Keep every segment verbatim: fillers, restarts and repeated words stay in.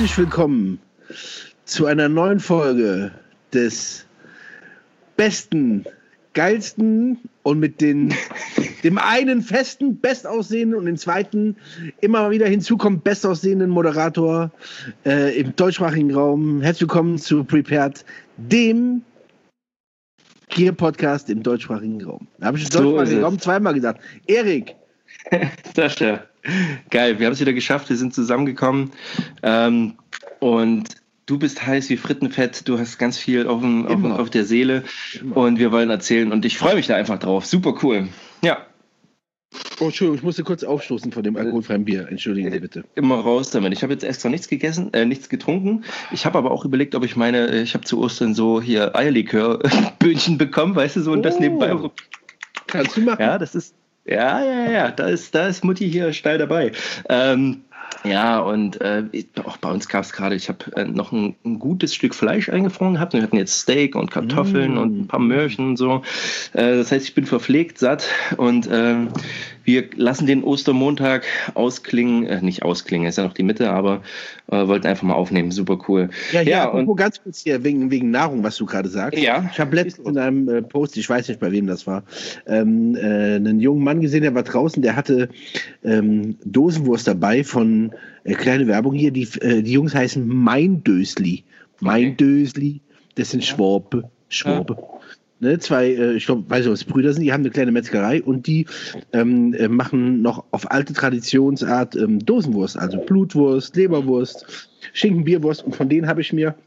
Herzlich willkommen zu einer neuen Folge des besten, geilsten und mit den, dem einen festen, bestaussehenden und dem zweiten immer wieder hinzukommt, bestaussehenden Moderator äh, im deutschsprachigen Raum. Herzlich willkommen zu Prepared, dem Gear-Podcast im deutschsprachigen Raum. Da habe ich den So deutschsprachigen Raum zweimal gesagt. Erik. Sascha, geil, wir haben es wieder geschafft, wir sind zusammengekommen ähm, und du bist heiß wie Frittenfett, du hast ganz viel auf, dem, auf, auf der Seele Immer. Und wir wollen erzählen und ich freue mich da einfach drauf, super cool, ja. Oh, Entschuldigung, ich musste kurz aufstoßen von dem alkoholfreien Bier, entschuldigen Sie bitte. Immer raus damit, ich habe jetzt extra nichts gegessen, äh, nichts getrunken, ich habe aber auch überlegt, ob ich meine, ich habe zu Ostern so hier Eierlikör-Böhnchen bekommen, weißt du, so und oh. das nebenbei. Kannst du machen. Ja, das ist Ja, ja, ja, da ist, da ist Mutti hier steil dabei. Ähm, ja, und äh, auch bei uns gab es gerade, ich habe äh, noch ein, ein gutes Stück Fleisch eingefroren gehabt. Wir hatten jetzt Steak und Kartoffeln mm. und ein paar Möhrchen und so. Äh, das heißt, ich bin verpflegt, satt und ähm, wir lassen den Ostermontag ausklingen, äh, nicht ausklingen, ist ja noch die Mitte, aber äh, wollten einfach mal aufnehmen, super cool. Ja, ja, ja und ganz kurz hier, wegen, wegen Nahrung, was du gerade sagst. Ja. Ich habe letztens in einem äh, Post, ich weiß nicht, bei wem das war, ähm, äh, einen jungen Mann gesehen, der war draußen, der hatte ähm, Dosenwurst dabei von, äh, kleine Werbung hier, die, äh, die Jungs heißen Mein Dösli. Mein okay. Dösli, das sind Schwabe, Schwabe. Ja. Ne, zwei, äh, ich glaube, weiß nicht, was Brüder sind, die haben eine kleine Metzgerei und die ähm, äh, machen noch auf alte Traditionsart ähm, Dosenwurst, also Blutwurst, Leberwurst, Schinken, Bierwurst und von denen habe ich mir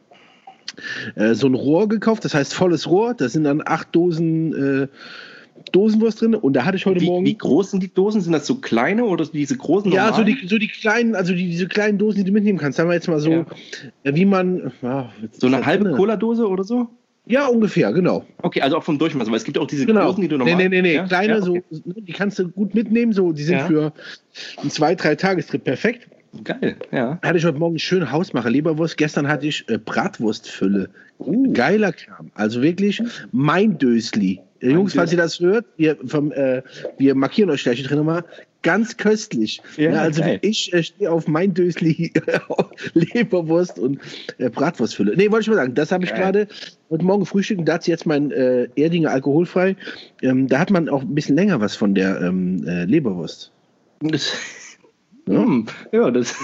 äh, so ein Rohr gekauft, das heißt volles Rohr, da sind dann acht Dosen äh, Dosenwurst drin und da hatte ich heute wie, Morgen... Wie groß sind die Dosen? Sind das so kleine oder diese großen Ja, normalen? so die, so die kleinen, also die, diese kleinen Dosen, die du mitnehmen kannst, sagen wir jetzt mal so, ja. äh, wie man... Ja, so eine halbe Cola-Dose oder so? Ja, ungefähr, genau. Okay, also auch vom Durchmesser, weil es gibt auch diese genau. großen, die du normal... Nee, nee, nee, nee. Ja? kleine, ja, okay. so, die kannst du gut mitnehmen, so, die sind ja. für einen zwei-, drei-Tagestrip perfekt. Geil, ja. Hatte ich heute Morgen schön Hausmacher Leberwurst. Gestern hatte ich äh, Bratwurstfülle. Uh. Geiler Kram. Also wirklich mein Dösli. Mein Jungs, Dösli. Falls ihr das hört, wir, vom, äh, wir markieren euch gleich drin nochmal. Ganz köstlich. Ja, ja, also geil. Ich äh, stehe auf mein Dösli Leberwurst und äh, Bratwurstfülle. Nee, wollte ich mal sagen, das habe ich gerade heute Morgen gefrühstückt und dazu jetzt mein äh, Erdinger alkoholfrei. Ähm, da hat man auch ein bisschen länger was von der ähm, äh, Leberwurst. Das Ja, ja das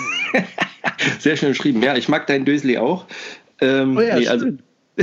sehr schön geschrieben. Ja, ich mag dein Dösli auch. Ähm, oh ja, nee, also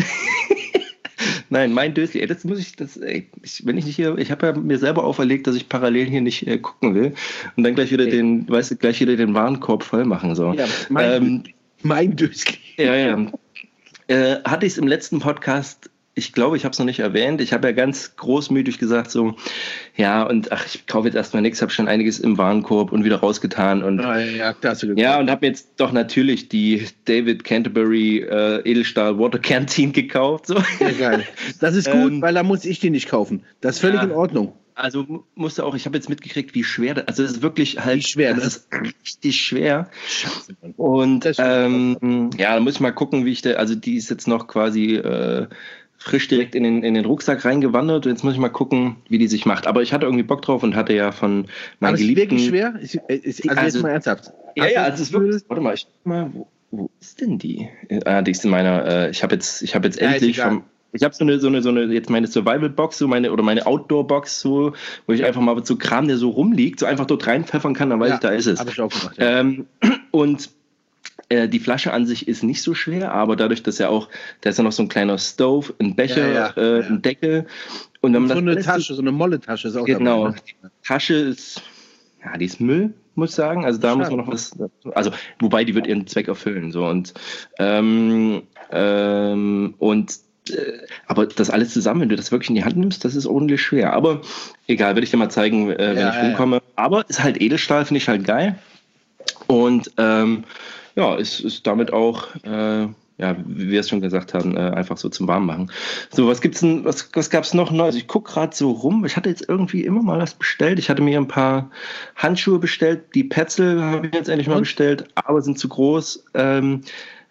Nein, mein Dösli, das muss ich, das, ey, ich, wenn ich nicht hier, ich habe ja mir selber auferlegt, dass ich parallel hier nicht äh, gucken will und dann gleich wieder okay. den, weißt du, gleich wieder den Warenkorb voll machen so. Ja, mein, ähm, mein Dösli. Ja, ja. Äh, hatte ich es im letzten Podcast, ich glaube, ich habe es noch nicht erwähnt. Ich habe ja ganz großmütig gesagt, so, ja, und ach, ich kaufe jetzt erstmal nichts, habe schon einiges im Warenkorb und wieder rausgetan. Und, ah, ja, klasse, ja, und habe mir jetzt doch natürlich die David Canterbury äh, Edelstahl Water Canteen gekauft. So. Ja, geil. Das ist gut, ähm, weil da muss ich die nicht kaufen. Das ist völlig ja, in Ordnung. Also musste auch, ich habe jetzt mitgekriegt, wie schwer das, also es ist wirklich halt, wie schwer, das ist richtig schwer. Scheiße, Mann. Und ähm, ja, da muss ich mal gucken, wie ich da, also die ist jetzt noch quasi äh, frisch direkt in den, in den Rucksack reingewandert. Jetzt muss ich mal gucken, wie die sich macht. Aber ich hatte irgendwie Bock drauf und hatte ja von meinen Aber Geliebten... ist wirklich schwer? Ist, ist, also, also jetzt mal ernsthaft. Ja, ja, also es ist wirklich... Warte mal, ich mal, wo, wo ist denn die? Ah, die ist in meiner... Äh, ich habe jetzt, ich hab jetzt ja, endlich vom... Ich habe so eine, so eine, so eine, jetzt meine Survival-Box, so meine, oder meine Outdoor-Box, so, wo ich einfach mal so Kram, der so rumliegt, so einfach dort reinpfeffern kann, dann weiß ja, ich, da ist es. Hab ich auch gemacht, ja. Ähm, und die Flasche an sich ist nicht so schwer, aber dadurch, dass ja auch, da ist ja noch so ein kleiner Stove, ein Becher, ja, ja, äh, ja. ein Deckel. Und dann und so das eine Tasche, so eine Molle-Tasche ist auch genau, dabei. Genau, die Tasche ist, ja, die ist Müll, muss ich sagen. Also da Schade. muss man noch was, also wobei die wird ihren Zweck erfüllen. So und, ähm, ähm, und äh, aber das alles zusammen, wenn du das wirklich in die Hand nimmst, das ist ordentlich schwer. Aber egal, werde ich dir mal zeigen, äh, wenn ja, ich rumkomme. Ja. Aber ist halt Edelstahl, finde ich halt geil. Und ähm, ja, ist, ist damit auch, äh, ja, wie wir es schon gesagt haben, äh, einfach so zum Warmmachen. So, was gibt's denn, was, was gab's noch Neues? Ich gucke gerade so rum. Ich hatte jetzt irgendwie immer mal was bestellt. Ich hatte mir ein paar Handschuhe bestellt. Die Petzl habe ich jetzt endlich mal bestellt, aber sind zu groß. Ähm,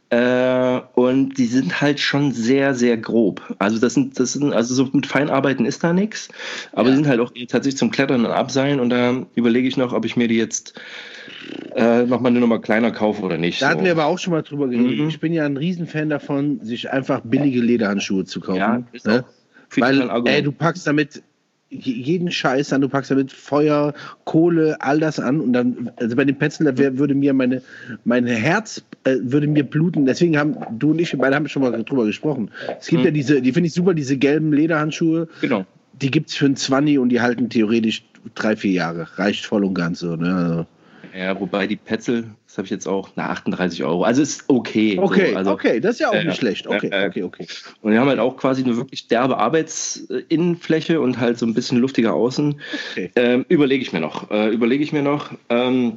Äh, und die sind halt schon sehr, sehr grob. Also das sind, das sind, also so mit Feinarbeiten ist da nichts, aber ja. die sind halt auch tatsächlich zum Klettern und Abseilen und da überlege ich noch, ob ich mir die jetzt äh, nochmal eine Nummer kleiner kaufe oder nicht. Da so. hatten wir aber auch schon mal drüber geredet. Mhm. Ich bin ja ein Riesenfan davon, sich einfach billige Lederhandschuhe zu kaufen. Ja, ist ne? auch Weil, ey, du packst damit jeden Scheiß an, du packst damit Feuer, Kohle, all das an und dann, also bei den Petzl, da würde mir meine, mein Herz äh, würde mir bluten, deswegen haben du und ich, beide haben schon mal drüber gesprochen. Es gibt mhm. ja diese, die finde ich super, diese gelben Lederhandschuhe, genau. Die gibt es für einen Zwanni und die halten theoretisch drei, vier Jahre, reicht voll und ganz so, ne? Also. Ja, wobei die Petzl, das habe ich jetzt auch, na, achtunddreißig Euro. Also ist okay. Okay, so. also, okay, das ist ja auch äh, nicht schlecht. Okay, äh, okay, okay. Und wir haben halt auch quasi eine wirklich derbe Arbetsinnenfläche und halt so ein bisschen luftiger außen. Okay. Ähm, überlege ich mir noch. Äh, überlege ich mir noch. Ähm,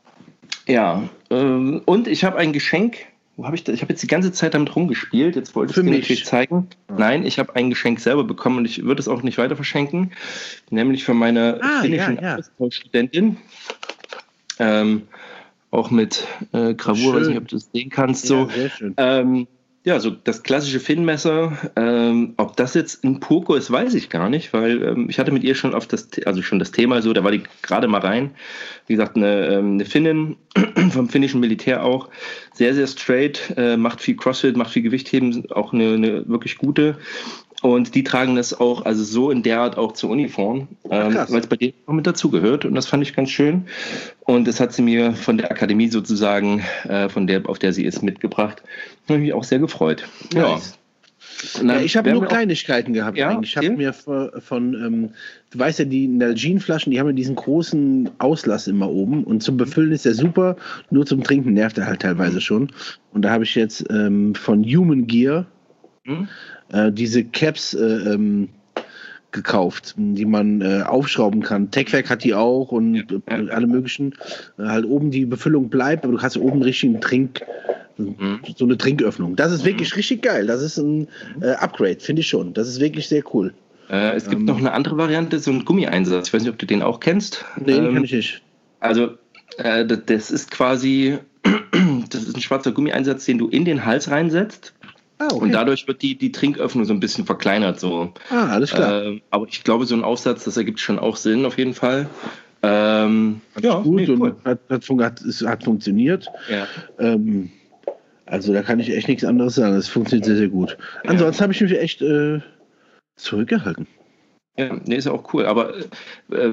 ja, ähm, und ich habe ein Geschenk. Wo habe ich das? Ich habe jetzt die ganze Zeit damit rumgespielt. Jetzt wollte ich es dir natürlich zeigen. Ja. Nein, ich habe ein Geschenk selber bekommen und ich würde es auch nicht weiter verschenken. Nämlich für meine ah, finnischen ja, ja. Austauschstudentin. Ähm, auch mit äh, Gravur, schön. weiß nicht, ob du das sehen kannst. Ja, so. sehr schön. Ähm, ja, so das klassische Finnmesser. Ähm, ob das jetzt ein Purko ist, weiß ich gar nicht, weil ähm, ich hatte mit ihr schon auf das, also schon das Thema so, da war die gerade mal rein. Wie gesagt, eine, ähm, eine Finnin vom finnischen Militär auch. Sehr, sehr straight, äh, macht viel Crossfit, macht viel Gewichtheben, auch eine, eine wirklich gute. Und die tragen das auch, also so in der Art auch zur Uniform, ähm, weil es bei denen auch mit dazugehört. Und das fand ich ganz schön. Und das hat sie mir von der Akademie sozusagen, äh, von der, auf der sie ist, mitgebracht. Da habe ich mich auch sehr gefreut. Nice. Ja. Ja, ich habe nur Kleinigkeiten gehabt ja, eigentlich. Ich habe mir von, von ähm, du weißt ja, die Nalgene-Flaschen, die haben ja diesen großen Auslass immer oben. Und zum Befüllen ist der super, nur zum Trinken nervt er halt teilweise schon. Und da habe ich jetzt ähm, von Human Gear hm? äh, diese Caps äh, ähm, gekauft, die man äh, aufschrauben kann. Techwerk hat die auch und ja, ja. alle möglichen. Äh, halt oben die Befüllung bleibt, aber du hast oben richtig einen Trink, mhm. so eine Trinköffnung. Das ist wirklich mhm. richtig geil. Das ist ein äh, Upgrade, finde ich schon. Das ist wirklich sehr cool. Äh, es gibt ähm, noch eine andere Variante, so ein Gummieinsatz. Ich weiß nicht, ob du den auch kennst. Nee, ähm, den kann ich nicht. Also, äh, das, das ist quasi, das ist ein schwarzer Gummieinsatz, den du in den Hals reinsetzt. Ah, okay. Und dadurch wird die, die Trinköffnung so ein bisschen verkleinert. So. Ah, alles klar. Ähm, aber ich glaube, so ein Aufsatz, das ergibt schon auch Sinn, auf jeden Fall. Ähm, ja, gut, nee, cool. hat, hat, hat, hat funktioniert. Ja. Ähm, also da kann ich echt nichts anderes sagen. Das funktioniert sehr, sehr gut. Ansonsten ja. habe ich mich echt äh, zurückgehalten. Ja, nee, ist ja auch cool. Aber äh,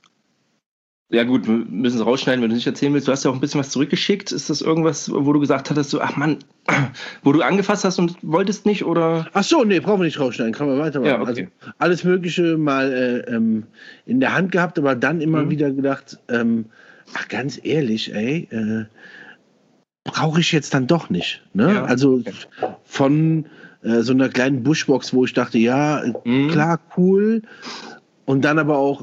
ja gut, wir müssen es rausschneiden, wenn du nicht erzählen willst. Du hast ja auch ein bisschen was zurückgeschickt. Ist das irgendwas, wo du gesagt hattest, so, ach Mann, wo du angefasst hast und wolltest nicht? Oder? Ach so, nee, brauchen wir nicht rausschneiden. Kann man weitermachen. Ja, okay. Also alles Mögliche mal äh, ähm, in der Hand gehabt, aber dann immer mhm. wieder gedacht, ähm, ach ganz ehrlich, ey, äh, brauche ich jetzt dann doch nicht. Ne? Ja. Also von äh, so einer kleinen Bushbox, wo ich dachte, ja, mhm. klar, cool. Und dann aber auch,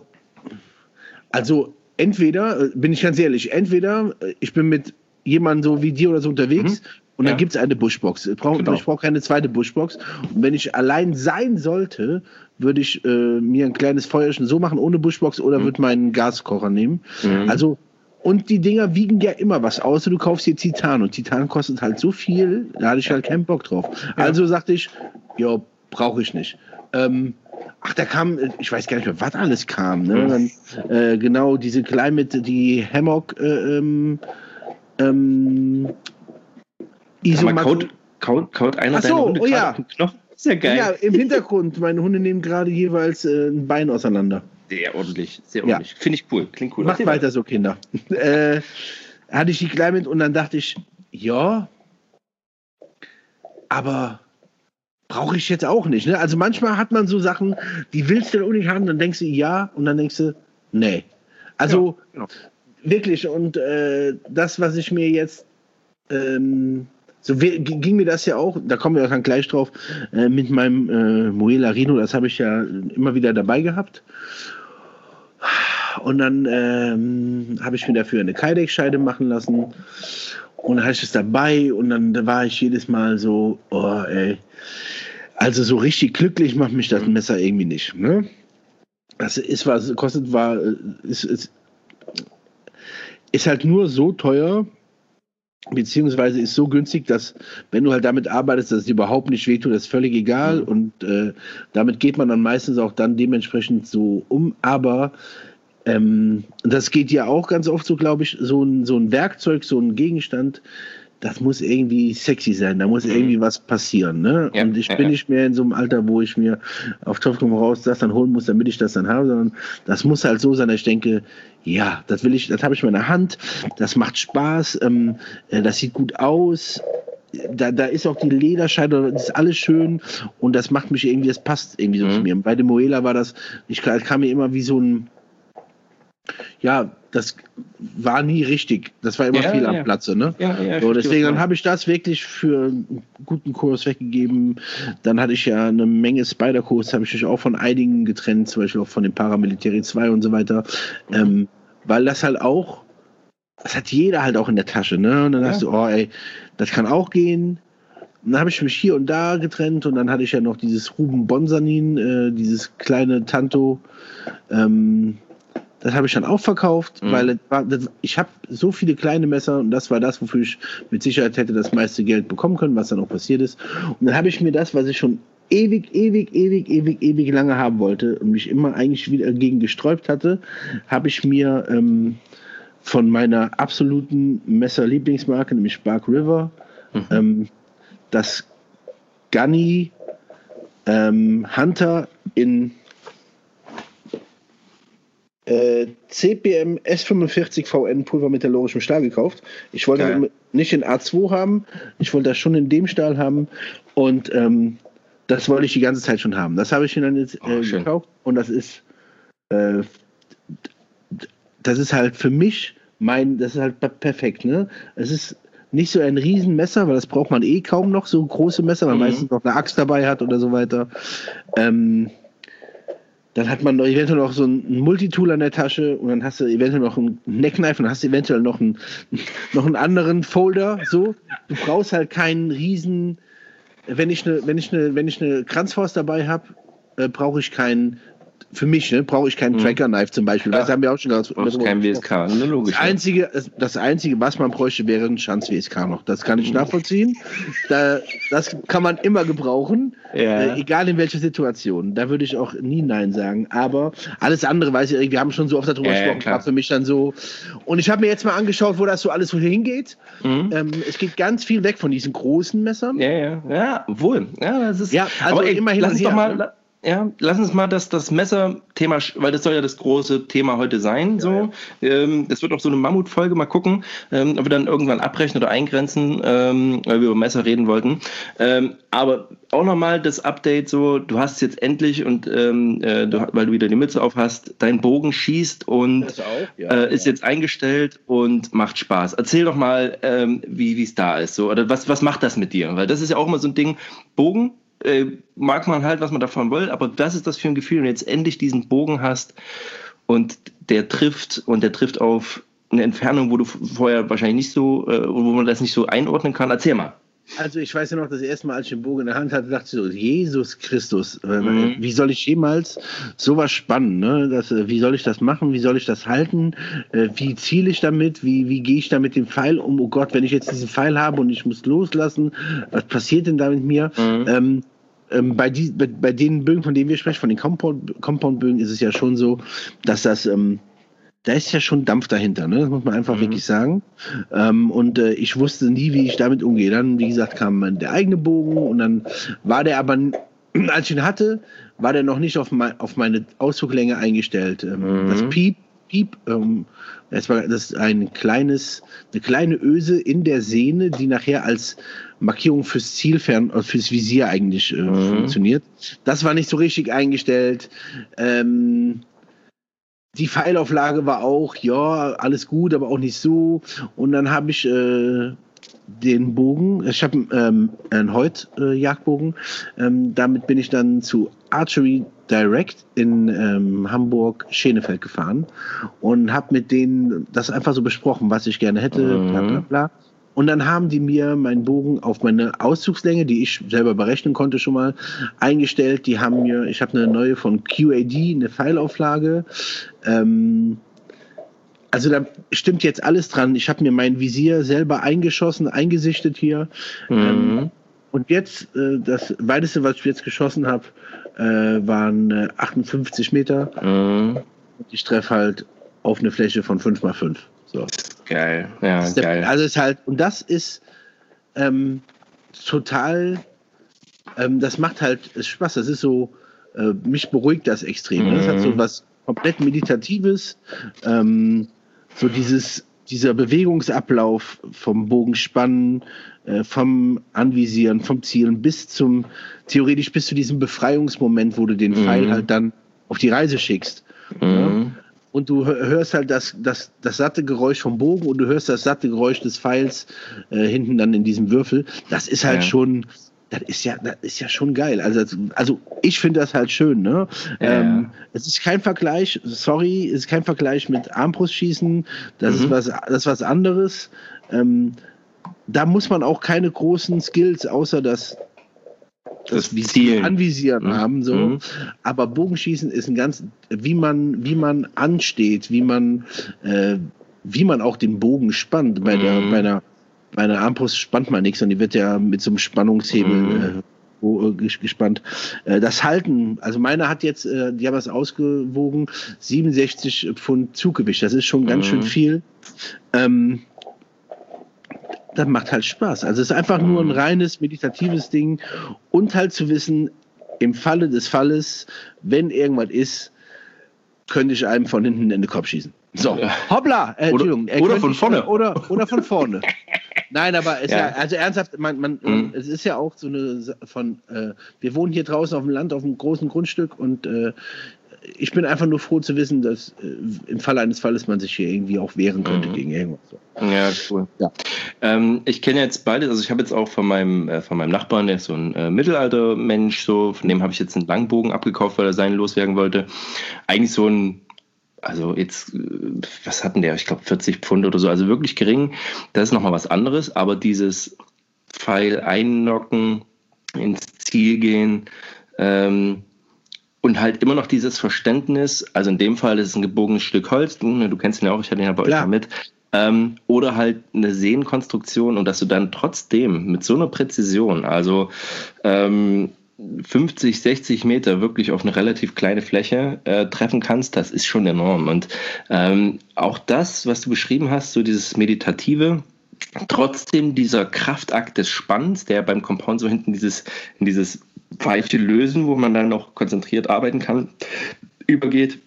also entweder, bin ich ganz ehrlich, entweder ich bin mit jemandem so wie dir oder so unterwegs mhm. und dann ja. gibt es eine Bushbox. Ich brauche genau. brauch keine zweite Bushbox. Und wenn ich allein sein sollte, würde ich äh, mir ein kleines Feuerchen so machen, ohne Bushbox, oder mhm. würde meinen Gaskocher nehmen. Mhm. Also, und die Dinger wiegen ja immer was, außer du kaufst hier Titan. Und Titan kostet halt so viel, da hatte ich halt keinen Bock drauf. Ja. Also sagte ich, ja, brauche ich nicht. Ähm, Ach, da kam, ich weiß gar nicht mehr, was alles kam. Ne? Dann, äh, genau, diese Climate, die Hammock äh, ähm, ähm, Isomat- kaut, kaut, kaut einer Ach so, deiner Hunde oh ja. Knochen? Sehr geil. Ja, im Hintergrund, meine Hunde nehmen gerade jeweils äh, ein Bein auseinander. Sehr ordentlich, sehr ordentlich. Ja. Finde ich cool, klingt cool. Macht weiter, weiter so, Kinder. äh, hatte ich die Climate und dann dachte ich, ja, aber brauche ich jetzt auch nicht. Ne? Also manchmal hat man so Sachen, die willst du unbedingt haben, dann denkst du ja und dann denkst du, nee. Also ja, genau. wirklich, und äh, das, was ich mir jetzt ähm, so we- ging mir das ja auch, da kommen wir dann gleich drauf, äh, mit meinem äh, Muela Rino, das habe ich ja immer wieder dabei gehabt. Und dann ähm, habe ich mir dafür eine Kydex-Scheide machen lassen. Und dann hatte ich es dabei und dann da war ich jedes Mal so, oh ey. Also so richtig glücklich macht mich das Messer irgendwie nicht. Ne? Das ist was, kostet war, ist, ist, ist halt nur so teuer, beziehungsweise ist so günstig, dass wenn du halt damit arbeitest, dass es dir überhaupt nicht wehtut, das ist völlig egal. Mhm. Und äh, damit geht man dann meistens auch dann dementsprechend so um. Aber ähm, das geht ja auch ganz oft so, glaube ich, so ein, so ein Werkzeug, so ein Gegenstand, das muss irgendwie sexy sein, da muss irgendwie was passieren. Ne? Ja, und ich ja, bin ja. nicht mehr in so einem Alter, wo ich mir auf Teufel komm raus das dann holen muss, damit ich das dann habe, sondern das muss halt so sein, dass ich denke, ja, das will ich, das habe ich in meiner Hand, das macht Spaß, ähm, das sieht gut aus, da, da ist auch die Lederscheide, das ist alles schön und das macht mich irgendwie, das passt irgendwie so mhm. zu mir. Bei dem Moela war das, ich kam mir immer wie so ein, ja, das war nie richtig. Das war immer ja, viel am ja. Platze. Ne? Ja, ja, so, deswegen dann habe ich das wirklich für einen guten Kurs weggegeben. Dann hatte ich ja eine Menge Spider-Kurs, habe ich mich auch von einigen getrennt, zum Beispiel auch von den Paramilitary zwei und so weiter. Mhm. Ähm, weil das halt auch, das hat jeder halt auch in der Tasche. Ne? Und dann ja. hast du, oh ey, das kann auch gehen. Und dann habe ich mich hier und da getrennt und dann hatte ich ja noch dieses Ruben Bonsanin, äh, dieses kleine Tanto. Ähm, Das habe ich dann auch verkauft, mhm. weil war, das, ich habe so viele kleine Messer und das war das, wofür ich mit Sicherheit hätte das meiste Geld bekommen können, was dann auch passiert ist. Und dann habe ich mir das, was ich schon ewig, ewig, ewig, ewig, ewig lange haben wollte und mich immer eigentlich wieder dagegen gesträubt hatte, habe ich mir ähm, von meiner absoluten Messer-Lieblingsmarke, nämlich Spark River, mhm. ähm, das Gunny ähm, Hunter in Äh, C P M S fünfundvierzig V N pulvermetallurgischem Stahl gekauft. Ich wollte ja. nicht den A zwei haben, ich wollte das schon in dem Stahl haben und ähm, das wollte ich die ganze Zeit schon haben. Das habe ich dann jetzt äh, oh, gekauft und das ist äh, das ist halt für mich mein, das ist halt perfekt, ne? Es ist nicht so ein Riesenmesser, weil das braucht man eh kaum noch, so große Messer, weil man mhm. meistens noch eine Axt dabei hat oder so weiter. Ähm, Dann hat man eventuell noch so ein Multitool an der Tasche und dann hast du eventuell noch einen Neckknife und dann hast du eventuell noch einen, noch einen anderen Folder. So. Du brauchst halt keinen riesen, wenn ich eine, wenn ich eine, wenn ich eine Kranzfaust dabei habe, äh, brauche ich keinen, für mich, ne, brauche ich keinen mhm. Tracker-Knife zum Beispiel. Ja. Das haben wir auch schon ganz brauchst kein W S K, ne, logisch. Das Einzige, das Einzige, was man bräuchte, wäre ein Schanz-W S K noch. Das kann ich nachvollziehen. Da, das kann man immer gebrauchen, ja. äh, egal in welcher Situation. Da würde ich auch nie Nein sagen. Aber alles andere, weiß ich, wir haben schon so oft darüber ja, gesprochen, war für mich dann so. Und ich habe mir jetzt mal angeschaut, wo das so alles so hingeht. Mhm. Ähm, es geht ganz viel weg von diesen großen Messern. Ja, ja, ja, wohl. Ja, das ist. Ja, also aber ey, immerhin. Lass uns her, doch mal. Ne? Ja, lass uns mal das, das Messer-Thema, weil das soll ja das große Thema heute sein. So. Ja, ja. Ähm, das wird auch so eine Mammutfolge, mal gucken, ähm, ob wir dann irgendwann abbrechen oder eingrenzen, ähm, weil wir über Messer reden wollten. Ähm, aber auch nochmal das Update, so, du hast jetzt endlich, und ähm, äh, du, weil du wieder die Mütze auf hast, dein Bogen schießt und ja, äh, ist ja. jetzt eingestellt und macht Spaß. Erzähl doch mal, ähm, wie es da ist. So. Oder was, was macht das mit dir? Weil das ist ja auch immer so ein Ding, Bogen, Äh, mag man halt, was man davon will, aber was ist das für ein Gefühl, wenn du jetzt endlich diesen Bogen hast und der trifft und der trifft auf eine Entfernung, wo du vorher wahrscheinlich nicht so, äh, wo man das nicht so einordnen kann. Erzähl mal. Also ich weiß ja noch, das erste Mal, als ich den Bogen in der Hand hatte, dachte ich so, Jesus Christus, mhm. wie soll ich jemals sowas spannen? Ne? Das, wie soll ich das machen? Wie soll ich das halten? Wie ziele ich damit? Wie, wie gehe ich da mit dem Pfeil um? Oh Gott, wenn ich jetzt diesen Pfeil habe und ich muss loslassen, was passiert denn da mit mir? Mhm. Ähm, ähm, bei, die, bei, bei den Bögen, von denen wir sprechen, von den Compound, Compound-Bögen, ist es ja schon so, dass das... Ähm, da ist ja schon Dampf dahinter, ne? Das muss man einfach mhm. wirklich sagen. Ähm, und äh, ich wusste nie, wie ich damit umgehe. Dann, wie gesagt, kam der eigene Bogen und dann war der aber, als ich ihn hatte, war der noch nicht auf, mein, auf meine Ausdrucklänge eingestellt. Ähm, mhm. Das Piep, Piep, ähm, das war das ist ein kleines, eine kleine Öse in der Sehne, die nachher als Markierung fürs Zielfern, fürs Visier eigentlich äh, mhm. funktioniert. Das war nicht so richtig eingestellt. Ähm, Die Pfeilauflage war auch, ja, alles gut, aber auch nicht so. Und dann habe ich äh, den Bogen, ich habe ähm, einen Hoyt-Jagdbogen, ähm, damit bin ich dann zu Archery Direct in ähm, Hamburg-Schenefeld gefahren und habe mit denen das einfach so besprochen, was ich gerne hätte, mhm. bla bla bla. Und dann haben die mir meinen Bogen auf meine Auszugslänge, die ich selber berechnen konnte schon mal, eingestellt. Die haben mir, ich habe eine neue von Q A D, eine Pfeilauflage. Ähm, also da stimmt jetzt alles dran. Ich habe mir mein Visier selber eingeschossen, eingesichtet hier. Mhm. Ähm, und jetzt, äh, das weiteste, was ich jetzt geschossen habe, äh, waren äh, achtundfünfzig Meter. Mhm. Und ich treffe halt auf eine Fläche von fünf mal fünf. So. Geil, ja, das ist geil. Der, also es ist halt, und das ist ähm, total, ähm, das macht halt Spaß. Das ist so, äh, mich beruhigt das extrem. Mhm. Das hat so was komplett Meditatives, ähm, so dieses, dieser Bewegungsablauf vom Bogenspannen, äh, vom Anvisieren, vom Zielen bis zum, theoretisch bis zu diesem Befreiungsmoment, wo du den mhm. Pfeil halt dann auf die Reise schickst. Mhm. Ja? Und du hörst halt das, das, das satte Geräusch vom Bogen und du hörst das satte Geräusch des Pfeils äh, hinten dann in diesem Würfel. Das ist halt ja. schon, das ist ja, das ist ja schon geil. Also, also ich finde das halt schön. Ne? Ja. Ähm, es ist kein Vergleich, sorry, es ist kein Vergleich mit Armbrustschießen. Das mhm. ist was, das ist was anderes. Ähm, da muss man auch keine großen Skills, außer das das, das Zielen. Anvisieren mhm. haben, so. Mhm. Aber Bogenschießen ist ein ganz, wie man, wie man ansteht, wie man, äh, wie man auch den Bogen spannt. Bei mhm. der, bei einer, bei einer Armbrust spannt man nichts und die wird ja mit so einem Spannungshebel mhm. äh, gespannt. Äh, das Halten, also meine hat jetzt, äh, die haben das ausgewogen, siebenundsechzig Pfund Zuggewicht. Das ist schon ganz mhm. schön viel. Ähm, Das macht halt Spaß. Also es ist einfach nur ein reines meditatives Ding und halt zu wissen, im Falle des Falles, wenn irgendwas ist, könnte ich einem von hinten in den Kopf schießen. So, hoppla, äh, Entschuldigung. Oder, oder von ich, vorne. Oder, oder von vorne. Nein, aber es ja. Ja, also ernsthaft, man, man, mhm. es ist ja auch so eine von, äh, wir wohnen hier draußen auf dem Land, auf einem großen Grundstück und äh, ich bin einfach nur froh zu wissen, dass äh, im Falle eines Falles man sich hier irgendwie auch wehren könnte mhm. gegen irgendwas. So. Ja, cool. Ja. Ähm, ich kenne jetzt beides, also ich habe jetzt auch von meinem, äh, von meinem Nachbarn, der ist so ein äh, Mittelaltermensch, so, von dem habe ich jetzt einen Langbogen abgekauft, weil er seinen loswerden wollte. Eigentlich so ein, also jetzt, was hatten der? Ich glaube vierzig Pfund oder so, also wirklich gering. Das ist nochmal was anderes, aber dieses Pfeil einnocken, ins Ziel gehen, ähm, und halt immer noch dieses Verständnis, also in dem Fall ist es ein gebogenes Stück Holz, du, du kennst ihn ja auch, ich hatte ihn ja bei Klar. euch mal mit, ähm, oder halt eine Sehnenkonstruktion und dass du dann trotzdem mit so einer Präzision, also ähm, fünfzig, sechzig Meter wirklich auf eine relativ kleine Fläche äh, treffen kannst, das ist schon enorm. Und ähm, auch das, was du beschrieben hast, so dieses Meditative, trotzdem dieser Kraftakt des Spannens, der beim Compound so hinten dieses, in dieses weiche Lösen, wo man dann noch konzentriert arbeiten kann, übergeht.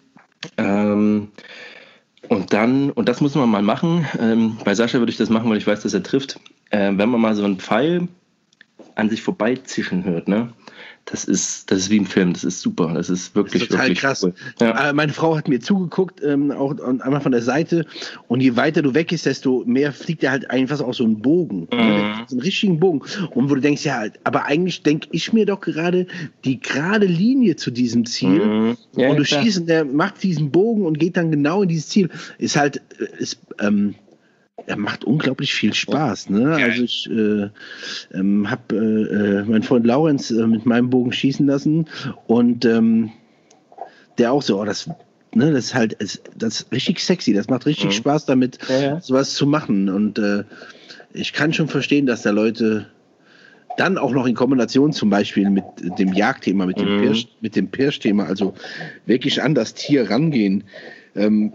Ähm, und dann, und das muss man mal machen, ähm, bei Sascha würde ich das machen, weil ich weiß, dass er trifft, äh, wenn man mal so einen Pfeil an sich vorbeizischen hört, ne? Das ist, das ist wie im Film, das ist super, das ist wirklich, das ist total wirklich krass. Cool. Ja. Meine Frau hat mir zugeguckt, ähm, auch einmal von der Seite, und je weiter du weg bist, desto mehr fliegt er halt einfach auch so einen Bogen, mhm. so einen richtigen Bogen. Und wo du denkst, ja, aber eigentlich denke ich mir doch gerade die gerade Linie zu diesem Ziel, mhm. ja, und du schießt und der macht diesen Bogen und geht dann genau in dieses Ziel. Ist halt, ist, ähm, er macht unglaublich viel Spaß. Ne? Also ich äh, ähm, habe äh, meinen Freund Laurenz äh, mit meinem Bogen schießen lassen und ähm, der auch so, oh, das, ne, das ist halt, das ist richtig sexy, das macht richtig mhm. Spaß damit, ja, ja. sowas zu machen. Und äh, ich kann schon verstehen, dass da Leute dann auch noch in Kombination zum Beispiel mit dem Jagdthema, mit dem mhm. Pirsch, mit dem Pirsch-Thema, also wirklich an das Tier rangehen. Ähm,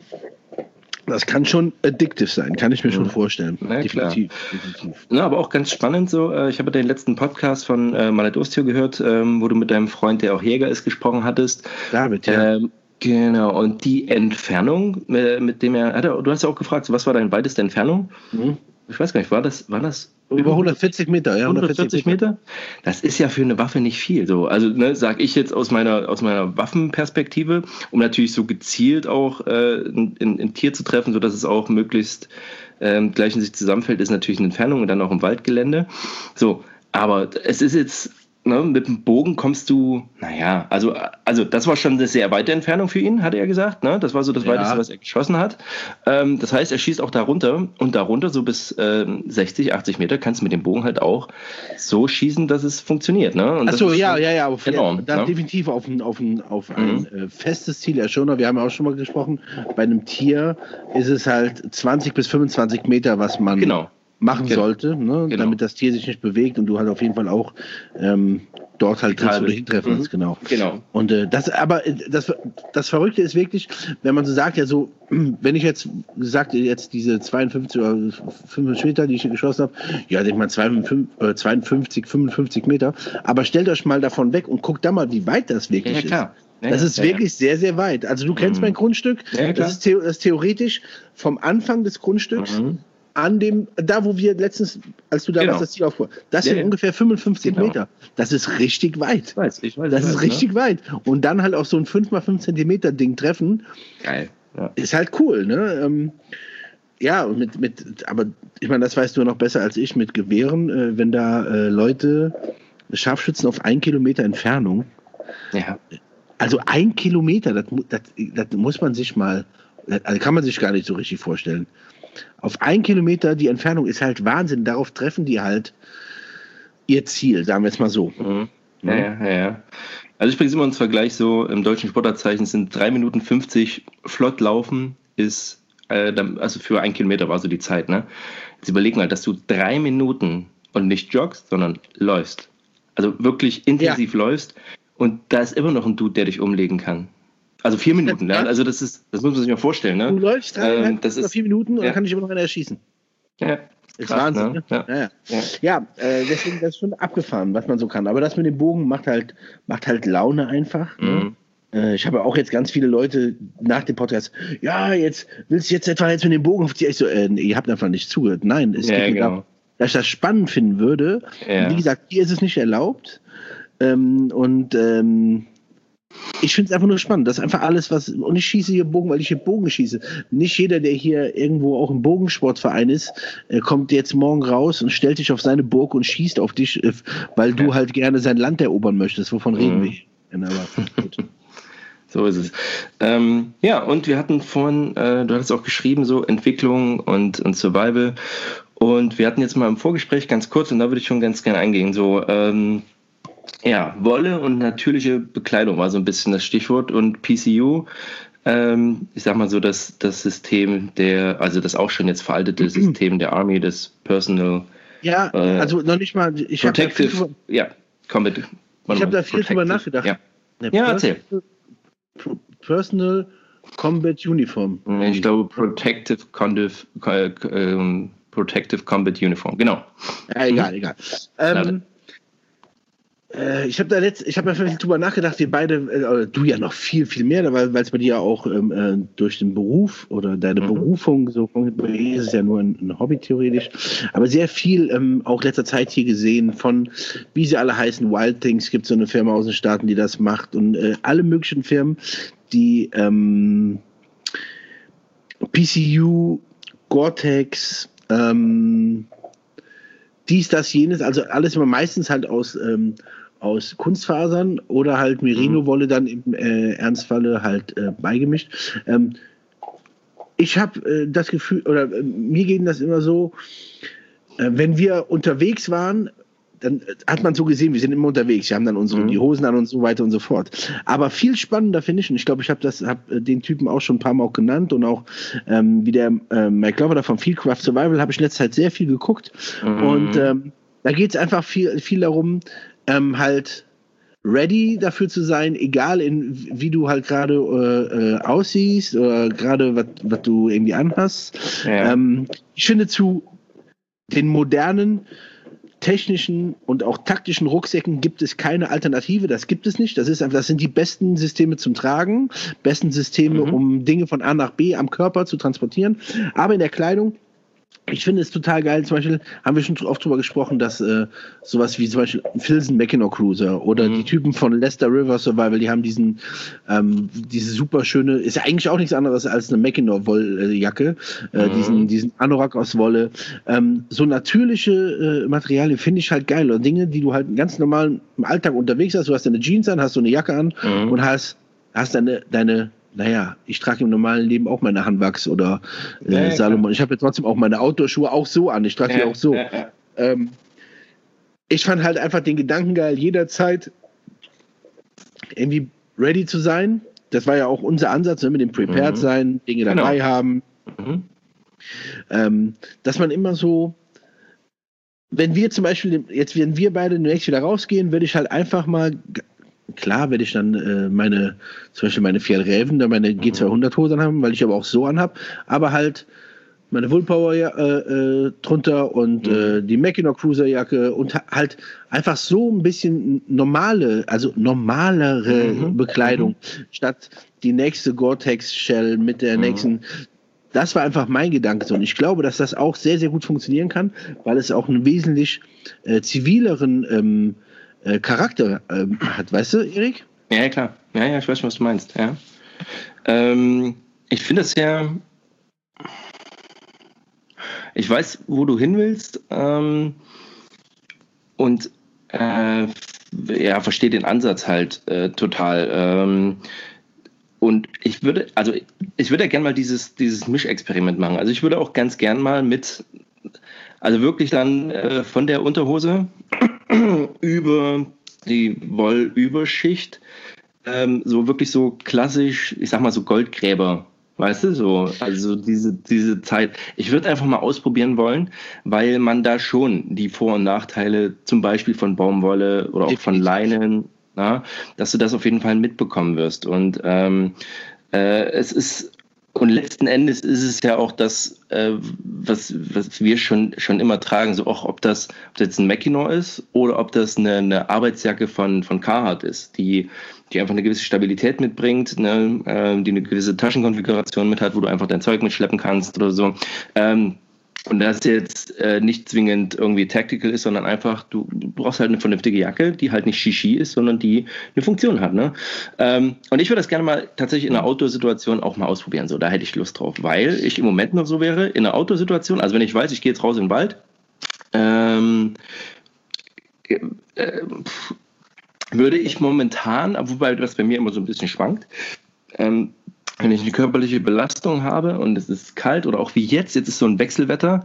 Das kann schon addictive sein, kann ich mir schon vorstellen. Ja, definitiv, definitiv. Ja, aber auch ganz spannend so. Ich habe den letzten Podcast von äh, Malet Ostio gehört, ähm, wo du mit deinem Freund, der auch Jäger ist, gesprochen hattest. David, ja. Ähm, genau, und die Entfernung, äh, mit dem er, er, du hast ja auch gefragt, was war deine weiteste Entfernung? Mhm. Ich weiß gar nicht, war das, war das über hundertvierzig Meter, ja. hundertvierzig Meter? Das ist ja für eine Waffe nicht viel. So. Also, ne, sag ich jetzt aus meiner, aus meiner Waffenperspektive, um natürlich so gezielt auch äh, ein, ein Tier zu treffen, sodass es auch möglichst ähm, gleich in sich zusammenfällt, ist natürlich eine Entfernung und dann auch im Waldgelände. So, aber es ist jetzt ne, mit dem Bogen kommst du, naja, also, also das war schon eine sehr weite Entfernung für ihn, hat er gesagt. Ne? Das war so das ja. Weiteste, was er geschossen hat. Ähm, das heißt, er schießt auch da runter und darunter so bis ähm, sechzig, achtzig Meter kannst du mit dem Bogen halt auch so schießen, dass es funktioniert. Ne? Achso, ja, ja, ja, auf, enorm, ja, da ne? definitiv auf ein, auf ein, auf ein mhm. äh, festes Ziel ja schon. Wir haben ja auch schon mal gesprochen, bei einem Tier ist es halt zwanzig bis fünfundzwanzig Meter, was man genau. machen genau. sollte, ne? Genau. Damit das Tier sich nicht bewegt und du halt auf jeden Fall auch ähm, dort halt triffst oder hintreffen kannst, mhm. genau. genau. Und äh, das, aber das, das Verrückte ist wirklich, wenn man so sagt, ja so, wenn ich jetzt gesagt jetzt diese zweiundfünfzig oder fünfundfünfzig Meter, die ich hier geschossen habe, ja, denkt man zweiundfünfzig, fünfundfünfzig Meter, aber stellt euch mal davon weg und guckt da mal, wie weit das wirklich ja, klar. ist. Ja, das ist ja, wirklich ja. sehr, sehr weit. Also du kennst mhm. mein Grundstück, ja, das, ist das ist theoretisch vom Anfang des Grundstücks mhm. an dem, da wo wir letztens, als du da genau. warst, das Ziel aufgebaut, das ja, sind ja. ungefähr fünfundfünfzig genau. Meter. Das ist richtig weit. Ich weiß, ich weiß. Das ich ist weiß, richtig ne? weit. Und dann halt auch so ein fünf mal fünf Zentimeter Ding treffen. Geil. Ja. Ist halt cool, ne? Ähm, ja, und mit, mit, aber ich meine, das weißt du noch besser als ich, mit Gewehren, äh, wenn da äh, Leute, Scharfschützen auf ein Kilometer Entfernung, ja. also ein Kilometer, das, das, das muss man sich mal, also kann man sich gar nicht so richtig vorstellen. Auf ein Kilometer, die Entfernung ist halt Wahnsinn. Darauf treffen die halt ihr Ziel, sagen wir es mal so. Mhm. Ja, ja, ja, ja. Also ich bringe immer einen Vergleich so, im deutschen Sportabzeichen sind drei Minuten fünfzig flott laufen, ist, äh, also für ein Kilometer war so die Zeit, ne? Jetzt überleg mal, dass du drei Minuten und nicht joggst, sondern läufst. Also wirklich intensiv ja. läufst und da ist immer noch ein Dude, der dich umlegen kann. Also vier Minuten, ja. ja. Also das ist, das muss man sich mal vorstellen, ne? Du läufst drei ähm, das ist, vier Minuten und ja. dann kann ich immer noch einer erschießen. Ja. Ist krass, Wahnsinn, ne? Ja, ja. ja. ja. ja äh, deswegen das ist schon abgefahren, was man so kann. Aber das mit dem Bogen macht halt, macht halt Laune einfach. Mhm. Ne? Äh, ich habe auch jetzt ganz viele Leute nach dem Podcast, ja, jetzt willst du jetzt etwa jetzt mit dem Bogen auf die. Ich so, äh, ihr habt einfach nicht zugehört. Nein, es ja, geht genau. darum, dass ich das spannend finden würde. Ja. Wie gesagt, hier ist es nicht erlaubt. Ähm, und ähm, ich finde es einfach nur spannend. Das ist einfach alles, was. Und ich schieße hier Bogen, weil ich hier Bogen schieße. Nicht jeder, der hier irgendwo auch im Bogensportverein ist, äh, kommt jetzt morgen raus und stellt sich auf seine Burg und schießt auf dich, äh, weil du ja. halt gerne sein Land erobern möchtest. Wovon mhm. reden wir hier? Genau, gut. So ist es. Ähm, ja, und wir hatten vorhin, äh, du hattest auch geschrieben, so Entwicklung und, und Survival. Und wir hatten jetzt mal im Vorgespräch ganz kurz, und da würde ich schon ganz gerne eingehen, so, ähm, ja, Wolle und natürliche Bekleidung war so ein bisschen das Stichwort und P C U, ähm, ich sag mal so, das, das System der, also das auch schon jetzt veraltete mhm. System der Army, das Personal. Ja, äh, also noch nicht mal, ich habe da viel drüber, ja, Combat, ich hab da viel drüber nachgedacht. Ja, ja Personal, erzähl. Personal Combat Uniform. Ich glaube Protective, Condiv, äh, äh, Protective Combat Uniform, genau. Ja, egal, mhm. egal. Ähm, Ich habe da letzt, ich habe da viel drüber nachgedacht, wir beide, äh, du ja noch viel, viel mehr, weil es bei dir ja auch ähm, äh, durch den Beruf oder deine mhm. Berufung, so ist es ja nur ein, ein Hobby theoretisch, aber sehr viel ähm, auch letzter Zeit hier gesehen von, wie sie alle heißen, Wild Things, gibt so eine Firma aus den Staaten, die das macht und äh, alle möglichen Firmen, die ähm, P C U, Gore-Tex, ähm, dies, das, jenes, also alles immer meistens halt aus, ähm, aus Kunstfasern oder halt Merino-Wolle dann im äh, Ernstfalle halt äh, beigemischt. Ähm, ich habe äh, das Gefühl, oder äh, mir ging das immer so, äh, wenn wir unterwegs waren, dann hat man so gesehen, wir sind immer unterwegs, wir haben dann unsere mhm. die Hosen an und so weiter und so fort. Aber viel spannender finde ich, und ich glaube, ich habe das hab den Typen auch schon ein paar Mal auch genannt und auch ähm, wie der äh, Mike Glover da vom Fieldcraft Survival habe ich in letzter Zeit sehr viel geguckt. Mhm. Und ähm, da geht es einfach viel, viel darum, ähm, halt ready dafür zu sein, egal in wie du halt gerade äh, äh, aussiehst oder gerade was du irgendwie anhast. Ja. Ähm, ich finde zu den modernen technischen und auch taktischen Rucksäcken gibt es keine Alternative, das gibt es nicht. Das ist einfach, das sind die besten Systeme zum Tragen, besten Systeme, mhm. um Dinge von A nach B am Körper zu transportieren. Aber in der Kleidung Ich finde es total geil, zum Beispiel haben wir schon oft drüber gesprochen, dass äh, sowas wie zum Beispiel Filson Mackinac Cruiser oder mhm. die Typen von Leicester River Survival, die haben diesen ähm, diese super schöne, ist ja eigentlich auch nichts anderes als eine Mackinac Wolljacke, äh, mhm. diesen, diesen Anorak aus Wolle. Ähm, so natürliche äh, Materialien finde ich halt geil. Oder Dinge, die du halt ganz normal im Alltag unterwegs hast. Du hast deine Jeans an, hast so eine Jacke an mhm. und hast, hast deine, deine naja, ich trage im normalen Leben auch meine Handwachs oder äh, ja, ja, Salomon. Ich habe ja trotzdem auch meine Outdoor-Schuhe auch so an. Ich trage die ja, auch so. Ja, ja. Ähm, ich fand halt einfach den Gedanken geil, jederzeit irgendwie ready zu sein. Das war ja auch unser Ansatz, ne, mit dem Prepared mhm. sein, Dinge genau. dabei haben. Mhm. Ähm, dass man immer so, wenn wir zum Beispiel, jetzt wenn wir beide demnächst wieder rausgehen, würde ich halt einfach mal... Klar werde ich dann äh, meine, zum Beispiel meine Fjällräven, da meine G zweihundert Hosen haben, weil ich aber auch so anhab, aber halt meine Woolpower äh, äh, drunter und mhm. äh, die Mackinac Cruiser Jacke und halt einfach so ein bisschen normale, also normalere mhm. Bekleidung, mhm. statt die nächste Gore-Tex Shell mit der mhm. nächsten. Das war einfach mein Gedanke so. Und ich glaube, dass das auch sehr, sehr gut funktionieren kann, weil es auch einen wesentlich äh, zivileren ähm, Charakter ähm, hat, weißt du, Erik? Ja, klar. Ja, ja, ich weiß schon, was du meinst. Ja. Ähm, ich finde es ja. Ich weiß, wo du hin willst ähm, und äh, ja, verstehe den Ansatz halt äh, total. Ähm, und ich würde, also ich würde ja gerne mal dieses, dieses Mischexperiment machen. Also ich würde auch ganz gern mal mit, also wirklich dann äh, von der Unterhose über die Wollüberschicht, ähm, so wirklich so klassisch, ich sag mal so Goldgräber, weißt du, so, also diese, diese Zeit. Ich würde einfach mal ausprobieren wollen, weil man da schon die Vor- und Nachteile zum Beispiel von Baumwolle oder auch Definitiv. von Leinen, na, dass du das auf jeden Fall mitbekommen wirst. Und ähm, äh, es ist Und letzten Endes ist es ja auch das, äh, was, was wir schon, schon immer tragen, so auch ob das, ob das jetzt ein Mackinac ist oder ob das eine, eine Arbeitsjacke von, von Carhartt ist, die, die einfach eine gewisse Stabilität mitbringt, ne, äh, die eine gewisse Taschenkonfiguration mit hat, wo du einfach dein Zeug mitschleppen kannst oder so. Ähm, Und das jetzt äh, nicht zwingend irgendwie tactical ist, sondern einfach, du, du brauchst halt eine vernünftige Jacke, die halt nicht Shishi ist, sondern die eine Funktion hat. Ne? Ähm, und ich würde das gerne mal tatsächlich in einer Outdoor-Situation auch mal ausprobieren. So, da hätte ich Lust drauf, weil ich im Moment noch so wäre, in einer Outdoor-Situation, also wenn ich weiß, ich gehe jetzt raus in den Wald, ähm, äh, äh, würde ich momentan, wobei das bei mir immer so ein bisschen schwankt, ähm, wenn ich eine körperliche Belastung habe und es ist kalt oder auch wie jetzt, jetzt ist so ein Wechselwetter,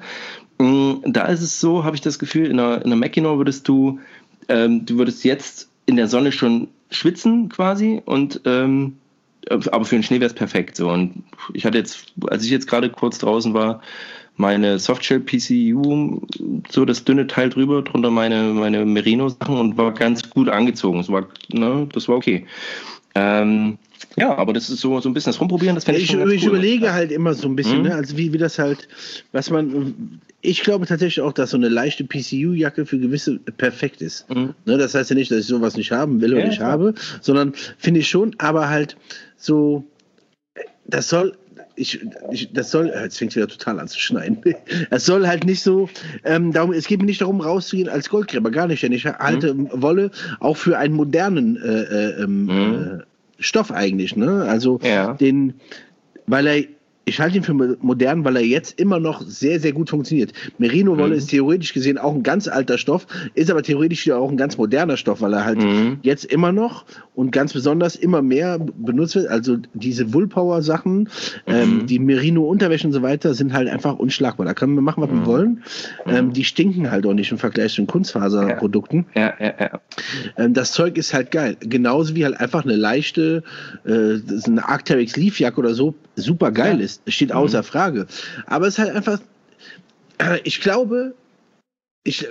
da ist es so, habe ich das Gefühl, in einer, in einer Mackinac würdest du, ähm, du würdest jetzt in der Sonne schon schwitzen quasi und ähm, aber für den Schnee wäre es perfekt. So. Und ich hatte jetzt, als ich jetzt gerade kurz draußen war, meine Softshell P C U, so das dünne Teil drüber, drunter meine, meine Merino-Sachen und war ganz gut angezogen. Das war, ne, das war okay. Ähm, Ja, aber das ist so, so ein bisschen das Rumprobieren, das finde ich, ich schon ganz Ich cool. überlege halt immer so ein bisschen, mhm. ne? Also wie, wie das halt, was man, ich glaube tatsächlich auch, dass so eine leichte P C U-Jacke für gewisse perfekt ist. Mhm. Ne? Das heißt ja nicht, dass ich sowas nicht haben will oder ja, nicht klar. habe, sondern finde ich schon, aber halt so, das soll, ich, ich, das soll, jetzt fängt es wieder total an zu schneiden. Es soll halt nicht so, ähm, darum, es geht mir nicht darum, rauszugehen als Goldgräber, gar nicht, denn ich halte mhm. Wolle auch für einen modernen äh, äh, mhm. äh, Stoff eigentlich, ne? Also ja. den, weil er, ich halte ihn für modern, weil er jetzt immer noch sehr, sehr gut funktioniert. Merino-Wolle mhm. ist theoretisch gesehen auch ein ganz alter Stoff, ist aber theoretisch auch ein ganz moderner Stoff, weil er halt mhm. jetzt immer noch und ganz besonders immer mehr benutzt wird. Also diese Woolpower-Sachen, mhm. ähm, die Merino-Unterwäsche und so weiter sind halt einfach unschlagbar. Da können wir machen, was mhm. wir wollen. Mhm. Ähm, die stinken halt auch nicht im Vergleich zu den Kunstfaserprodukten. Ja. Ja, ja, ja. Ähm, das Zeug ist halt geil. Genauso wie halt einfach eine leichte, äh, eine Arc'teryx Leafjacke oder so, super geil ja. ist. Das steht außer mhm. Frage. Aber es ist halt einfach, ich glaube, ich,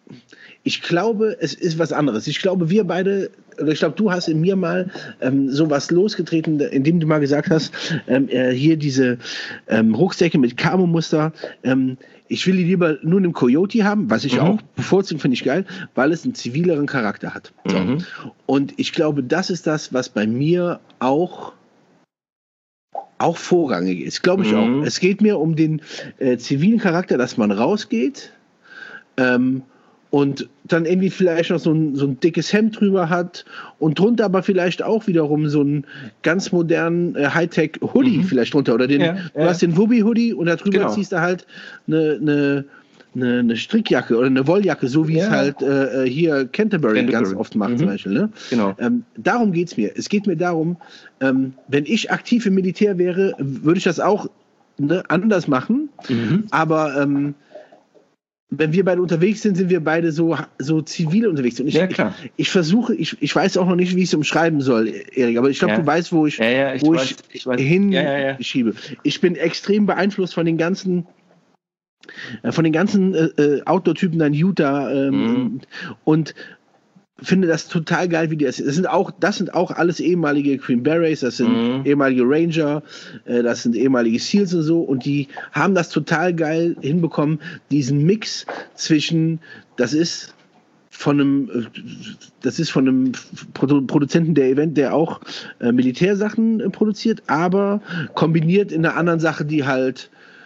ich glaube, es ist was anderes. Ich glaube, wir beide, oder ich glaube, du hast in mir mal ähm, sowas losgetreten, indem du mal gesagt hast, ähm, äh, hier diese ähm, Rucksäcke mit Camo-Muster, ähm, ich will die lieber nur in einem Coyote haben, was ich mhm. auch bevorzuge, finde ich geil, weil es einen zivileren Charakter hat. So. Mhm. Und ich glaube, das ist das, was bei mir auch auch vorrangig ist, glaube ich Mhm. auch. Es geht mir um den äh, zivilen Charakter, dass man rausgeht ähm, und dann irgendwie vielleicht noch so ein, so ein dickes Hemd drüber hat und drunter aber vielleicht auch wiederum so einen ganz modernen äh, Hightech-Hoodie Mhm. vielleicht drunter. Oder den, Ja, du ja. hast den Wubby-Hoodie und da drüber Genau. ziehst du halt eine, eine, eine, eine Strickjacke oder eine Wolljacke, so wie Ja. es halt äh, hier Canterbury, Canterbury. ganz oft macht Mhm. zum Beispiel. Ne? Genau. Ähm, darum geht es mir. Es geht mir darum, ähm, wenn ich aktiv im Militär wäre, würde ich das auch ne, anders machen. Mhm. Aber ähm, wenn wir beide unterwegs sind, sind wir beide so, so zivil unterwegs. Und ich, Ja, klar. ich, ich versuche, ich, ich weiß auch noch nicht, wie ich es umschreiben soll, Erik, aber ich glaube, Ja. du weißt, wo ich, Ja, ja, ich wo weiß, ich, ich weiß. hinschiebe. Ja, ja, ja. Ich bin extrem beeinflusst von den ganzen äh, von den ganzen äh, äh, Outdoor-Typen in Utah ähm, Mhm. und finde das total geil, wie die das sind. Das sind auch, das sind auch alles ehemalige Green Berets, das sind Mhm. ehemalige Ranger, äh, das sind ehemalige Seals und so und die haben das total geil hinbekommen, diesen Mix zwischen, das ist von einem, äh, das ist von einem Produ- Produzenten der Event, der auch äh, Militärsachen äh, produziert, aber kombiniert in einer anderen Sache, die halt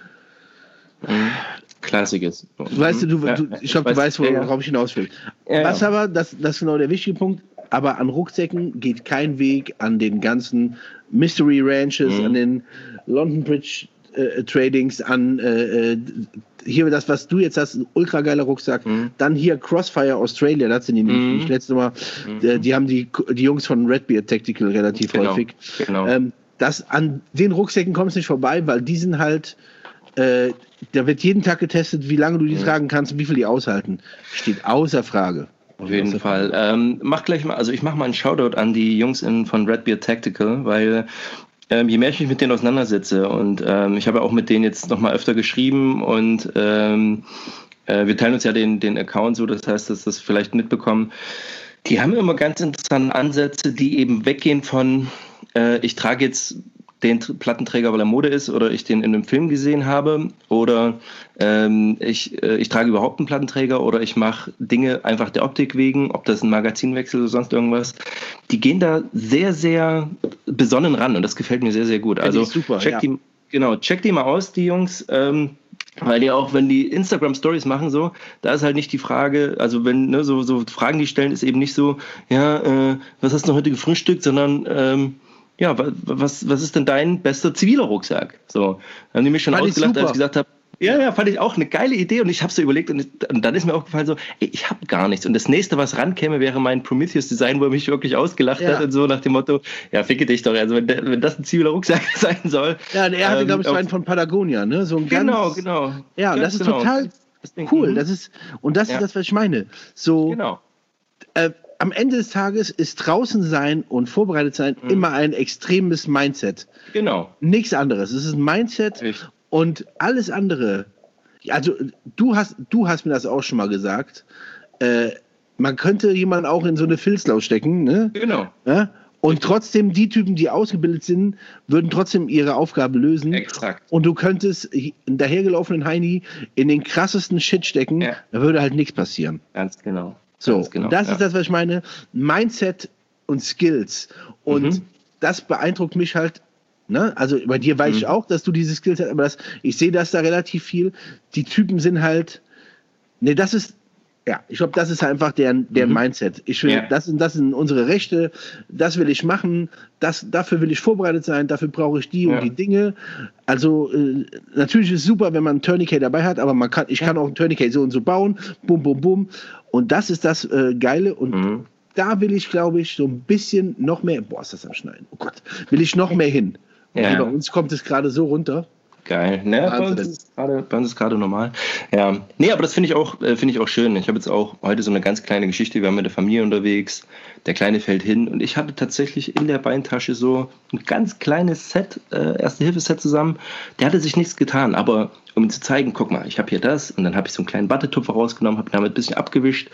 Mhm. Klassik ist. weißt du, du, Ja, du ich glaube, du weißt, ja, ja. worauf ich hinaus will. Ja, Was ja. aber, das, das ist genau der wichtige Punkt, aber an Rucksäcken geht kein Weg an den ganzen Mystery Ranches, Mhm. an den London Bridge äh, Tradings, an äh, äh, hier das, was du jetzt hast, ein ultra geiler Rucksack. Mhm. Dann hier Crossfire Australia, das sind die, Mhm. die ich letzte Mal, Mhm. äh, die haben die, die Jungs von Redbeard Tactical relativ Genau, häufig. genau. Ähm, das, an den Rucksäcken kommst du nicht vorbei, weil die sind halt äh, da wird jeden Tag getestet, wie lange du die Mhm. tragen kannst und wie viel die aushalten. Steht außer Frage. Auf jeden Fall. Ähm, mach gleich mal, also ich mache mal einen Shoutout an die Jungs in, von Redbeard Tactical, weil ähm, je mehr ich mich mit denen auseinandersetze und ähm, ich habe ja auch mit denen jetzt nochmal öfter geschrieben und ähm, äh, wir teilen uns ja den, den Account so, das heißt, dass das vielleicht mitbekommen. Die haben immer ganz interessante Ansätze, die eben weggehen von äh, ich trage jetzt den Plattenträger, weil er Mode ist oder ich den in einem Film gesehen habe oder ähm, ich, äh, ich trage überhaupt einen Plattenträger oder ich mache Dinge einfach der Optik wegen, ob das ein Magazinwechsel oder sonst irgendwas. Die gehen da sehr, sehr besonnen ran und das gefällt mir sehr, sehr gut. Also super, check ja. die, genau, check die mal aus, die Jungs. Ähm, weil die auch, wenn die Instagram-Stories machen, so, da ist halt nicht die Frage, also wenn, ne, so, so Fragen, die stellen, ist eben nicht so, ja, äh, was hast du heute gefrühstückt, sondern ähm, ja, was, was ist denn dein bester ziviler Rucksack? So, dann haben die mich schon Fand ich ausgelacht, als super. ich gesagt habe, ja, ja, fand ich auch eine geile Idee und ich habe so überlegt und, und dann ist mir aufgefallen so, ey, ich habe gar nichts und das nächste, was rankäme, wäre mein Prometheus-Design, wo er mich wirklich ausgelacht Ja. hat und so nach dem Motto, ja, ficke dich doch, also wenn, der, wenn das ein ziviler Rucksack sein soll. Ja, und er hatte, ähm, glaube ich, so auf- einen von Patagonia, ne? So ein Genau, ganz, genau. Ja, und Ganz das ist genau. total Deswegen, cool. mhm. Das ist, und das Ja. ist das, was ich meine. So, Genau. äh, am Ende des Tages ist draußen sein und vorbereitet sein Mhm. immer ein extremes Mindset. Genau. Nichts anderes. Es ist ein Mindset Richtig. und alles andere. Also du hast, du hast mir das auch schon mal gesagt. Äh, man könnte jemanden auch in so eine Filzlau stecken, ne? Genau. Ja? Und trotzdem, die Typen, die ausgebildet sind, würden trotzdem ihre Aufgabe lösen. Exakt. Und du könntest einen dahergelaufenen Heini in den krassesten Shit stecken, Ja. da würde halt nichts passieren. Ganz genau. So, Ganz genau. und das ja. ist das, was ich meine. Mindset und Skills. Und Mhm. das beeindruckt mich halt. Ne? Also bei dir weiß Mhm. ich auch, dass du diese Skills hast, aber das, ich sehe das da relativ viel. Die Typen sind halt. Ne, das ist. Ja, ich glaube, das ist einfach der, der Mhm. Mindset. Ich will, Ja. das, sind, das sind unsere Rechte, das will ich machen, das, dafür will ich vorbereitet sein, dafür brauche ich die Ja. und die Dinge. Also äh, natürlich ist es super, wenn man ein Tourniquet dabei hat, aber man kann, ich Ja. kann auch ein Tourniquet so und so bauen, bum, bum, bum. Und das ist das äh, Geile und Mhm. da will ich, glaube ich, so ein bisschen noch mehr, boah, ist das am Schneiden, oh Gott, will ich noch mehr hin. Und Ja. hier bei uns kommt es gerade so runter. Geil. Ne, bei, uns Wahnsinn. ist gerade, bei uns ist gerade normal. Ja. Nee, aber das finde ich auch, äh, finde ich auch schön. Ich habe jetzt auch heute so eine ganz kleine Geschichte. Wir waren mit der Familie unterwegs. Der Kleine fällt hin und ich hatte tatsächlich in der Beintasche so ein ganz kleines Set, äh, Erste-Hilfe-Set zusammen. Der hatte sich nichts getan, aber um ihm zu zeigen, guck mal, ich habe hier das und dann habe ich so einen kleinen Wattetupfer rausgenommen, habe damit ein bisschen abgewischt.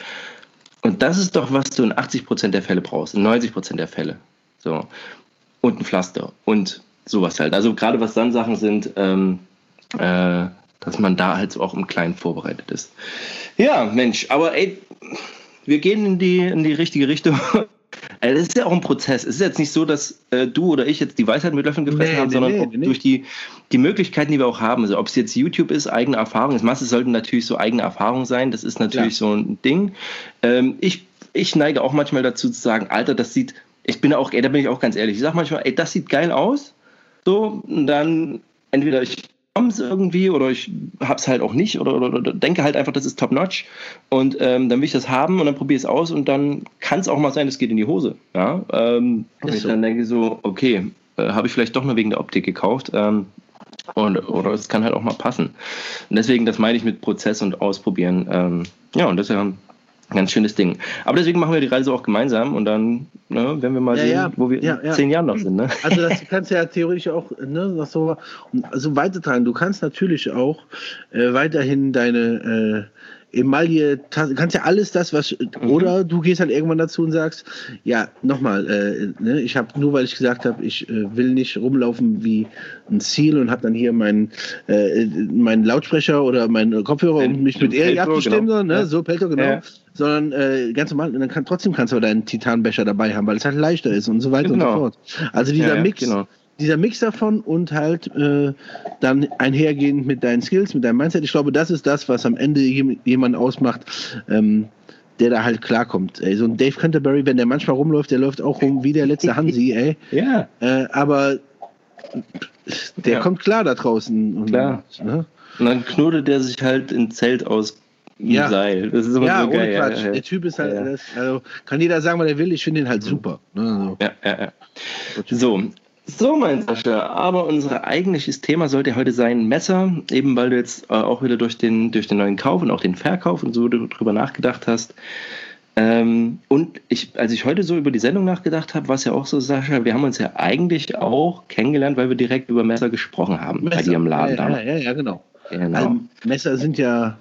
Und das ist doch, was du in achtzig Prozent der Fälle brauchst, in neunzig Prozent der Fälle. So. Und ein Pflaster und sowas halt. Also gerade was dann Sachen sind, ähm, äh, dass man da halt so auch im Kleinen vorbereitet ist. Ja, Mensch, aber ey, wir gehen in die, in die richtige Richtung. Also das ist ja auch ein Prozess. Es ist jetzt nicht so, dass äh, du oder ich jetzt die Weisheit mit Löffeln gefressen nee, haben, nee, sondern nee, nee. durch die, die Möglichkeiten, die wir auch haben. Also ob es jetzt YouTube ist, eigene Erfahrung. Das Masse sollten natürlich so eigene Erfahrung sein. Das ist natürlich ja. so ein Ding. Ähm, ich, ich neige auch manchmal dazu zu sagen, Alter, das sieht, ich bin auch, ey, da bin ich auch ganz ehrlich. Ich sage manchmal, ey, das sieht geil aus. So, und dann entweder ich komme es irgendwie oder ich habe es halt auch nicht oder, oder, oder denke halt einfach, das ist top-notch und ähm, dann will ich das haben und dann probiere ich es aus und dann kann es auch mal sein, das geht in die Hose. Ja? Ähm, und ich so. dann denke so, okay, äh, habe ich vielleicht doch nur wegen der Optik gekauft ähm, und, oder es kann halt auch mal passen. Und deswegen, das meine ich mit Prozess und Ausprobieren. Ähm, ja, und das ist ja ein ganz schönes Ding. Aber deswegen machen wir die Reise auch gemeinsam und dann ne, werden wir mal ja, sehen, ja. wo wir ja, in ja. zehn Jahren noch sind. Ne? Also das kannst du ja theoretisch auch ne, so also weitertragen. Du kannst natürlich auch äh, weiterhin deine äh, Emaille, du kannst ja alles das, was, mhm. oder du gehst halt irgendwann dazu und sagst, ja, nochmal, äh, ne, ich habe nur, weil ich gesagt habe, ich äh, will nicht rumlaufen wie ein Ziel und habe dann hier meinen äh, meinen Lautsprecher oder meinen Kopfhörer, um mich mit Erik abzustimmen, genau. ne, ja. so Pelto, genau, ja. sondern äh, ganz normal, und dann kann, trotzdem kannst du aber deinen Titanbecher dabei haben, weil es halt leichter ist und so weiter genau. und so fort. Also dieser ja, ja, Mix, genau. dieser Mix davon und halt äh, dann einhergehend mit deinen Skills, mit deinem Mindset. Ich glaube, das ist das, was am Ende jemanden ausmacht, ähm, der da halt klarkommt. Ey, so ein Dave Canterbury, wenn der manchmal rumläuft, der läuft auch rum wie der letzte Hansi, ey. ja. Äh, aber der ja. kommt klar da draußen. Und, klar. Ne? Und dann knotet der sich halt ein Zelt aus ja. Seil. Das ist immer ja, so geil. Ja, ja, ja. Der Typ ist halt, ja. das, also kann jeder sagen, was er will, ich finde ihn halt super. Ne, so. Ja, ja, ja. So. So, mein Sascha, aber unser eigentliches Thema sollte heute sein Messer, eben weil du jetzt äh, auch wieder durch den, durch den neuen Kauf und auch den Verkauf und so drüber nachgedacht hast. Ähm, und ich, als ich heute so über die Sendung nachgedacht habe, war es ja auch so, Sascha, wir haben uns ja eigentlich auch kennengelernt, weil wir direkt über Messer gesprochen haben, Messer. Bei dir im Laden. Ja, ja, ja, ja, genau. genau. Also, Messer sind ja,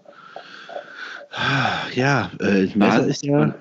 ja, äh, Messer ist ja...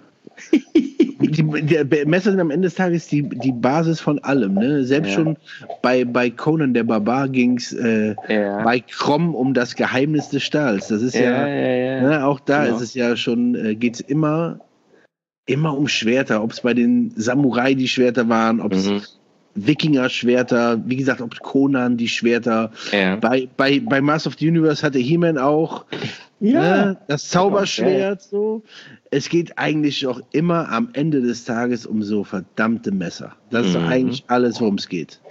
Die, die Messer sind am Ende des Tages die, die Basis von allem. Ne? Selbst ja. schon bei, bei Conan der Barbar ging es äh, ja. bei Krom um das Geheimnis des Stahls. Das ist ja, ja, ja, ja. Ne, auch da genau. ist es ja schon, äh, geht es immer, immer um Schwerter. Ob es bei den Samurai die Schwerter waren, ob es mhm. Wikinger-Schwerter, wie gesagt, ob Conan die Schwerter. Ja. Bei, bei, bei Master of the Universe hatte He-Man auch ja. ne, das Zauberschwert. Ja. So. Es geht eigentlich auch immer am Ende des Tages um so verdammte Messer. Das ist mhm. eigentlich alles, worum es geht.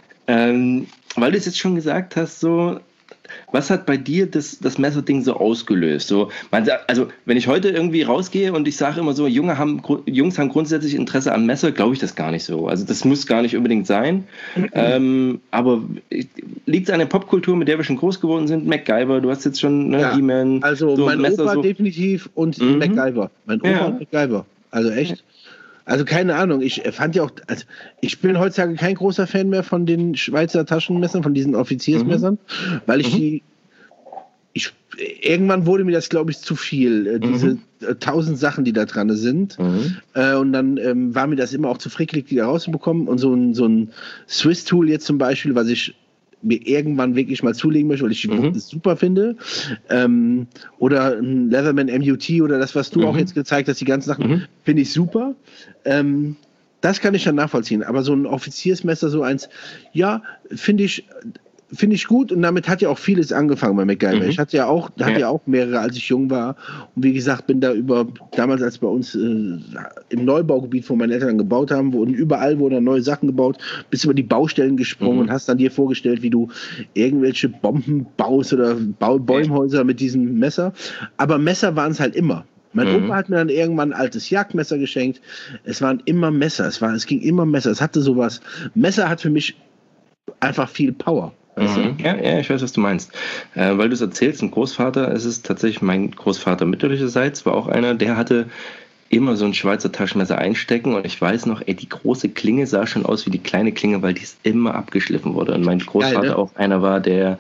Ähm, weil du es jetzt schon gesagt hast, so, was hat bei dir das, das Messerding so ausgelöst? So, man sagt, also wenn ich heute irgendwie rausgehe und ich sage immer so, Junge haben, Jungs haben grundsätzlich Interesse am Messer, glaube ich das gar nicht so. Also das muss gar nicht unbedingt sein. Mhm. Ähm, aber liegt es an der Popkultur, mit der wir schon groß geworden sind? MacGyver, du hast jetzt schon ne, ja, He-Man. Also so mein Messer, Opa so. definitiv und mhm. MacGyver. Mein Opa ja. und MacGyver. Also echt. Also keine Ahnung, ich fand ja auch, also ich bin heutzutage kein großer Fan mehr von den Schweizer Taschenmessern, von diesen Offiziersmessern, mhm. weil ich mhm. die, ich, irgendwann wurde mir das, glaube ich, zu viel, äh, diese mhm. äh, tausend Sachen, die da dran sind. Mhm. Äh, und dann ähm, war mir das immer auch zu frickelig, die da rauszubekommen. Und so ein, so ein Swiss-Tool jetzt zum Beispiel, was ich mir irgendwann wirklich mal zulegen möchte, weil ich die mhm. super finde. Ähm, oder ein Leatherman M U T oder das, was du mhm. auch jetzt gezeigt hast, die ganzen Sachen, mhm. finde ich super. Ähm, das kann ich dann nachvollziehen. Aber so ein Offiziersmesser, so eins, ja, finde ich, finde ich gut. Und damit hat ja auch vieles angefangen bei MacGyver. Mhm. Ich hatte ja auch, hatte ja. ja auch mehrere, als ich jung war. Und wie gesagt, bin da über, damals als bei uns äh, im Neubaugebiet, wo meine Eltern gebaut haben, wurden überall wurden neue Sachen gebaut, bist über die Baustellen gesprungen mhm. und hast dann dir vorgestellt, wie du irgendwelche Bomben baust oder Bau- Bäumhäuser mit diesem Messer. Aber Messer waren es halt immer. Mein mhm. Opa hat mir dann irgendwann ein altes Jagdmesser geschenkt. Es waren immer Messer. Es war, es ging immer Messer. Es hatte sowas. Messer hat für mich einfach viel Power. Mhm. Ja, ja, ich weiß, was du meinst. Äh, weil du es erzählst, ein Großvater, es ist tatsächlich mein Großvater mütterlicherseits, war auch einer, der hatte immer so ein Schweizer Taschenmesser einstecken und ich weiß noch, ey, die große Klinge sah schon aus wie die kleine Klinge, weil die ist immer abgeschliffen wurde. Und mein Großvater Geil, ne? auch einer war, der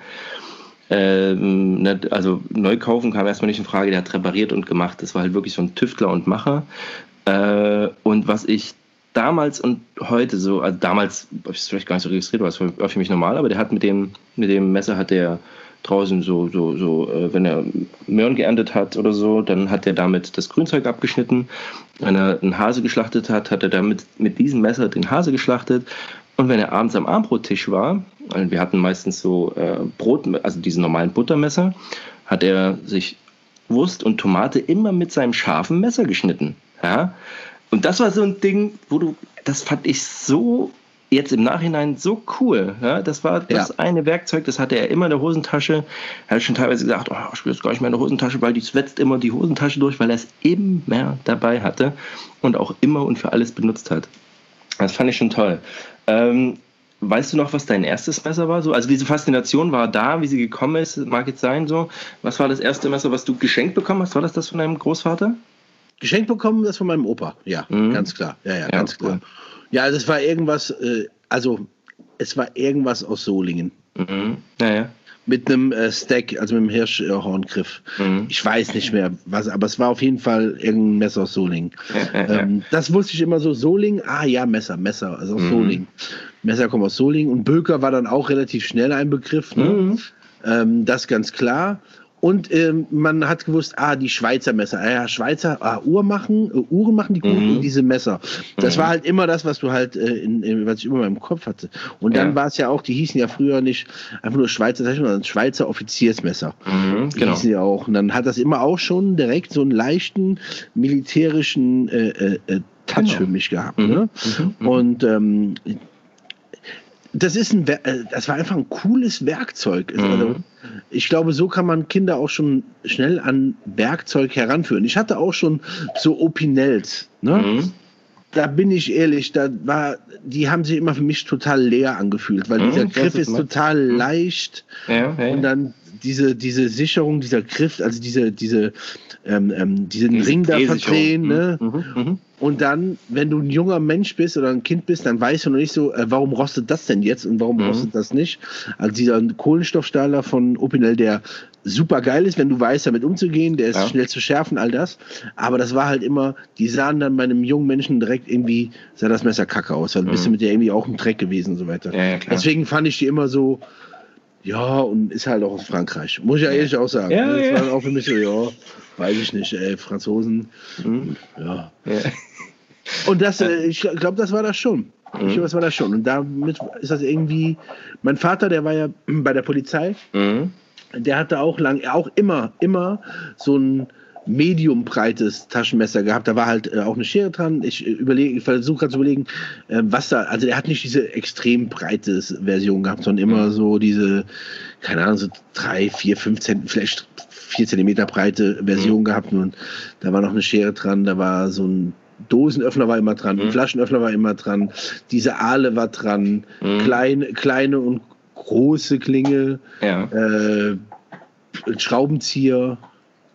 ähm, ne, also neu kaufen kam erstmal nicht in Frage, der hat repariert und gemacht. Das war halt wirklich so ein Tüftler und Macher. Äh, und was ich damals und heute so, also damals habe ich es vielleicht gar nicht so registriert, war es für, war für mich normal, aber der hat mit dem, mit dem Messer hat der draußen so, so, so, äh, wenn er Möhren geerntet hat oder so, dann hat er damit das Grünzeug abgeschnitten. Wenn er einen Hase geschlachtet hat, hat er damit mit diesem Messer den Hase geschlachtet. Und wenn er abends am Abendbrottisch war, also wir hatten meistens so äh, Brot, also diesen normalen Buttermesser, hat er sich Wurst und Tomate immer mit seinem scharfen Messer geschnitten. Ja? Und das war so ein Ding, wo du, das fand ich so jetzt im Nachhinein so cool. Ja? Das war das ja. eine Werkzeug, das hatte er immer in der Hosentasche. Er hat schon teilweise gesagt, oh, ich will das gar nicht mehr in der Hosentasche, weil die schwätzt immer die Hosentasche durch, weil er es immer dabei hatte und auch immer und für alles benutzt hat. Das fand ich schon toll. Ähm, weißt du noch, was dein erstes Messer war? So? Also diese Faszination war da, wie sie gekommen ist, mag jetzt sein so. Was war das erste Messer, was du geschenkt bekommen hast? War das das von deinem Großvater? Geschenkt bekommen, das von meinem Opa, ja, mhm. ganz klar. Ja, ja, ja ganz cool. klar. Ja, also es war irgendwas, äh, also es war irgendwas aus Solingen. Mhm. Ja, ja. Mit einem äh, Stack, also mit einem Hirschhorngriff. Mhm. Ich weiß nicht mehr, was, aber es war auf jeden Fall irgendein Messer aus Solingen. Ja, ja, ähm, ja. Das wusste ich immer so, Solingen, ah ja, Messer, Messer, also aus mhm. Solingen. Messer kommt aus Solingen und Böker war dann auch relativ schnell ein Begriff, ne? Mhm. Ähm, das ganz klar. Und ähm, man hat gewusst, ah, die Schweizer Messer, ah, ja, Schweizer, ah, Uhr machen, äh, Uhren machen die guten, mhm. diese Messer. Das mhm. war halt immer das, was du halt, äh, in, in, was ich immer in meinem Kopf hatte. Und dann ja. war es ja auch, die hießen ja früher nicht einfach nur Schweizer, sondern Schweizer Offiziersmesser. Mhm, die genau. hießen ja auch. Und dann hat das immer auch schon direkt so einen leichten militärischen äh, äh, Touch genau. für mich gehabt. Mhm. Ne? Mhm. Und ähm, das ist ein, das war einfach ein cooles Werkzeug. Mhm. Also, ich glaube, so kann man Kinder auch schon schnell an Werkzeug heranführen. Ich hatte auch schon so Opinels, ne? Mhm. Da bin ich ehrlich, da war, die haben sich immer für mich total leer angefühlt, weil mhm, dieser Griff ist, ist total mhm. leicht ja, ja, und dann diese, diese Sicherung, dieser Griff, also diese, diese, ähm, ähm, diesen diese Ring da verdrehen, ne? Mhm, mhm. Und dann, wenn du ein junger Mensch bist oder ein Kind bist, dann weißt du noch nicht so, äh, warum rostet das denn jetzt und warum mhm. rostet das nicht? Also dieser Kohlenstoffstahler von Opinel, der super geil ist, wenn du weißt, damit umzugehen, der ist ja. schnell zu schärfen, all das. Aber das war halt immer, die sahen dann bei einem jungen Menschen direkt irgendwie, sah das Messer kacke aus, weil du mhm. bist mit der irgendwie auch im Dreck gewesen und so weiter. Ja, ja, Deswegen fand ich die immer so, ja, und ist halt auch aus Frankreich. Muss ich ja ehrlich auch sagen. Ja, das ja. war auch für mich so, ja, weiß ich nicht, ey, Franzosen, mhm. ja. ja. Und das, äh, ich glaube, das war das schon. Mhm. Ich glaube, das war das schon. Und damit ist das irgendwie, mein Vater, der war ja bei der Polizei, mhm. der hatte auch lang, auch immer, immer so ein mediumbreites Taschenmesser gehabt. Da war halt äh, auch eine Schere dran. Ich überlege, ich versuche gerade zu überlegen, äh, was da, also er hat nicht diese extrem breite Version gehabt, sondern immer so diese, keine Ahnung, so drei, vier, fünf Zentimeter, vielleicht vier Zentimeter breite Version mhm. gehabt. Und da war noch eine Schere dran, da war so ein Dosenöffner war immer dran, mhm. Flaschenöffner war immer dran, diese Aale war dran, mhm. kleine, kleine und große Klinge, ja. äh, Schraubenzieher.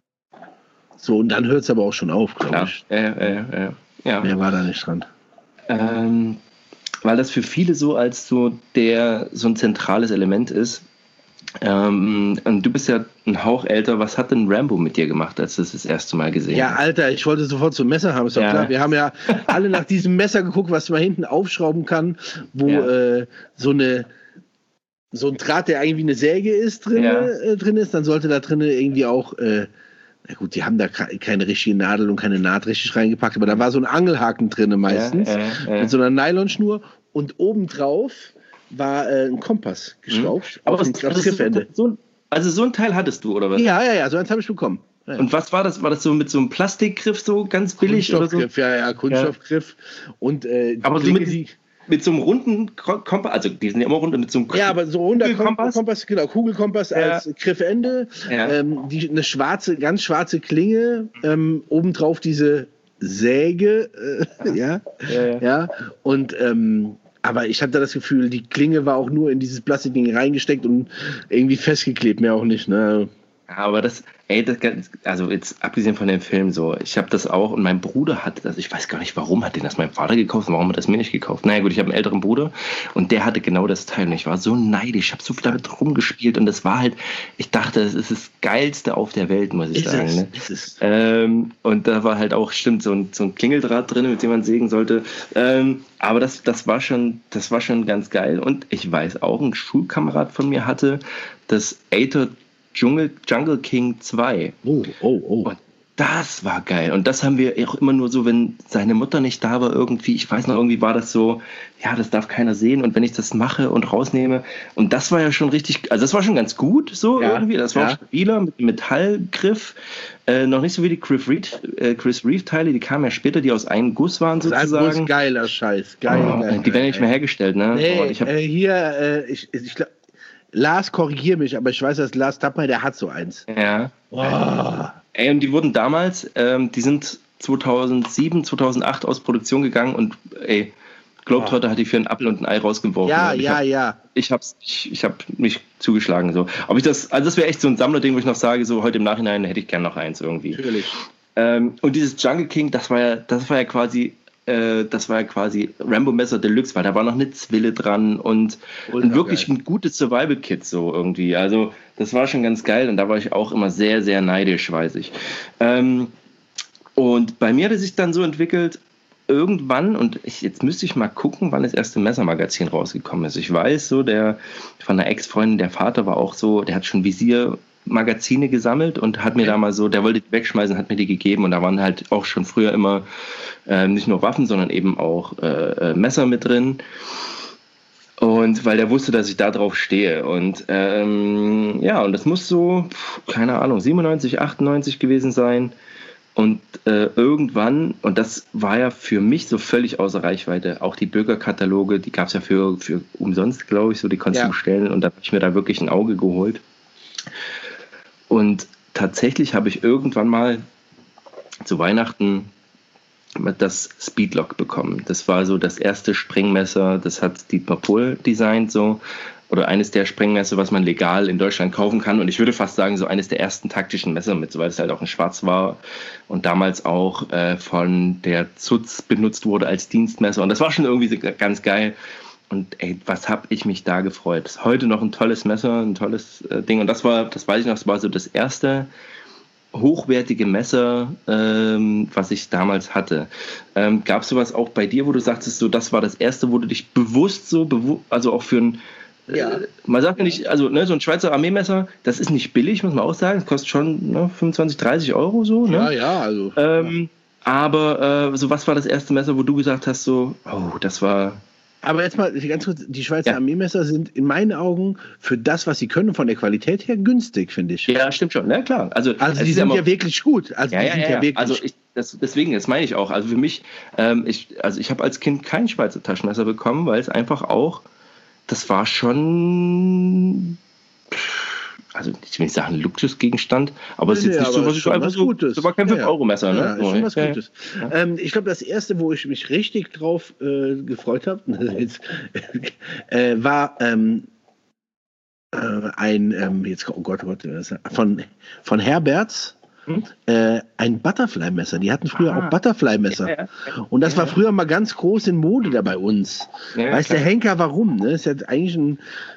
So, und dann hört es aber auch schon auf, glaube ich. Ja, ja, ja, ja, ja. Mehr war da nicht dran. Ähm, weil das für viele so als so der so ein zentrales Element ist. Ähm, und du bist ja ein Hauch älter. Was hat denn Rambo mit dir gemacht, als du es das erste Mal gesehen ja, hast? Ja, Alter, ich wollte sofort so ein Messer haben, ist doch ja. klar. Wir haben ja alle nach diesem Messer geguckt, was man hinten aufschrauben kann, wo ja. äh, so eine so ein Draht, der eigentlich wie eine Säge ist, drin, ja. äh, drin ist. Dann sollte da drin irgendwie auch äh, na gut, die haben da keine richtige Nadel und keine Naht richtig reingepackt, aber da war so ein Angelhaken drin meistens, ja, äh, äh. mit so einer Nylonschnur und obendrauf war äh, ein Kompass geschraubt. Mhm. Aber was, das Griffende. So, also so ein Teil hattest du, oder was? Ja, ja, ja, so eins habe ich bekommen. Ja, ja. Und was war das? War das so mit so einem Plastikgriff so ganz billig oder so? Ja, ja, Kunststoffgriff. Ja. Und, äh, aber so mit, die, mit so einem runden Kompass, also die sind ja immer rund mit so einem ja, aber so runder Kugelkompass, Kompass, genau, Kugelkompass ja. als Griffende, ja. ähm, die, eine schwarze, ganz schwarze Klinge, ähm, obendrauf diese Säge, äh, ja, ja, ja, ja, und ähm, aber ich hatte das Gefühl, die Klinge war auch nur in dieses Plastikding reingesteckt und irgendwie festgeklebt, mehr auch nicht, ne? Aber das, ey, das, also jetzt abgesehen von dem Film so, ich habe das auch und mein Bruder hatte das, ich weiß gar nicht, warum hat den das mein Vater gekauft und warum hat das mir nicht gekauft. Naja gut, ich habe einen älteren Bruder und der hatte genau das Teil und ich war so neidisch, ich habe so viel damit rumgespielt und das war halt, ich dachte, das ist das Geilste auf der Welt, muss ich ist sagen. Es, ne? ist es. Ähm, und da war halt auch, stimmt, so ein, so ein Klingeldraht drin, mit dem man sägen sollte. Ähm, aber das, das war schon, das war schon ganz geil und ich weiß auch, ein Schulkamerad von mir hatte das Aether Jungle, Jungle King zwei. Oh, oh, oh. Und das war geil. Und das haben wir auch immer nur so, wenn seine Mutter nicht da war, irgendwie, ich weiß noch, irgendwie war das so, ja, das darf keiner sehen. Und wenn ich das mache und rausnehme, und das war ja schon richtig, also das war schon ganz gut, so ja, irgendwie. Das war ja. auch stabiler mit Metallgriff. Äh, noch nicht so wie die Chris Reeve, äh, Chris Reeve Teile, die kamen ja später, die aus einem Guss waren sozusagen. Das ist ein geiler Scheiß. Geil, oh, geil, die werden nicht mehr hergestellt, ne? Nee, oh, ich hab, äh, hier, äh, ich, ich glaube, Lars, korrigier mich, aber ich weiß, dass Lars Tappmeier, der hat so eins. Ja. Oh. Ey, und die wurden damals, ähm, die sind zweitausendsieben, zweitausendacht aus Produktion gegangen und ey, Globetrotter oh. hat die für einen Apfel und ein Ei rausgeworfen. Ja, ja, hab, ja. Ich hab's, ich, ich hab mich zugeschlagen. So. Ob ich das, also das wäre echt so ein Sammlerding, wo ich noch sage, so heute im Nachhinein hätte ich gern noch eins irgendwie. Natürlich. Ähm, und dieses Jungle King, das war ja, das war ja quasi. Das war ja quasi Rambo Messer Deluxe, weil da war noch eine Zwille dran und, und wirklich geil. Ein gutes Survival-Kit so irgendwie. Also das war schon ganz geil und da war ich auch immer sehr, sehr neidisch, weiß ich. Ähm, und bei mir hat es sich dann so entwickelt, irgendwann, und ich, jetzt müsste ich mal gucken, wann das erste Messermagazin rausgekommen ist. Ich weiß so, der von einer Ex-Freundin, der Vater war auch so, der hat schon Visier Magazine gesammelt und hat mir da mal so, der wollte die wegschmeißen, hat mir die gegeben und da waren halt auch schon früher immer äh, nicht nur Waffen, sondern eben auch äh, Messer mit drin und weil der wusste, dass ich da drauf stehe und ähm, ja, und das muss so, keine Ahnung, siebenundneunzig, achtundneunzig gewesen sein und äh, irgendwann, und das war ja für mich so völlig außer Reichweite, auch die Bürgerkataloge, die gab es ja für, für umsonst, glaube ich, so, die konntest du ja. bestellen und da habe ich mir da wirklich ein Auge geholt. Und tatsächlich habe ich irgendwann mal zu Weihnachten das Speedlock bekommen. Das war so das erste Sprengmesser, das hat Dietmar Pohl designt so. Oder eines der Sprengmesser, was man legal in Deutschland kaufen kann. Und ich würde fast sagen, so eines der ersten taktischen Messer mit, so, weil es halt auch in Schwarz war und damals auch äh, von der Zutz benutzt wurde als Dienstmesser. Und das war schon irgendwie ganz geil. Und ey, was habe ich mich da gefreut. Das ist heute noch ein tolles Messer, ein tolles äh, Ding. Und das war, das weiß ich noch, das war so das erste hochwertige Messer, ähm, was ich damals hatte. Ähm, Gab es sowas auch bei dir, wo du sagtest, so das war das erste, wo du dich bewusst so, bewu- also auch für ein, ja. äh, man sagt ja nicht, also ne, so ein Schweizer Armeemesser, das ist nicht billig, muss man auch sagen. Das kostet schon ne, fünfundzwanzig, dreißig Euro so. Ne? Ja, ja, also. Ähm, ja. Aber äh, so was war das erste Messer, wo du gesagt hast, so, oh, das war... Aber jetzt mal ganz kurz, die Schweizer ja. Armeemesser sind in meinen Augen für das, was sie können, von der Qualität her günstig, finde ich. Ja, stimmt schon, na klar. Also, also die sind ja, ja wirklich gut. Also ja, die ja, sind ja, ja wirklich also ich, das, deswegen, das meine ich auch. Also für mich, ähm, ich, also ich habe als Kind kein Schweizer Taschenmesser bekommen, weil es einfach auch, das war schon... Also ich will nicht sagen Luxusgegenstand, aber es ist nee, jetzt nicht so, was ich einfach so, Gutes. Das war kein fünf-Euro-Messer, ja, ne? Ja, ist schon was ja, Gutes. Ja. Ähm, ich glaube, das erste, wo ich mich richtig drauf äh, gefreut habe, äh, war ähm, äh, ein, ähm, jetzt, oh Gott, oh Gott, von, von Herberts, hm? äh, ein Butterfly-Messer. Die hatten früher ah. auch Butterfly-Messer. Ja, ja, ja. Und das war früher mal ganz groß in Mode da bei uns. Ja, Weiß klar. der Henker warum? Ne? Ist ja eigentlich ein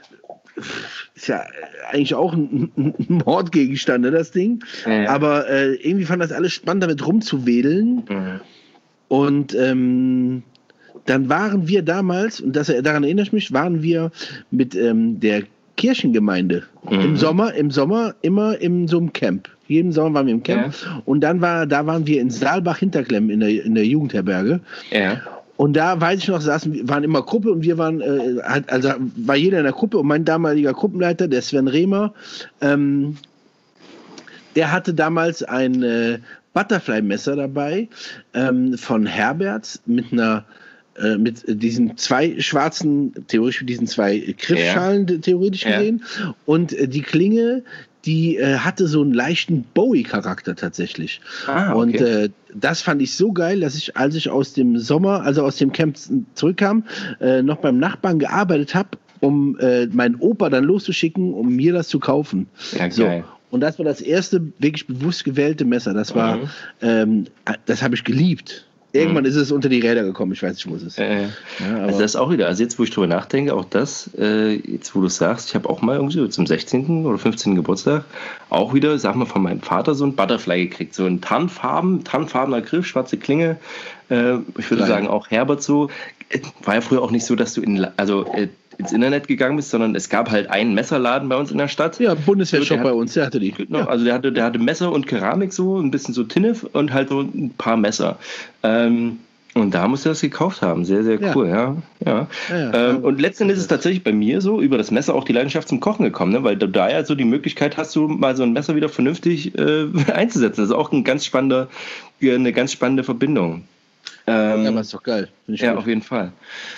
Ist ja eigentlich auch ein, ein Mordgegenstand, ne, das Ding. Ja, ja. Aber äh, irgendwie fand das alles spannend, damit rumzuwedeln. Mhm. Und ähm, dann waren wir damals, und das, daran erinnere ich mich, waren wir mit ähm, der Kirchengemeinde mhm. im Sommer, im Sommer immer in so einem Camp. Jeden Sommer waren wir im Camp. Ja. Und dann war, da waren wir in Saalbach-Hinterklemm in der, in der Jugendherberge. Ja. Und da weiß ich noch, saßen, waren immer Gruppe und wir waren, äh, also war jeder in der Gruppe und mein damaliger Gruppenleiter, der Sven Rehmer, ähm, der hatte damals ein äh, Butterfly-Messer dabei ähm, von Herberts mit einer äh, mit diesen zwei schwarzen, theoretisch mit diesen zwei Griffschalen ja. theoretisch ja. gesehen und äh, die Klinge, die äh, hatte so einen leichten Bowie-Charakter tatsächlich. Ah, okay. Und äh, das fand ich so geil, dass ich, als ich aus dem Sommer, also aus dem Camp zurückkam, äh, noch beim Nachbarn gearbeitet habe, um äh, meinen Opa dann loszuschicken, um mir das zu kaufen. Ja, so. geil. Und das war das erste wirklich bewusst gewählte Messer. Das war, mhm. ähm, das habe ich geliebt. Irgendwann mhm. ist es unter die Räder gekommen, ich weiß nicht, wo es ist. Äh, ja, also das ist auch wieder, also jetzt, wo ich drüber nachdenke, auch das, äh, jetzt wo du es sagst, ich habe auch mal irgendwie zum sechzehnten oder fünfzehnten Geburtstag auch wieder, sag mal, von meinem Vater so ein Butterfly gekriegt, so ein Tarnfarben, tarnfarbener Griff, schwarze Klinge, äh, ich würde Nein. sagen auch Herbert so, war ja früher auch nicht so, dass du in, also äh, ins Internet gegangen bist, sondern es gab halt einen Messerladen bei uns in der Stadt. Ja, Bundeswehrshop bei uns, der hatte die. Genau, ja. Also der hatte, der hatte Messer und Keramik so, ein bisschen so Tinne und halt so ein paar Messer. Ähm, und da musst du das gekauft haben. Sehr, sehr cool, ja. ja. ja. ja, ja. Ähm, und letztendlich ist es tatsächlich bei mir so, über das Messer auch die Leidenschaft zum Kochen gekommen, ne? Weil du da ja so die Möglichkeit hast, du mal so ein Messer wieder vernünftig äh, einzusetzen. Das ist auch ein ganz spannender, eine ganz spannende Verbindung. Ähm, ja, aber ist doch geil. Ja, gut. Auf jeden Fall.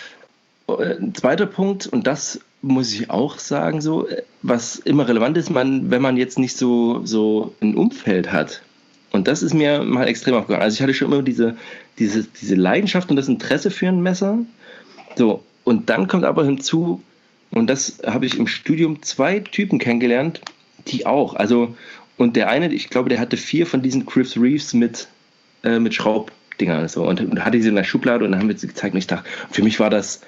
Ein zweiter Punkt, und das muss ich auch sagen, so, was immer relevant ist, man, wenn man jetzt nicht so, so ein Umfeld hat. Und das ist mir mal extrem aufgegangen. Also ich hatte schon immer diese, diese, diese Leidenschaft und das Interesse für ein Messer. So, und dann kommt aber hinzu, und das habe ich im Studium zwei Typen kennengelernt, die auch. Also, und der eine, ich glaube, der hatte vier von diesen Chris Reeves mit, äh, mit Schraubdinger so, und, und hatte sie in der Schublade und dann haben wir sie gezeigt und ich dachte, für mich war das,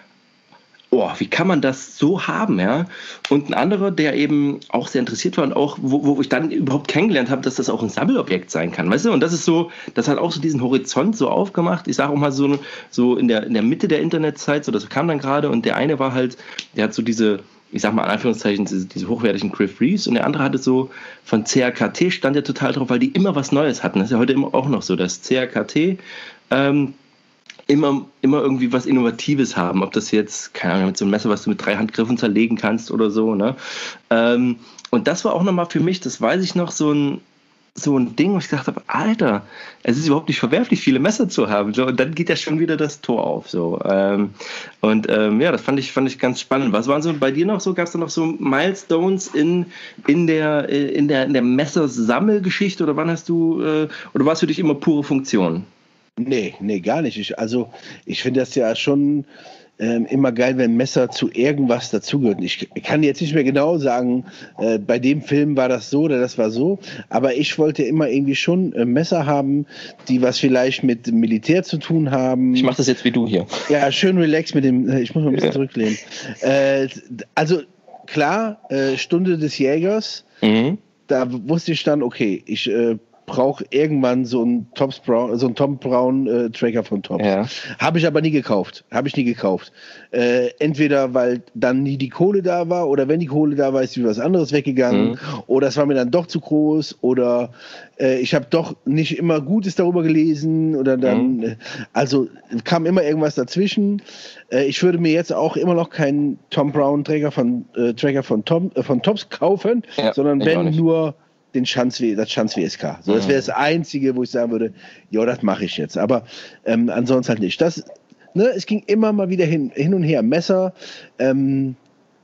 oh, wie kann man das so haben, ja? Und ein anderer, der eben auch sehr interessiert war und auch, wo, wo ich dann überhaupt kennengelernt habe, dass das auch ein Sammelobjekt sein kann, weißt du? Und das ist so, das hat auch so diesen Horizont so aufgemacht. Ich sage auch mal so, so in der, in der Mitte der Internetzeit, so das kam dann gerade und der eine war halt, der hat so diese, ich sag mal in Anführungszeichen, diese, diese hochwertigen Chris Reeves und der andere hatte so von C A K T, stand ja total drauf, weil die immer was Neues hatten. Das ist ja heute immer auch noch so, dass C A K T ähm, immer, immer irgendwie was Innovatives haben. Ob das jetzt, keine Ahnung, mit so einem Messer, was du mit drei Handgriffen zerlegen kannst oder so, ne? Ähm, und das war auch nochmal für mich, das weiß ich noch, so ein, so ein Ding, wo ich gedacht habe, Alter, es ist überhaupt nicht verwerflich, viele Messer zu haben. So, und dann geht ja schon wieder das Tor auf. So. Ähm, und ähm, ja, das fand ich, fand ich ganz spannend. Was waren so bei dir noch so? Gab es da noch so Milestones in, in der, in der, in der Messersammelgeschichte oder wann hast du, äh, oder war es für dich immer pure Funktion? Nee, nee, gar nicht. Ich, also ich finde das ja schon ähm, immer geil, wenn Messer zu irgendwas dazugehören. Ich kann jetzt nicht mehr genau sagen, äh, bei dem Film war das so oder das war so, aber ich wollte immer irgendwie schon äh, Messer haben, die was vielleicht mit Militär zu tun haben. Ich mache das jetzt wie du hier. Ja, schön relax mit dem, ich muss mal ein bisschen ja. zurücklehnen. Äh, also klar, äh, Stunde des Jägers, mhm. da wusste ich dann, okay, ich äh, brauche irgendwann so einen Tops Brown, so einen Tom Brown äh, Tracker von Tops. Ja. Habe ich aber nie gekauft. Habe ich nie gekauft. Äh, entweder weil dann nie die Kohle da war oder wenn die Kohle da war, ist wie was anderes weggegangen mhm. oder es war mir dann doch zu groß oder äh, ich habe doch nicht immer Gutes darüber gelesen oder dann, mhm. äh, also kam immer irgendwas dazwischen. Äh, ich würde mir jetzt auch immer noch keinen Tom Brown Tracker von äh, Tracker von Tom äh, von Tops kaufen, ja, sondern wenn nur den Schanz, das Schanz W S K. So, das wäre das Einzige, wo ich sagen würde, ja, das mache ich jetzt. Aber ähm, ansonsten halt nicht. Das, ne, es ging immer mal wieder hin, hin und her. Messer. Ähm,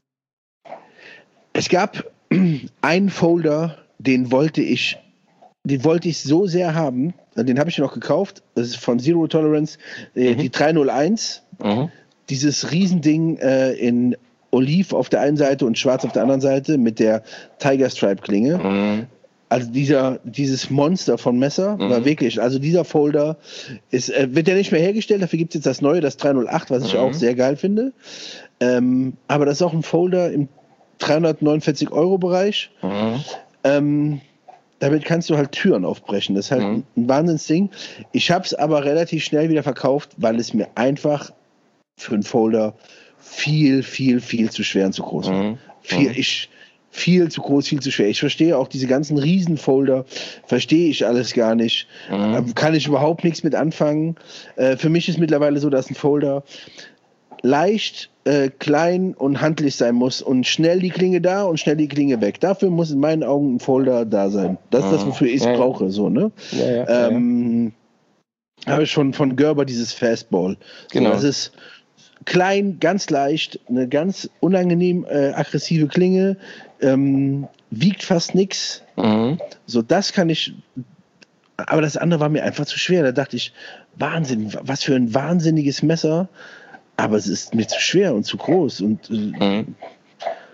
es gab einen Folder, den wollte ich, den wollte ich so sehr haben. Den habe ich noch gekauft. Das ist von Zero Tolerance, äh, mhm. die drei null eins. Mhm. Dieses Riesending äh, in Oliv auf der einen Seite und Schwarz auf der anderen Seite mit der Tiger Stripe Klinge. Mhm. Also dieser, dieses Monster von Messer mhm. war wirklich, also dieser Folder ist, äh, wird ja nicht mehr hergestellt, dafür gibt es jetzt das neue, das drei null acht, was ich mhm. auch sehr geil finde. Ähm, aber das ist auch ein Folder im dreihundertneunundvierzig Euro Bereich. Mhm. Ähm, damit kannst du halt Türen aufbrechen. Das ist halt mhm. ein Wahnsinnsding. Ich habe es aber relativ schnell wieder verkauft, weil es mir einfach für einen Folder viel, viel, viel zu schwer und zu groß war. Mhm. Viel, ich, viel zu groß, viel zu schwer. Ich verstehe auch diese ganzen Riesenfolder, verstehe ich alles gar nicht. Mhm. Kann ich überhaupt nichts mit anfangen. Äh, für mich ist mittlerweile so, dass ein Folder leicht, äh, klein und handlich sein muss und schnell die Klinge da und schnell die Klinge weg. Dafür muss in meinen Augen ein Folder da sein. Das ist mhm. das, wofür ich es ja, brauche. So, ne? Ja, ja, ähm, ja. Habe ich schon von Gerber dieses Fastball. Genau. So, das ist klein, ganz leicht, eine ganz unangenehm äh, aggressive Klinge, ähm, wiegt fast nichts. Mhm. So, das kann ich, aber das andere war mir einfach zu schwer. Da dachte ich, Wahnsinn, was für ein wahnsinniges Messer, aber es ist mir zu schwer und zu groß und äh, mhm.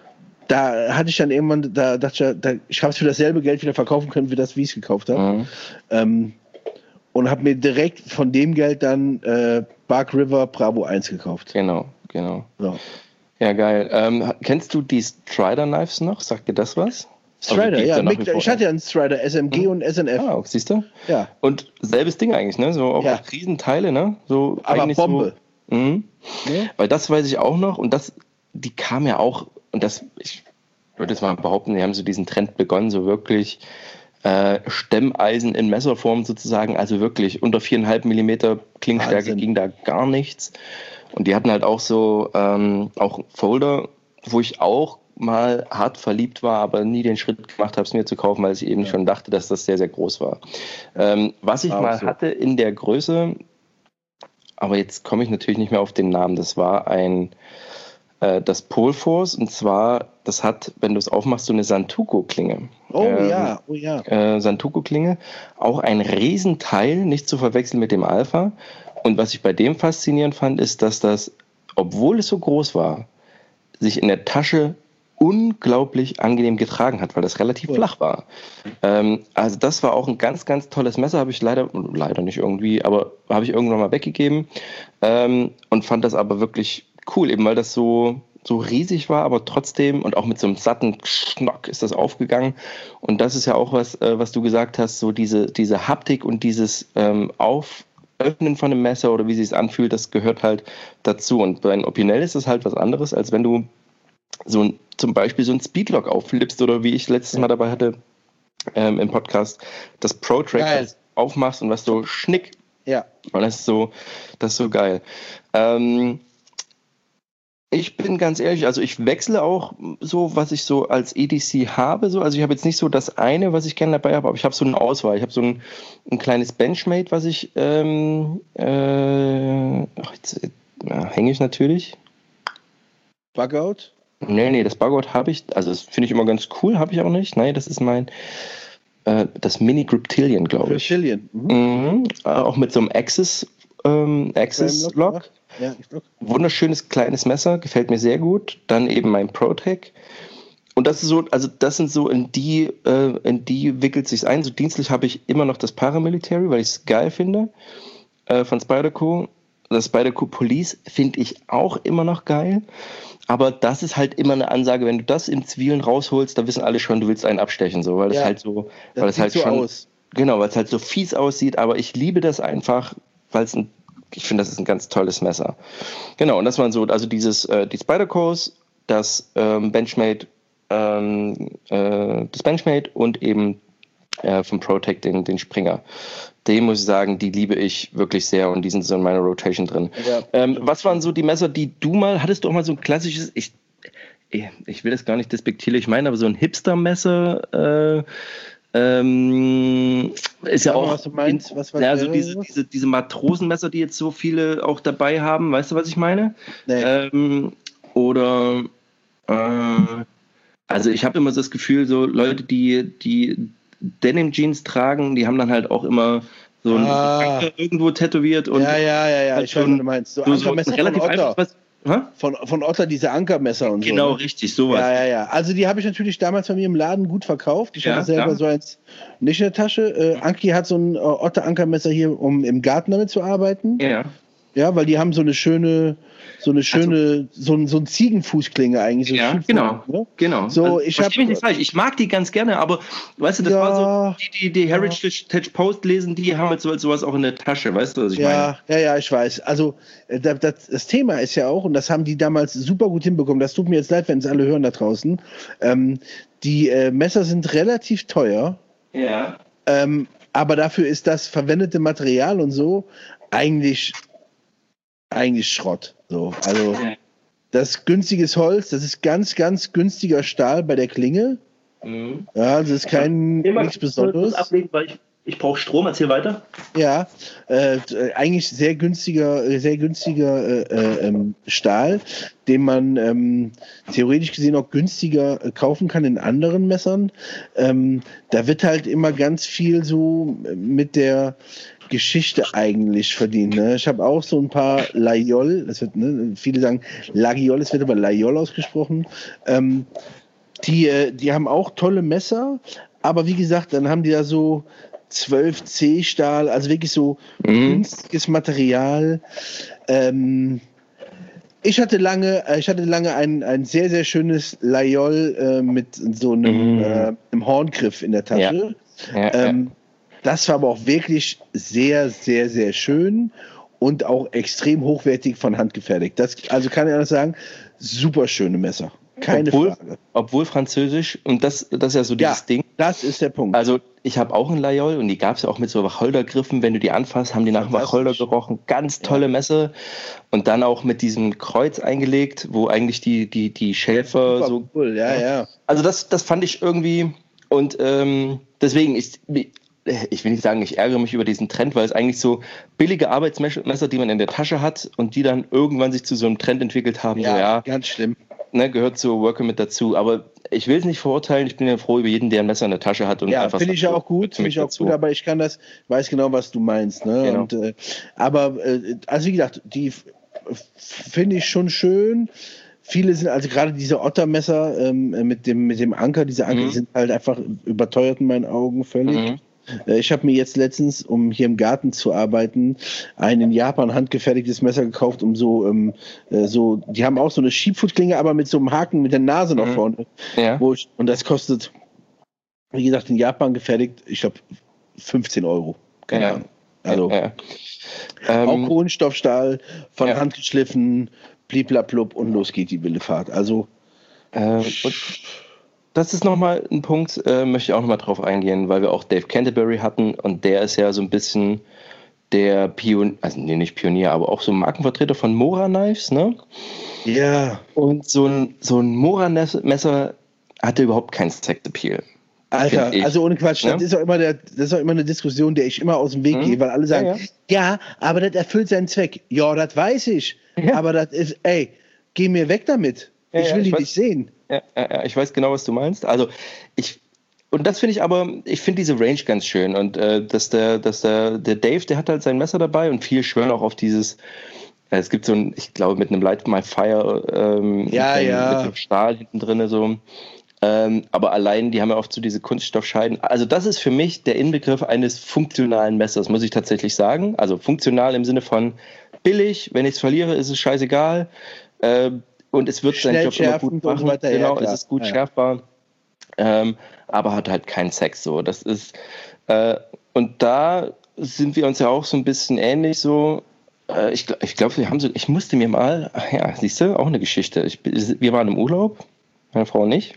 da hatte ich dann irgendwann, da dachte ich, da, ich habe es für dasselbe Geld wieder verkaufen können, wie das, wie ich es gekauft habe. Mhm. Ähm, und habe mir direkt von dem Geld dann äh, Bark River Bravo eins gekauft. Genau, genau. So. Ja, geil. Ähm, kennst du die Strider Knives noch? Sagt dir das was? Strider, also, ja. Mick, ich hatte ja einen Strider, S M G hm. und S N F. Ah, siehst du? Ja. Und selbes Ding eigentlich, ne? So auch, ja. auch Riesenteile, ne? So aber Bombe. So, mhm. ja. Weil das weiß ich auch noch und das, die kam ja auch, und das, ich würde jetzt mal behaupten, die haben so diesen Trend begonnen, so wirklich äh, Stemmeisen in Messerform sozusagen, also wirklich unter viereinhalb Millimeter Klingenstärke Wahnsinn. Ging da gar nichts. Und die hatten halt auch so, ähm, auch Folder, wo ich auch mal hart verliebt war, aber nie den Schritt gemacht habe, es mir zu kaufen, weil ich eben ja. schon dachte, dass das sehr, sehr groß war. Ähm, was ich auch mal so. hatte in der Größe, aber jetzt komme ich natürlich nicht mehr auf den Namen, das war ein, äh, das Polforce, und zwar, das hat, wenn du es aufmachst, so eine Santuko-Klinge. Oh ähm, ja, oh ja. Äh, Santuko-Klinge, auch ein Riesenteil, nicht zu verwechseln mit dem Alpha. Und was ich bei dem faszinierend fand, ist, dass das, obwohl es so groß war, sich in der Tasche unglaublich angenehm getragen hat, weil das relativ cool. flach war. Ähm, also das war auch ein ganz, ganz tolles Messer, habe ich leider, leider nicht irgendwie, aber habe ich irgendwann mal weggegeben ähm, und fand das aber wirklich cool, eben weil das so, so riesig war, aber trotzdem und auch mit so einem satten Schnock ist das aufgegangen. Und das ist ja auch was, äh, was du gesagt hast, so diese, diese Haptik und dieses ähm, Auf Öffnen von einem Messer oder wie sich es anfühlt, das gehört halt dazu. Und bei einem Opinel ist das halt was anderes, als wenn du so ein, zum Beispiel so ein Speedlock aufflippst oder wie ich letztes Mal dabei hatte ähm, im Podcast, das Pro-Track aufmachst und was so schnick. Ja. Und das ist so, das ist so geil. Ähm, ich bin ganz ehrlich, also ich wechsle auch so, was ich so als E D C habe. So. Also ich habe jetzt nicht so das eine, was ich gerne dabei habe, aber ich habe so eine Auswahl. Ich habe so ein, ein kleines Benchmade, was ich ähm, äh, ach, jetzt ja, hänge ich natürlich. Bugout? Nee, nee, das Bugout habe ich, also das finde ich immer ganz cool, habe ich auch nicht. Nein, das ist mein, äh, das Mini Griptilian, glaube ich. Griptilian. Mhm. Mhm. Äh, auch mit so einem Axis, ähm, Axis Lock. Ja, wunderschönes kleines Messer, gefällt mir sehr gut. Dann eben mein ProTech. Und das ist so, also das sind so, in die, äh, in die wickelt sich's ein. So dienstlich habe ich immer noch das Paramilitary, weil ich es geil finde, äh, von Spyderco. Das Spyderco Police finde ich auch immer noch geil. Aber das ist halt immer eine Ansage, wenn du das im Zivilen rausholst, da wissen alle schon, du willst einen abstechen, so, weil das ja, halt so, weil das, das halt so schon, aus. Genau, weil es halt so fies aussieht. Aber ich liebe das einfach, weil es ein Ich finde, das ist ein ganz tolles Messer. Genau, und das waren so, also dieses, äh, die Spydercos, das ähm, Benchmade, ähm, äh, das Benchmade und eben äh, vom ProTech den, den Springer. Den muss ich sagen, die liebe ich wirklich sehr und die sind so in meiner Rotation drin. Ja. Ähm, was waren so die Messer, die du mal, hattest du auch mal so ein klassisches, ich, ich will das gar nicht despektierlich meinen, aber so ein Hipster-Messer, äh, Ähm, ist ja, ja auch, was du meinst, was, was ja, so diese, diese, diese Matrosenmesser, die jetzt so viele auch dabei haben, weißt du, was ich meine? Nee. Ähm, oder äh, also ich habe immer so das Gefühl, so Leute, die, die Denim Jeans tragen, die haben dann halt auch immer so ein ah. Anker irgendwo tätowiert und ja, ja, ja, ja, ich weiß, was du meinst. So, so, so relativ einfach was. Von, von Otter diese Ankermesser und genau, so. Genau, richtig, sowas. Ja, ja, ja. Also die habe ich natürlich damals bei mir im Laden gut verkauft. Ich ja, hatte selber ja. so eins nicht in der Tasche. Äh, Anki hat so ein äh, Otter-Ankermesser hier, um im Garten damit zu arbeiten. Ja. Ja, weil die haben so eine schöne, so eine schöne, also, so ein, so ein Ziegenfußklinge eigentlich. So ja, genau, ne? genau. So, also, ich habe mich nicht falsch. Ich mag die ganz gerne, aber weißt du, das ja, war so, die, die, die Heritage ja. Post lesen, die haben jetzt sowas auch in der Tasche, weißt du, was ich ja, meine? Ja, ja, ich weiß. Also das, das, das Thema ist ja auch, und das haben die damals super gut hinbekommen, das tut mir jetzt leid, wenn es alle hören da draußen, ähm, die äh, Messer sind relativ teuer. Ja. Ähm, aber dafür ist das verwendete Material und so eigentlich eigentlich Schrott. So, also das günstiges Holz, das ist ganz, ganz günstiger Stahl bei der Klinge. Mhm. Ja, das ist kein nichts Besonderes. Ablegen, weil ich, ich brauche Strom. Erzähl weiter. Ja, äh, eigentlich sehr günstiger, sehr günstiger äh, ähm, Stahl, den man ähm, theoretisch gesehen auch günstiger äh, kaufen kann in anderen Messern. Ähm, da wird halt immer ganz viel so mit der Geschichte eigentlich verdient. Ne? Ich habe auch so ein paar Layol, das wird, ne, viele sagen Lagiol, es wird aber Layol ausgesprochen. Ähm, Die, äh, die haben auch tolle Messer, aber wie gesagt, dann haben die da so zwölf C Stahl, also wirklich so Mhm. günstiges Material. Ähm, ich hatte lange, äh, ich hatte lange ein, ein sehr, sehr schönes Layol äh, mit so einem, Mhm. äh, einem Horngriff in der Tasche. Ja, ja. Ähm, das war aber auch wirklich sehr, sehr, sehr schön und auch extrem hochwertig von Hand gefertigt. Das, also kann ich anders sagen, super schöne Messer. Keine obwohl, Frage. Obwohl französisch, und das, das ist ja so dieses Ja, Ding. das ist der Punkt. Also ich habe auch einen Layol und die gab es ja auch mit so Wacholdergriffen. Wenn du die anfasst, haben die nach Wacholder gerochen. Ganz tolle Ja. Messer. Und dann auch mit diesem Kreuz eingelegt, wo eigentlich die, die, die Schäfer Super so... cool, ja, ja. Also das, das fand ich irgendwie... Und ähm, deswegen, ich, ich will nicht sagen, ich ärgere mich über diesen Trend, weil es eigentlich so billige Arbeitsmesser, die man in der Tasche hat und die dann irgendwann sich zu so einem Trend entwickelt haben. Ja, so, ja ganz schlimm. Ne, gehört zur Worker mit dazu. Aber ich will es nicht verurteilen. Ich bin ja froh über jeden, der ein Messer in der Tasche hat. Und ja, einfach finde ich auch gut, finde ich auch gut, aber ich kann das, weiß genau, was du meinst. Ne? Genau. Und, äh, aber, äh, also wie gesagt, die finde ich schon schön. Viele sind, also gerade diese Ottermesser ähm, mit, dem, mit dem Anker, diese Anker, Mhm. die sind halt einfach überteuert in meinen Augen völlig. Mhm. Ich habe mir jetzt letztens, um hier im Garten zu arbeiten, ein in Japan handgefertigtes Messer gekauft, um so, ähm, so, die haben auch so eine Schiebfutklinge, aber mit so einem Haken mit der Nase nach vorne. Ja. Wo ich, und das kostet, wie gesagt, in Japan gefertigt, ich glaube, fünfzehn Euro. Keine Ja. Ahnung. Also, ja, ja. auch Ähm, Kohlenstoffstahl, von ja. Hand geschliffen, bliblablub und los geht die wilde Fahrt. Also, äh, und das ist nochmal ein Punkt, äh, möchte ich auch nochmal drauf eingehen, weil wir auch Dave Canterbury hatten und der ist ja so ein bisschen der Pionier, also nee, nicht Pionier, aber auch so Markenvertreter von Mora Knives, ne? ja. Und so ein, so ein Mora-Messer hatte überhaupt keinen Sex-Appeal. Alter, also ohne Quatsch, Ja? das ist auch immer der, das ist auch immer eine Diskussion, der ich immer aus dem Weg Mhm. gehe, weil alle sagen, Ja, ja, ja. aber das erfüllt seinen Zweck. Ja, das weiß ich. Ja. Aber das ist, ey, geh mir weg damit. Ja, ich ja, will ich die weiß. nicht sehen. Ja, ja, ja, ich weiß genau, was du meinst. Also ich und das finde ich aber, ich finde diese Range ganz schön und äh, dass der, dass der, der Dave, der hat halt sein Messer dabei und viele schwören auch auf dieses. äh, Es gibt so ein, ich glaube, mit einem Light My Fire ähm, Ja, mit, ja. mit einem Stahl hinten drin so. Ähm, aber allein, die haben ja oft so diese Kunststoffscheiden. Also das ist für mich der Inbegriff eines funktionalen Messers, muss ich tatsächlich sagen. Also funktional im Sinne von billig, wenn ich es verliere, ist es scheißegal. Äh, und es wird seinen Schnell Job immer gut schärfend und machen. so weiter, ja, Genau, klar. es ist gut Ja, ja. schärfbar. Ähm, aber hat halt keinen Sex so. Das ist äh, und da sind wir uns ja auch so ein bisschen ähnlich so. Äh, ich ich glaube, wir haben so. Ich musste mir mal. Ach ja, siehst du, auch eine Geschichte. Ich, wir waren im Urlaub, meine Frau und ich.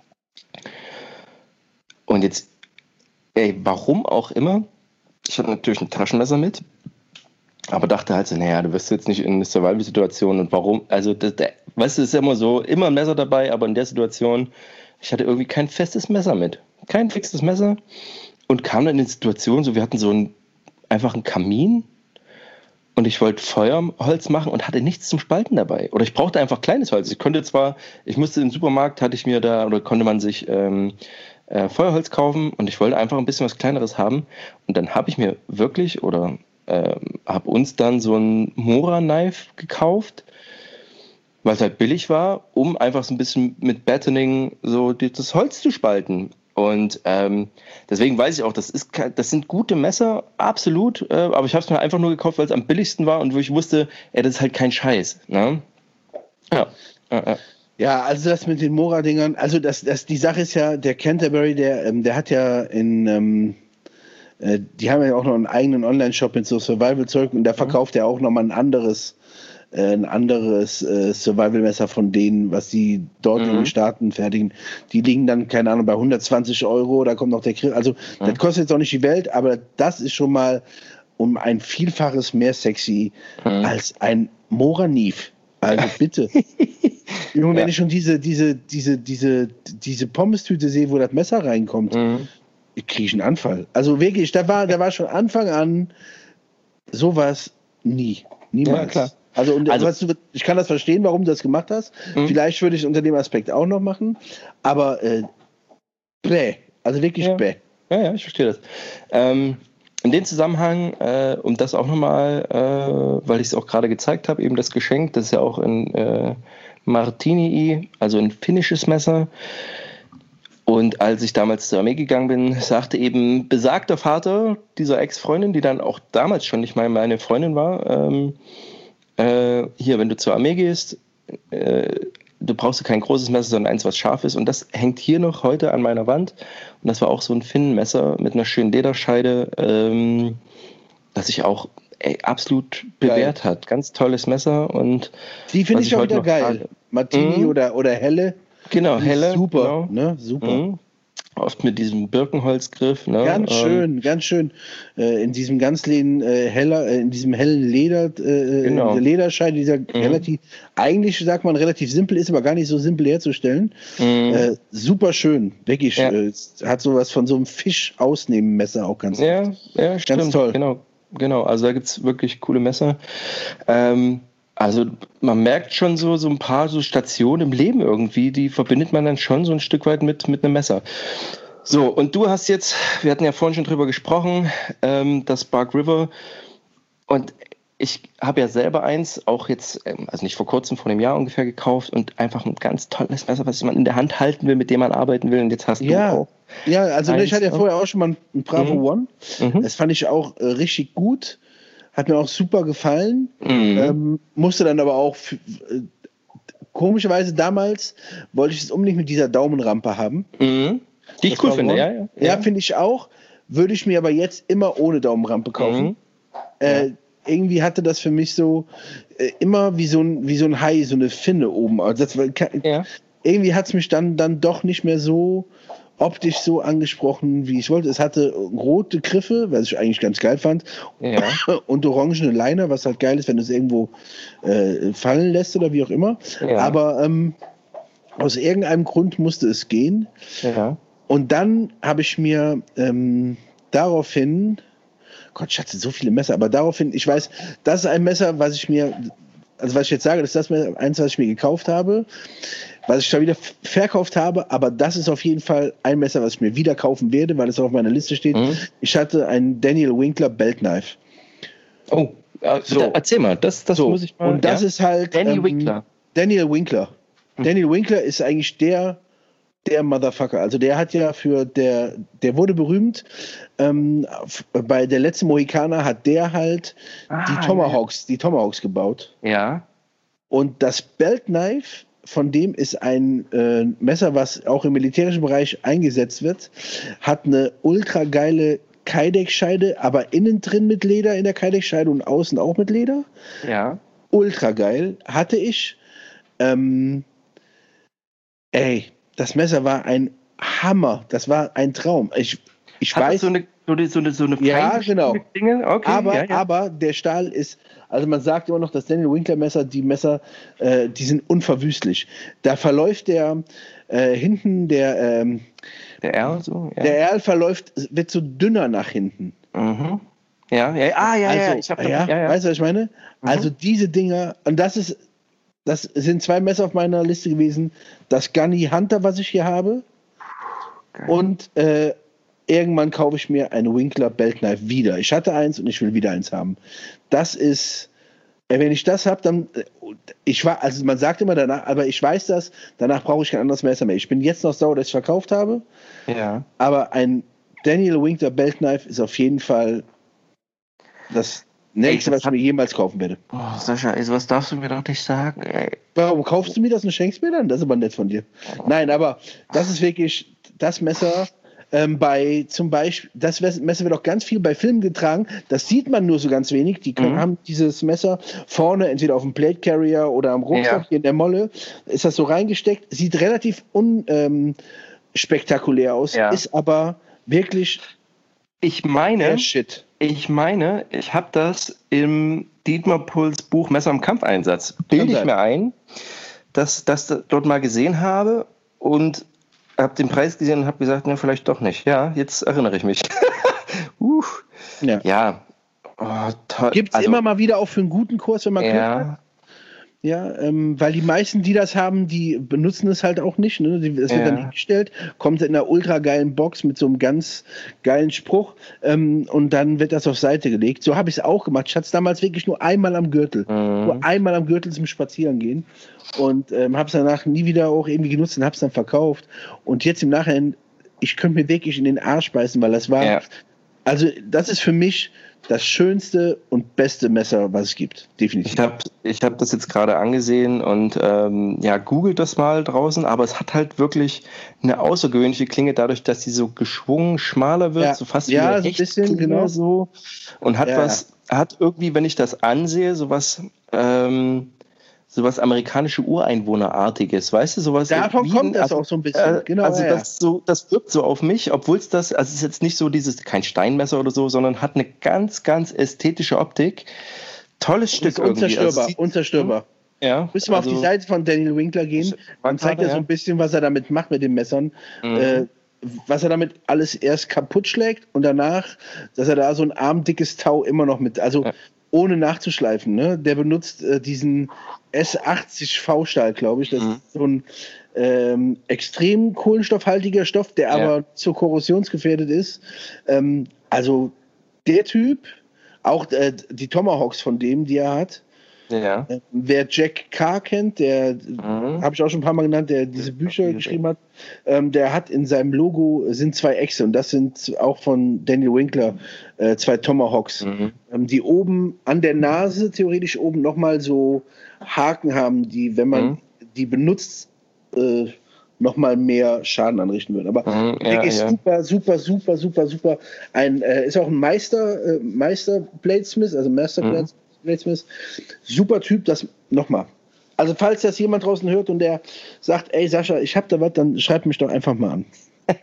Und jetzt, ey, warum auch immer, ich hatte natürlich ein Taschenmesser mit, aber dachte halt so, naja, du wirst jetzt nicht in eine Survival-Situation und warum, also, das, das, weißt du, es ist ja immer so, immer ein Messer dabei, aber in der Situation, ich hatte irgendwie kein festes Messer mit, kein fixes Messer und kam dann in die Situation, so, wir hatten so ein, einfach einen Kamin und ich wollte Feuerholz machen und hatte nichts zum Spalten dabei. Oder ich brauchte einfach kleines Holz. Ich konnte zwar, ich musste im Supermarkt, hatte ich mir da, oder konnte man sich ähm, äh, Feuerholz kaufen und ich wollte einfach ein bisschen was Kleineres haben. Und dann habe ich mir wirklich, oder äh, habe uns dann so ein Mora-Knife gekauft, weil es halt billig war, um einfach so ein bisschen mit Battening so die, das Holz zu spalten. Und ähm, deswegen weiß ich auch, das, ist, das sind gute Messer, absolut, äh, aber ich habe es mir einfach nur gekauft, weil es am billigsten war und wo ich wusste, ey, das ist halt kein Scheiß. Ne? Ja. Ja, ja. Ja, also das mit den Mora-Dingern, also das, das, die Sache ist ja, der Canterbury, der, ähm, der hat ja in, ähm, äh, die haben ja auch noch einen eigenen Online-Shop mit so Survival-Zeug und da verkauft er auch nochmal ein anderes, äh, ein anderes äh, Survival-Messer von denen, was die dort Mhm. in den Staaten fertigen. Die liegen dann, keine Ahnung, bei hundertzwanzig Euro, da kommt noch der Grill. Also Mhm. das kostet jetzt auch nicht die Welt, aber das ist schon mal um ein Vielfaches mehr sexy Mhm. als ein Mora-Knife. Also bitte. Junge, Ja. wenn ich schon diese, diese, diese, diese, diese Pommes-Tüte sehe, wo das Messer reinkommt, Mhm. kriege ich einen Anfall. Also wirklich, da war, da war schon Anfang an sowas nie. Niemals. Ja, klar. Also, und, Also- weißt du, ich kann das verstehen, warum du das gemacht hast. Mhm. Vielleicht würde ich es unter dem Aspekt auch noch machen. Aber äh, bäh. Also wirklich Ja. bäh. Ja, ja, ich verstehe das. Ähm, in dem Zusammenhang, äh, um das auch nochmal, äh, weil ich es auch gerade gezeigt habe, eben das Geschenk, das ist ja auch ein äh, Martini, also ein finnisches Messer. Und als ich damals zur Armee gegangen bin, sagte eben besagter Vater dieser Ex-Freundin, die dann auch damals schon nicht mal meine Freundin war, ähm, äh, hier, wenn du zur Armee gehst, äh, du brauchst kein großes Messer, sondern eins, was scharf ist. Und das hängt hier noch heute an meiner Wand. Und das war auch so ein Finnenmesser mit einer schönen Lederscheide, ähm, das sich auch ey, absolut bewährt geil. hat. Ganz tolles Messer. Und die finde ich auch wieder geil. Frage. Martini mhm. oder, oder Helle. Genau, Helle. Super, genau. ne? Super. Mhm. Oft mit diesem Birkenholzgriff. Ne? Ganz ähm, schön, ganz schön. Äh, in diesem ganz leeren, äh, heller, äh, in diesem hellen Leder, äh, genau. Lederscheide, dieser mhm. relativ, eigentlich sagt man relativ simpel, ist aber gar nicht so simpel herzustellen. Mhm. Äh, super schön, wirklich. Ja. Äh, hat sowas von so einem Fisch-Ausnehmen-Messer auch ganz Ja, oft. ja, stimmt. Ganz toll. Genau, genau. Also da gibt es wirklich coole Messer. Ähm, Also man merkt schon so, so ein paar so Stationen im Leben irgendwie, die verbindet man dann schon so ein Stück weit mit, mit einem Messer. So, und du hast jetzt, wir hatten ja vorhin schon drüber gesprochen, ähm, das Bark River. Und ich habe ja selber eins, auch jetzt, ähm, also nicht vor kurzem, vor einem Jahr ungefähr gekauft und einfach ein ganz tolles Messer, was man in der Hand halten will, mit dem man arbeiten will. Und jetzt hast ja. du auch. Ja, also eins, ich hatte ja vorher auch schon mal ein Bravo Mhm. One. Mhm. Das fand ich auch äh, richtig gut. Hat mir auch super gefallen. Mhm. Ähm, musste dann aber auch, f- äh, komischerweise damals, wollte ich es unbedingt mit dieser Daumenrampe haben. Mhm. Die ich Das cool war finde, One. ja, ja. Ja, finde ich auch. Würde ich mir aber jetzt immer ohne Daumenrampe kaufen. Mhm. Äh, irgendwie hatte das für mich so äh, immer wie so ein, wie so ein Hai, so eine Finne oben. Also das war, Ja. irgendwie hat es mich dann, dann doch nicht mehr so optisch so angesprochen, wie ich wollte. Es hatte rote Griffe, was ich eigentlich ganz geil fand, Ja. und orangene Liner, was halt geil ist, wenn du es irgendwo äh, fallen lässt oder wie auch immer. Ja. Aber ähm, aus irgendeinem Grund musste es gehen. Ja. Und dann habe ich mir ähm, daraufhin, Gott, ich hatte so viele Messer, aber daraufhin, ich weiß, das ist ein Messer, was ich mir, also was ich jetzt sage, das ist das eins, was ich mir gekauft habe, was ich da wieder f- verkauft habe, aber das ist auf jeden Fall ein Messer, was ich mir wieder kaufen werde, weil es auf meiner Liste steht. Mhm. Ich hatte ein Daniel Winkler Belt Knife. Oh, So. da, erzähl mal, das, das So. muss ich mal. Und das ja? ist halt Danny ähm, Winkler. Daniel Winkler. Hm. Daniel Winkler ist eigentlich der der Motherfucker. Also der hat ja für der, der wurde berühmt. Ähm, f- bei der letzten Mohikaner hat der halt Ah, die Tomahawks, die Tomahawks gebaut. Ja. Und das Belt Knife von dem ist ein äh, Messer, was auch im militärischen Bereich eingesetzt wird, hat eine ultra geile Kydex-Scheide, aber innen drin mit Leder in der Kydex-Scheide und außen auch mit Leder. Ja. Ultra geil. Hatte ich. Ähm, ey, das Messer war ein Hammer. Das war ein Traum. Ich, ich Hat das weiß. so eine, so eine, so eine, so eine Ja, feine genau. Dinge? Okay, aber, ja, ja. aber der Stahl ist, also man sagt immer noch, dass Daniel Winkler Messer, die Messer, äh, die sind unverwüstlich. Da verläuft der äh, hinten, der, ähm, Der R so? Ja. der Erl verläuft, wird so dünner nach hinten. Mhm. Ja, ja, ah, ja, ja, Also, ich hab, ja, ja, ja. weißt du, was ich meine? Mhm. Also diese Dinger, und das ist, das sind zwei Messer auf meiner Liste gewesen. Das Gunny Hunter, was ich hier habe. Geil. Und äh, irgendwann kaufe ich mir ein Winkler Belt Knife wieder. Ich hatte eins und ich will wieder eins haben. Das ist, äh, wenn ich das habe, dann, äh, ich war, also man sagt immer danach, aber ich weiß das, danach brauche ich kein anderes Messer mehr. Ich bin jetzt noch sauer, dass ich verkauft habe, Ja. aber ein Daniel Winkler Belt Knife ist auf jeden Fall das nächste, Ey, was ich mir jemals kaufen werde. Oh, Sascha, also was darfst du mir doch nicht sagen, ey. Warum kaufst du mir das und schenkst mir dann? Das ist aber nett von dir. Nein, aber das ist wirklich das Messer. Ähm, bei zum Beispiel, das Messer wird auch ganz viel bei Filmen getragen. Das sieht man nur so ganz wenig. Die können, Mhm. haben dieses Messer vorne entweder auf dem Plate Carrier oder am Rucksack Ja. hier in der Molle. Ist das so reingesteckt? Sieht relativ unspektakulär aus, Ja. ist aber wirklich Ich meine, der Shit. ich meine, ich habe das im Dietmar Puls Buch Messer im Kampfeinsatz, bilde ich sein. mir ein, dass das dort mal gesehen habe und habe den Preis gesehen und habe gesagt, ne, vielleicht doch nicht. Ja, jetzt erinnere ich mich. uh, Ja. ja. Oh, toll. Gibt es Also, immer mal wieder auch für einen guten Kurs, wenn man Glück hat. ja, Ja, ähm, weil die meisten, die das haben, die benutzen es halt auch nicht. Ne? Es wird Ja. dann hingestellt, kommt in einer ultra geilen Box mit so einem ganz geilen Spruch ähm, und dann wird das auf Seite gelegt. So habe ich es auch gemacht. Ich hatte es damals wirklich nur einmal am Gürtel. Mhm. Nur einmal am Gürtel zum Spazierengehen und ähm, habe es danach nie wieder auch irgendwie genutzt und habe es dann verkauft. Und jetzt im Nachhinein ich könnte mir wirklich in den Arsch beißen, weil das war, ja. also das ist für mich das schönste und beste Messer, was es gibt, definitiv. Ich habe ich hab das jetzt gerade angesehen und ähm, ja, googelt das mal draußen, aber es hat halt wirklich eine außergewöhnliche Klinge, dadurch, dass die so geschwungen schmaler wird, ja. so fast ja, wie eine so ein bisschen, genau so. Und hat ja. was, hat irgendwie, wenn ich das ansehe, sowas, ähm, sowas amerikanische Ureinwohnerartiges, weißt du, sowas. Davon kommt das also, auch so ein bisschen, äh, genau. Also ja, das, so, das wirkt so auf mich, obwohl es das, also es ist jetzt nicht so dieses, kein Steinmesser oder so, sondern hat eine ganz, ganz ästhetische Optik. Tolles Stück irgendwie. Unzerstörbar, also, unzerstörbar. Ja. Müssen wir also, auf die Seite von Daniel Winkler gehen, dann zeigt er so ein bisschen, was er damit macht mit den Messern. Mhm. Äh, was er damit alles erst kaputt schlägt und danach, dass er da so ein armdickes Tau immer noch mit, also ja. ohne nachzuschleifen, ne? Der benutzt äh, diesen S achtzig V-Stahl, glaube ich. Das mhm. ist so ein ähm, extrem kohlenstoffhaltiger Stoff, der aber ja. so korrosionsgefährdet ist. Ähm, also der Typ, auch äh, die Tomahawks von dem, die er hat. Ja. Äh, wer Jack Carr kennt, der mhm. habe ich auch schon ein paar Mal genannt, der diese Bücher ja. geschrieben hat, ähm, der hat in seinem Logo sind zwei Echse und das sind auch von Daniel Winkler äh, zwei Tomahawks, mhm. ähm, die oben an der Nase theoretisch oben nochmal so Haken haben, die, wenn man mhm. die benutzt, äh, nochmal mehr Schaden anrichten würden. Aber mhm, ja, wirklich ja. super, super, super, super, super. Ein, äh, ist auch ein Meister, äh, Meister Bladesmith, also Master mhm. Bladesmith. Super Typ, das nochmal. Also falls das jemand draußen hört und der sagt, ey Sascha, ich hab da was, dann schreibt mich doch einfach mal an.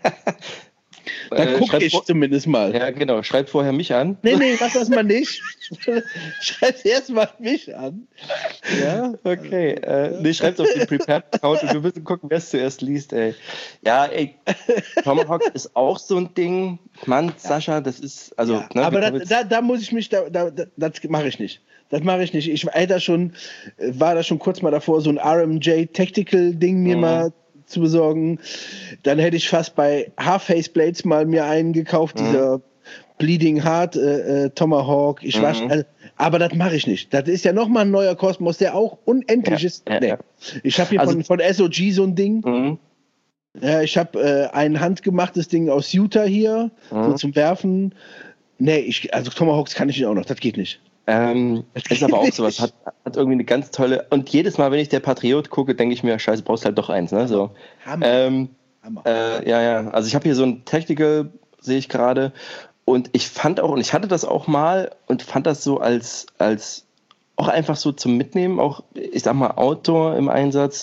Dann äh, gucke ich vor- zumindest mal. Ja, genau. Schreibt vorher mich an. Nee, nee, mach das mal nicht. Schreibt erst mal mich an. Ja, okay. Äh, nee, schreibt auf den Prepared-Account und wir müssen gucken, wer es zuerst liest, ey. Ja, ey, Tomahawk ist auch so ein Ding. Mann, ja. Sascha, das ist, also... Ja, ne, aber da, da, da muss ich mich, da, da, das mache ich nicht. Das mache ich nicht. Ich war da schon, war da schon kurz mal davor, so ein R M J Tactical Ding mir mhm. mal zu besorgen. Dann hätte ich fast bei Half-Face Blades mal mir einen gekauft, mhm. dieser Bleeding Heart äh, äh, Tomahawk. Ich mhm. war, also, aber das mache ich nicht. Das ist ja nochmal ein neuer Kosmos, der auch unendlich ja, ist. Ja, nee. ja. Ich habe hier also, von, von S O G so ein Ding. Mhm. Ja, ich habe äh, ein handgemachtes Ding aus Utah hier, mhm. so zum Werfen. Nee, ich, also Tomahawks kann ich nicht auch noch. Das geht nicht. Ähm, ist aber auch sowas, hat, hat irgendwie eine ganz tolle, und jedes Mal, wenn ich der Patriot gucke, denke ich mir, scheiße, brauchst halt doch eins, ne, so. Hammer. Ähm, Hammer. Äh, ja, ja, also ich habe hier so ein Tactical, sehe ich gerade, und ich fand auch, und ich hatte das auch mal und fand das so als, als auch einfach so zum Mitnehmen, auch, ich sag mal, Outdoor im Einsatz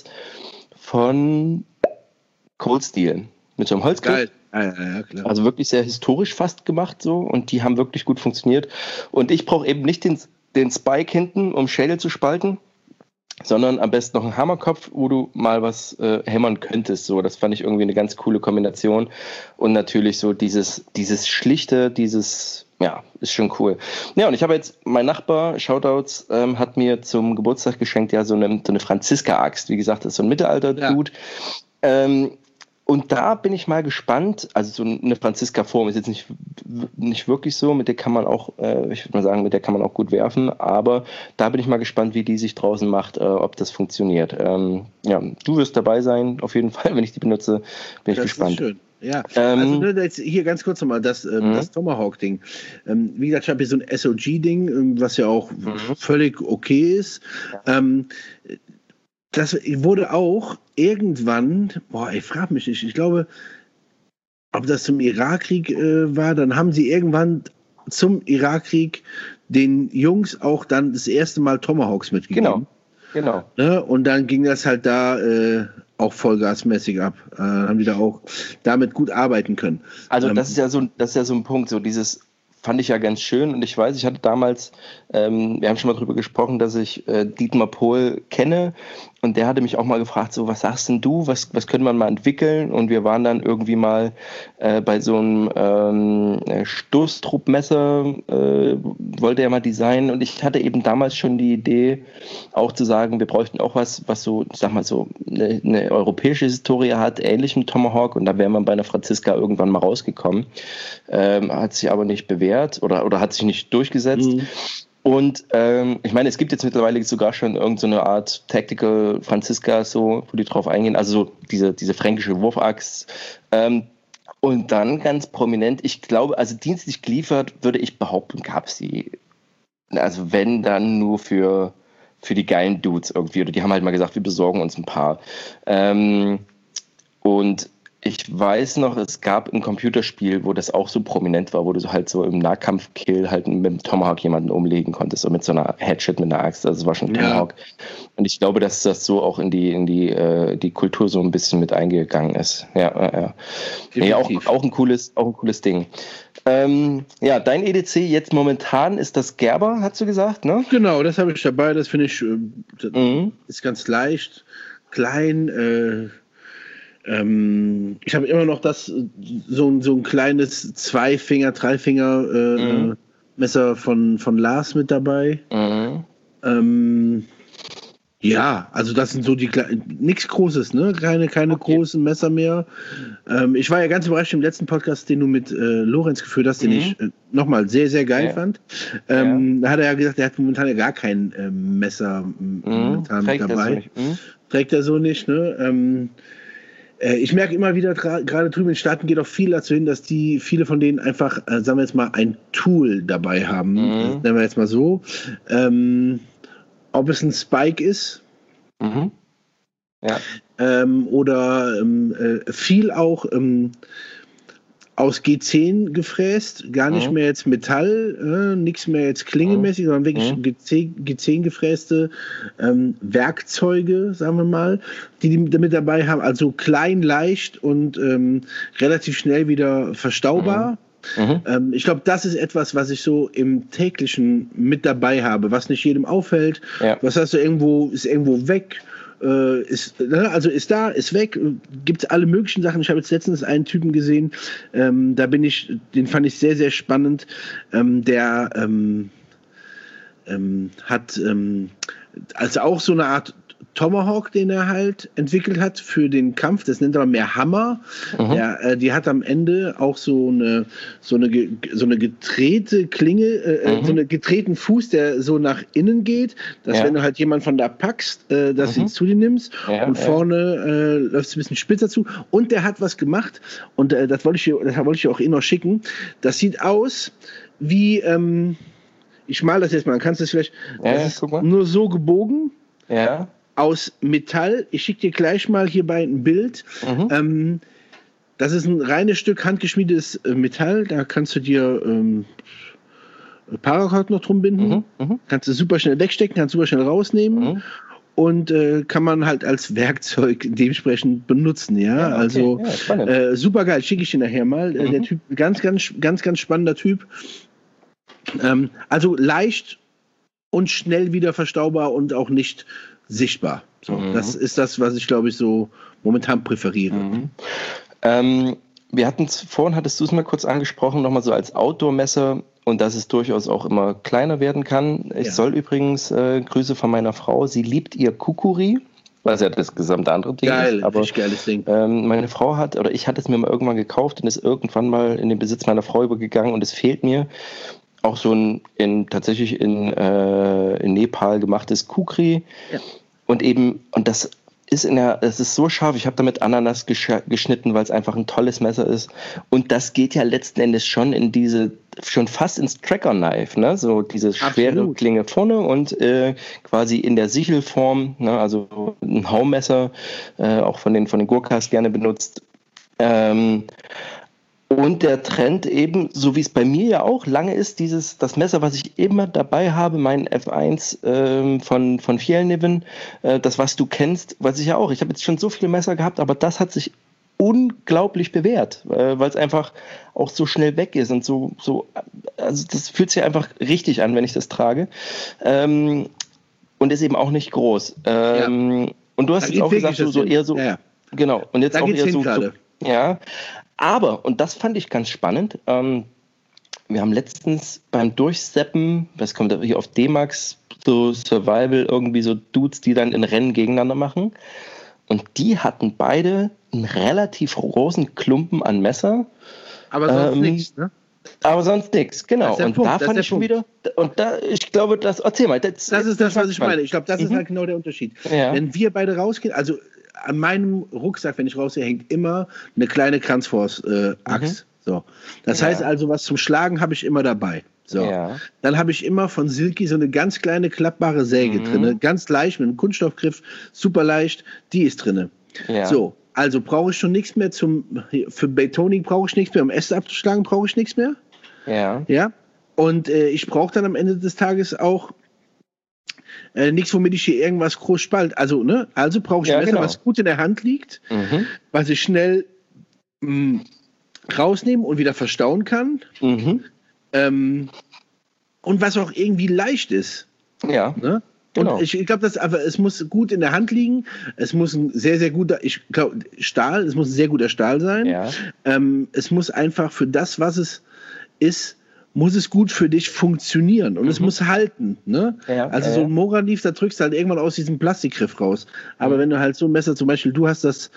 von Cold Steel, mit so einem Holzgriff. Geil. Ja, ja, ja, klar. Also wirklich sehr historisch fast gemacht so und die haben wirklich gut funktioniert. Und ich brauche eben nicht den, den Spike hinten, um Schädel zu spalten, sondern am besten noch einen Hammerkopf, wo du mal was äh, hämmern könntest. So, das fand ich irgendwie eine ganz coole Kombination. Und natürlich so dieses, dieses Schlichte, dieses, ja, ist schon cool. Ja, und ich habe jetzt, mein Nachbar, Shoutouts, ähm, hat mir zum Geburtstag geschenkt, ja, so eine, so eine Franziska-Axt. Wie gesagt, das ist so ein Mittelalter-Dude. Ja. Ähm, Und da bin ich mal gespannt, also so eine Franziska-Form ist jetzt nicht, nicht wirklich so, mit der kann man auch, äh, ich würde mal sagen, mit der kann man auch gut werfen, aber da bin ich mal gespannt, wie die sich draußen macht, äh, ob das funktioniert. Ähm, ja, du wirst dabei sein, auf jeden Fall, wenn ich die benutze, bin ich das gespannt. Ist schön. Ja, ähm, also ne, jetzt hier ganz kurz nochmal das, ähm, mhm. das Tomahawk-Ding. Ähm, wie gesagt, ich habe hier so ein S O G-Ding, ähm, was ja auch mhm. völlig okay ist. Ja. Ähm, Das wurde auch irgendwann, boah, ich frage mich nicht, ich glaube, ob das zum Irakkrieg äh, war, dann haben sie irgendwann zum Irakkrieg den Jungs auch dann das erste Mal Tomahawks mitgegeben. Genau, genau. Ne? Und dann ging das halt da äh, auch vollgasmäßig ab. Äh, haben die da auch damit gut arbeiten können. Also ähm, das ist ja so, das ist ja so ein Punkt, so dieses fand ich ja ganz schön und ich weiß, ich hatte damals, ähm, wir haben schon mal drüber gesprochen, dass ich äh, Dietmar Pohl kenne und der hatte mich auch mal gefragt, so was sagst denn du, was, was könnte man mal entwickeln und wir waren dann irgendwie mal äh, bei so einem ähm, Stoßtruppmesser, äh, wollte er mal designen und ich hatte eben damals schon die Idee, auch zu sagen, wir bräuchten auch was, was so, ich sag mal so, eine, eine europäische Historie hat, ähnlich mit Tomahawk und da wäre man bei einer Franziska irgendwann mal rausgekommen, ähm, hat sich aber nicht bewährt. Oder, oder hat sich nicht durchgesetzt. Mhm. Und ähm, ich meine, es gibt jetzt mittlerweile sogar schon irgendeine so Art Tactical Franziska, so, wo die drauf eingehen, also so diese, diese fränkische Wurfaxt. Ähm, Und dann ganz prominent, ich glaube, also dienstlich geliefert, würde ich behaupten, gab es die, also wenn, dann nur für, für die geilen Dudes irgendwie. Oder die haben halt mal gesagt, wir besorgen uns ein paar. Ähm, und ich weiß noch, es gab ein Computerspiel, wo das auch so prominent war, wo du so halt so im Nahkampf-Kill halt mit dem Tomahawk jemanden umlegen konntest, so mit so einer Headshot mit einer Axt, also es war schon Tomahawk. Ja. Und ich glaube, dass das so auch in die, in die, äh, die Kultur so ein bisschen mit eingegangen ist. Ja, ja, ja. Nee, auch, auch ein cooles, auch ein cooles Ding. Ähm, ja, dein E D C jetzt momentan ist das Gerber, hast du gesagt, ne? Genau, das habe ich dabei, das finde ich, das mhm. ist ganz leicht, klein, äh, Ähm, ich habe immer noch das, so, so ein kleines Zweifinger-, Dreifinger-Messer mhm. von, von Lars mit dabei. Mhm. Ähm, ja, also das sind so die nichts Großes, ne? Keine, keine okay. großen Messer mehr. Ähm, ich war ja ganz überrascht im letzten Podcast, den du mit äh, Lorenz geführt hast, den mhm. ich äh, nochmal sehr, sehr geil ja. fand. Ähm, ja. Da hat er ja gesagt, er hat momentan ja gar kein äh, Messer mhm. momentan Trägt mit dabei. Er so mhm. Trägt er so nicht, ne? Ähm, Ich merke immer wieder, gerade drüben in den Staaten geht auch viel dazu hin, dass die, viele von denen einfach, äh, sagen wir jetzt mal, ein Tool dabei haben. Mhm. Das nennen wir jetzt mal so. Ähm, ob es ein Spike ist mhm. ja. ähm, oder ähm, äh, viel auch ähm, aus G zehn gefräst, gar nicht mhm. mehr jetzt Metall, äh, nichts mehr jetzt klingemäßig, mhm. sondern wirklich mhm. G zehn gefräste ähm, Werkzeuge, sagen wir mal, die die mit dabei haben, also klein, leicht und ähm, relativ schnell wieder verstaubar. Mhm. Mhm. Ähm, ich glaube, das ist etwas, was ich so im täglichen mit dabei habe, was nicht jedem auffällt. Ja. Was hast du irgendwo, ist irgendwo weg. Äh, ist, ne, also ist da, ist weg, gibt es alle möglichen Sachen. Ich habe jetzt letztens einen Typen gesehen, ähm, da bin ich, den fand ich sehr, sehr spannend. Ähm, der ähm, ähm, hat ähm, also auch so eine Art Tomahawk, den er halt entwickelt hat für den Kampf, das nennt er mehr Hammer. Mhm. Der, äh, die hat am Ende auch so eine, so eine, so eine gedrehte Klinge, äh, mhm. so einen gedrehten Fuß, der so nach innen geht, dass ja. wenn du halt jemanden von da packst, äh, dass mhm. du zu dir nimmst ja, und vorne ja. äh, läufst du ein bisschen spitzer zu. Und der hat was gemacht und äh, das wollte ich dir, das wollte ich dir auch eh noch schicken. Das sieht aus wie, ähm, ich mal das jetzt mal, dann kannst du es vielleicht, ja, das ist nur so gebogen. Ja. Aus Metall. Ich schicke dir gleich mal hierbei ein Bild. Mhm. Ähm, das ist ein reines Stück handgeschmiedetes äh, Metall. Da kannst du dir ähm, Paracord noch drum binden. Mhm. Mhm. Kannst du super schnell wegstecken, kannst du super schnell rausnehmen. Mhm. Und äh, kann man halt als Werkzeug dementsprechend benutzen. Ja, ja okay. Also ja, äh, super geil. Schicke ich dir nachher mal. Mhm. Der Typ, ganz, ganz, ganz, ganz spannender Typ. Ähm, also leicht und schnell wieder verstaubar und auch nicht sichtbar. So, mhm. Das ist das, was ich, glaube ich, so momentan präferiere. Mhm. Ähm, wir hatten es vorhin, hattest du es mal kurz angesprochen, nochmal so als Outdoor-Messer und dass es durchaus auch immer kleiner werden kann. Ich ja. soll übrigens äh, Grüße von meiner Frau, sie liebt ihr Kukuri, was ja das gesamte andere Ding Geil, ist. Aber geiles Ding. Ähm, meine Frau hat, oder ich hatte es mir mal irgendwann gekauft und ist irgendwann mal in den Besitz meiner Frau übergegangen und es fehlt mir auch so ein in, tatsächlich in, äh, in Nepal gemachtes Kukri. Ja. Und eben, und das ist in der, das ist so scharf, ich habe damit Ananas gesch- geschnitten, weil es einfach ein tolles Messer ist. Und das geht ja letzten Endes schon in diese, schon fast ins Tracker-Knife, ne? So diese schwere Absolut. Klinge vorne und äh, quasi in der Sichelform, ne? Also ein Haumesser, äh, auch von den, von den Gurkhas gerne benutzt. Ähm, Und der Trend eben, so wie es bei mir ja auch lange ist, dieses das Messer, was ich immer dabei habe, mein F eins ähm, von, von Fjellkniven, äh, das, was du kennst, weiß ich ja auch. Ich habe jetzt schon so viele Messer gehabt, aber das hat sich unglaublich bewährt, äh, weil es einfach auch so schnell weg ist und so, so also das fühlt sich einfach richtig an, wenn ich das trage. Ähm, und ist eben auch nicht groß. Ähm, ja. Und du hast jetzt auch gesagt, so, so eher so, ja, ja. Genau, und jetzt da auch eher so, so, ja, aber, und das fand ich ganz spannend, ähm, wir haben letztens beim Durchseppen, was kommt da hier auf D-Max, so Survival, irgendwie so Dudes, die dann in Rennen gegeneinander machen. Und die hatten beide einen relativ großen Klumpen an Messer. Aber sonst ähm, nichts, ne? Aber sonst nichts, genau. Und Punkt, da fand ich schon wieder, und da, ich glaube, das, erzähl mal. Das, das ist das, was ich meine. Ich glaube, das mhm. ist halt genau der Unterschied. Ja. Wenn wir beide rausgehen, also an meinem Rucksack, wenn ich raussehe, hängt immer eine kleine Kranzforce-Axt. Mhm. So. Das ja. heißt also, was zum Schlagen habe ich immer dabei. So. Ja. Dann habe ich immer von Silky so eine ganz kleine klappbare Säge mhm. drin, ganz leicht mit einem Kunststoffgriff, super leicht, die ist drin. Ja. So, also brauche ich schon nichts mehr zum, für Betoning brauche ich nichts mehr, um Äste abzuschlagen brauche ich nichts mehr. Ja. Ja. Und äh, ich brauche dann am Ende des Tages auch äh, nichts, womit ich hier irgendwas groß spalt. Also, ne, also brauche ich ja, ein Messer, genau. was gut in der Hand liegt, mhm. was ich schnell mh, rausnehmen und wieder verstauen kann. Mhm. Ähm, und was auch irgendwie leicht ist. Ja. Ne? Genau. Und ich, ich glaube, das aber es muss gut in der Hand liegen. Es muss ein sehr, sehr guter, ich glaube, Stahl, es muss ein sehr guter Stahl sein. Ja. Ähm, es muss einfach für das, was es ist, muss es gut für dich funktionieren und mhm. es muss halten. Ne? Ja, also ja, so ein Moradif, da drückst du halt irgendwann aus diesem Plastikgriff raus. Aber mhm. wenn du halt so ein Messer, zum Beispiel, du hast das,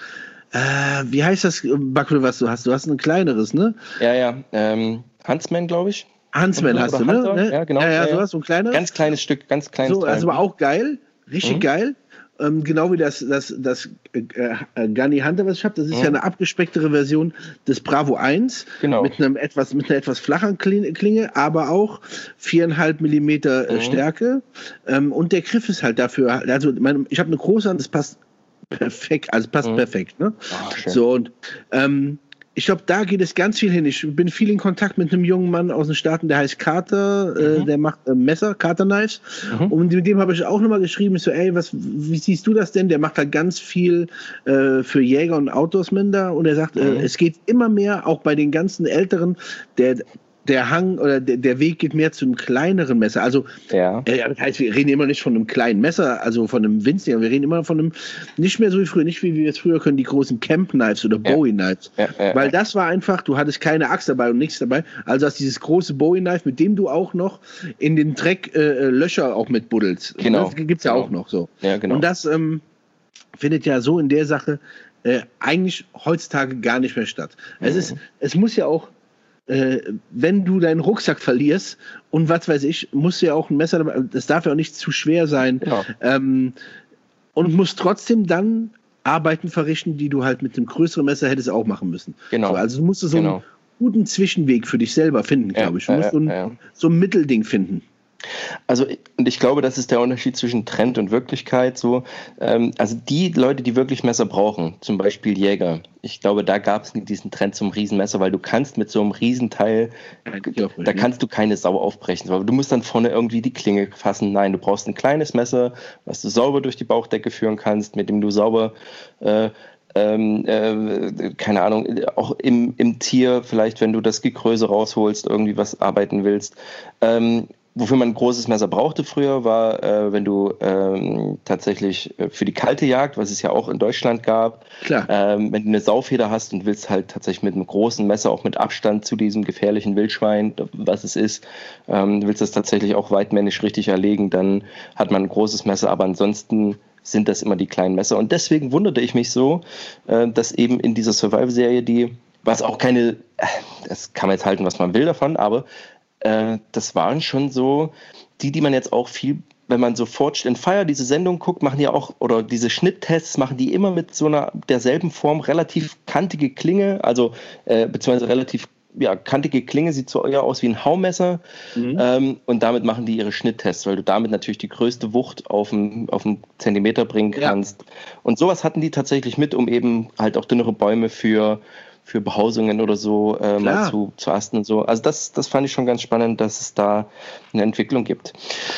äh, wie heißt das Backwell, was du hast? Du hast ein kleineres, ne? Ja, ja, ähm, Huntsman, glaube ich. Huntsman oder hast du, Hunter? ne? Ja, genau. Ja, ja, ja, sowas, so ein kleines. Ganz kleines Stück, ganz kleines So, also war auch geil, richtig mhm. geil. Ähm, genau wie das, das, das äh, äh, Gunny Hunter, was ich habe, das ist mhm. ja eine abgespecktere Version des Bravo eins. Genau. Mit einem etwas, mit einer etwas flacheren Klinge, aber auch viereinhalb Millimeter mhm. Stärke. Ähm, und der Griff ist halt dafür, also mein, ich habe eine große Hand, das passt perfekt, also passt mhm. perfekt. Ne? Oh, so, und ähm, ich glaube, da geht es ganz viel hin. Ich bin viel in Kontakt mit einem jungen Mann aus den Staaten, der heißt Carter, mhm. äh, der macht äh, Messer, Carter Knives. Mhm. Und mit dem habe ich auch nochmal geschrieben, ich so, ey, was, wie siehst du das denn? Der macht halt ganz viel äh, für Jäger und Outdoorsmen da. Und er sagt, mhm. äh, es geht immer mehr, auch bei den ganzen Älteren, der der Hang oder der, der Weg geht mehr zu einem kleineren Messer. Also, ja. äh, das heißt, wir reden immer nicht von einem kleinen Messer, also von einem winzigen, wir reden immer von einem, nicht mehr so wie früher, nicht wie wir es früher können, die großen Camp Knives oder ja. Bowie Knives. Ja, ja, Weil ja. das war einfach, du hattest keine Axt dabei und nichts dabei. Also hast dieses große Bowie Knife, mit dem du auch noch in den Dreck äh, Löcher auch mit buddelst. Genau. Das gibt's ja genau. auch noch so. Ja, genau. Und das ähm, findet ja so in der Sache äh, eigentlich heutzutage gar nicht mehr statt. Mhm. Es ist, es muss ja auch Äh, wenn du deinen Rucksack verlierst und was weiß ich, musst du ja auch ein Messer dabei, das darf ja auch nicht zu schwer sein. Genau. Ähm, und musst trotzdem dann Arbeiten verrichten, die du halt mit einem größeren Messer hättest auch machen müssen. Genau. So, also du musst so genau. einen guten Zwischenweg für dich selber finden, ja, glaube ich. Du musst ja, so, ein, ja. so ein Mittelding finden. Also, und ich glaube, das ist der Unterschied zwischen Trend und Wirklichkeit. So, ähm, also die Leute, die wirklich Messer brauchen, zum Beispiel Jäger, ich glaube, da gab es nicht diesen Trend zum Riesenmesser, weil du kannst mit so einem Riesenteil, ja, da kannst du keine Sau aufbrechen. Weil du musst dann vorne irgendwie die Klinge fassen. Nein, du brauchst ein kleines Messer, was du sauber durch die Bauchdecke führen kannst, mit dem du sauber äh, Ähm, äh, keine Ahnung, auch im, im Tier, vielleicht wenn du das Gekröse rausholst, irgendwie was arbeiten willst. Ähm, wofür man ein großes Messer brauchte früher, war, äh, wenn du ähm, tatsächlich äh, für die kalte Jagd, was es ja auch in Deutschland gab, Klar. Ähm, wenn du eine Saufeder hast und willst halt tatsächlich mit einem großen Messer, auch mit Abstand zu diesem gefährlichen Wildschwein, was es ist, ähm, willst das tatsächlich auch weitmännisch richtig erlegen, dann hat man ein großes Messer, aber ansonsten sind das immer die kleinen Messer. Und deswegen wunderte ich mich so, dass eben in dieser Survival-Serie, die, was auch keine, das kann man jetzt halten, was man will davon, aber äh, das waren schon so die, die man jetzt auch viel, wenn man so Forged in Fire diese Sendung guckt, machen die auch, oder diese Schnitttests machen die immer mit so einer derselben Form, relativ kantige Klinge, also äh, beziehungsweise relativ ja, kantige Klinge, sieht so eher aus wie ein Haumesser. Mhm. Ähm, und damit machen die ihre Schnitttests, weil du damit natürlich die größte Wucht auf einen auf einen Zentimeter bringen kannst. Ja. Und sowas hatten die tatsächlich mit, um eben halt auch dünnere Bäume für, für Behausungen oder so äh, mal zu, zu asten und so. Also das, das fand ich schon ganz spannend, dass es da eine Entwicklung gibt.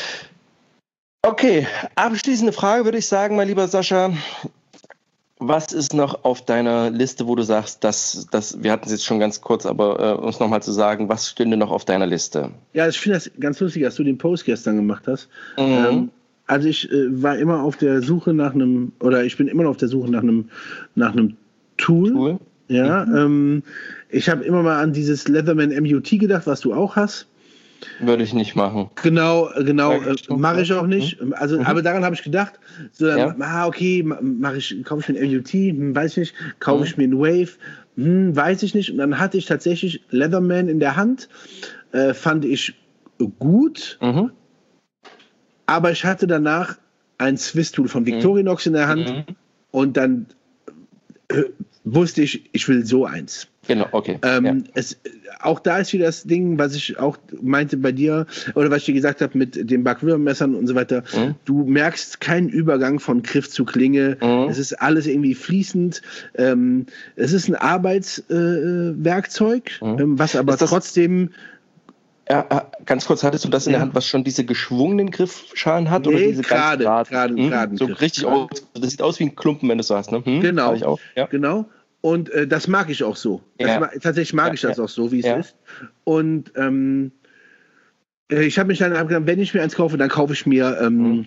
Okay, abschließende Frage würde ich sagen, mein lieber Sascha. Was ist noch auf deiner Liste, wo du sagst, dass, dass wir hatten es jetzt schon ganz kurz, aber äh, um es nochmal zu sagen, was stünde noch auf deiner Liste? Ja, ich finde das ganz lustig, dass du den Post gestern gemacht hast. Mhm. Ähm, also ich äh, war immer auf der Suche nach einem, oder ich bin immer noch auf der Suche nach einem, nach einem Tool. Tool? Ja, mhm. ähm, ich habe immer mal an dieses Leatherman M U T gedacht, was du auch hast. Würde ich nicht machen. Genau, genau, äh, mache ich auch nicht. Also, mhm. aber daran habe ich gedacht, so dann, ja. ah, okay, mache ich, kaufe ich mir ein M U T, hm, weiß ich nicht, kaufe mhm. ich mir einen Wave, hm, weiß ich nicht. Und dann hatte ich tatsächlich Leatherman in der Hand, äh, fand ich gut, mhm. aber ich hatte danach ein Swiss-Tool von Victorinox in der Hand. Mhm. Und dann äh, wusste ich, ich will so eins. Genau, okay. Ähm, ja. es, auch da ist wieder das Ding, was ich auch meinte bei dir, oder was ich dir gesagt habe mit den Backwürmermessern und so weiter. Mhm. Du merkst keinen Übergang von Griff zu Klinge. Mhm. Es ist alles irgendwie fließend. Ähm, es ist ein Arbeitswerkzeug, äh, mhm. ähm, was aber trotzdem... Ja, ganz kurz, hattest du das in ja. der Hand, was schon diese geschwungenen Griffschalen hat? Nee, oder diese gerade, ganz gerade, hm? gerade. So richtig aus, das sieht aus wie ein Klumpen, wenn du es so hast, ne? Hm? Genau, ich auch. Ja. genau. Und äh, das mag ich auch so. Ja. Das, tatsächlich mag ja, ich das ja. auch so, wie es ja. ist. Und ähm, ich habe mich dann gedacht, wenn ich mir eins kaufe, dann kaufe ich mir ähm, mhm.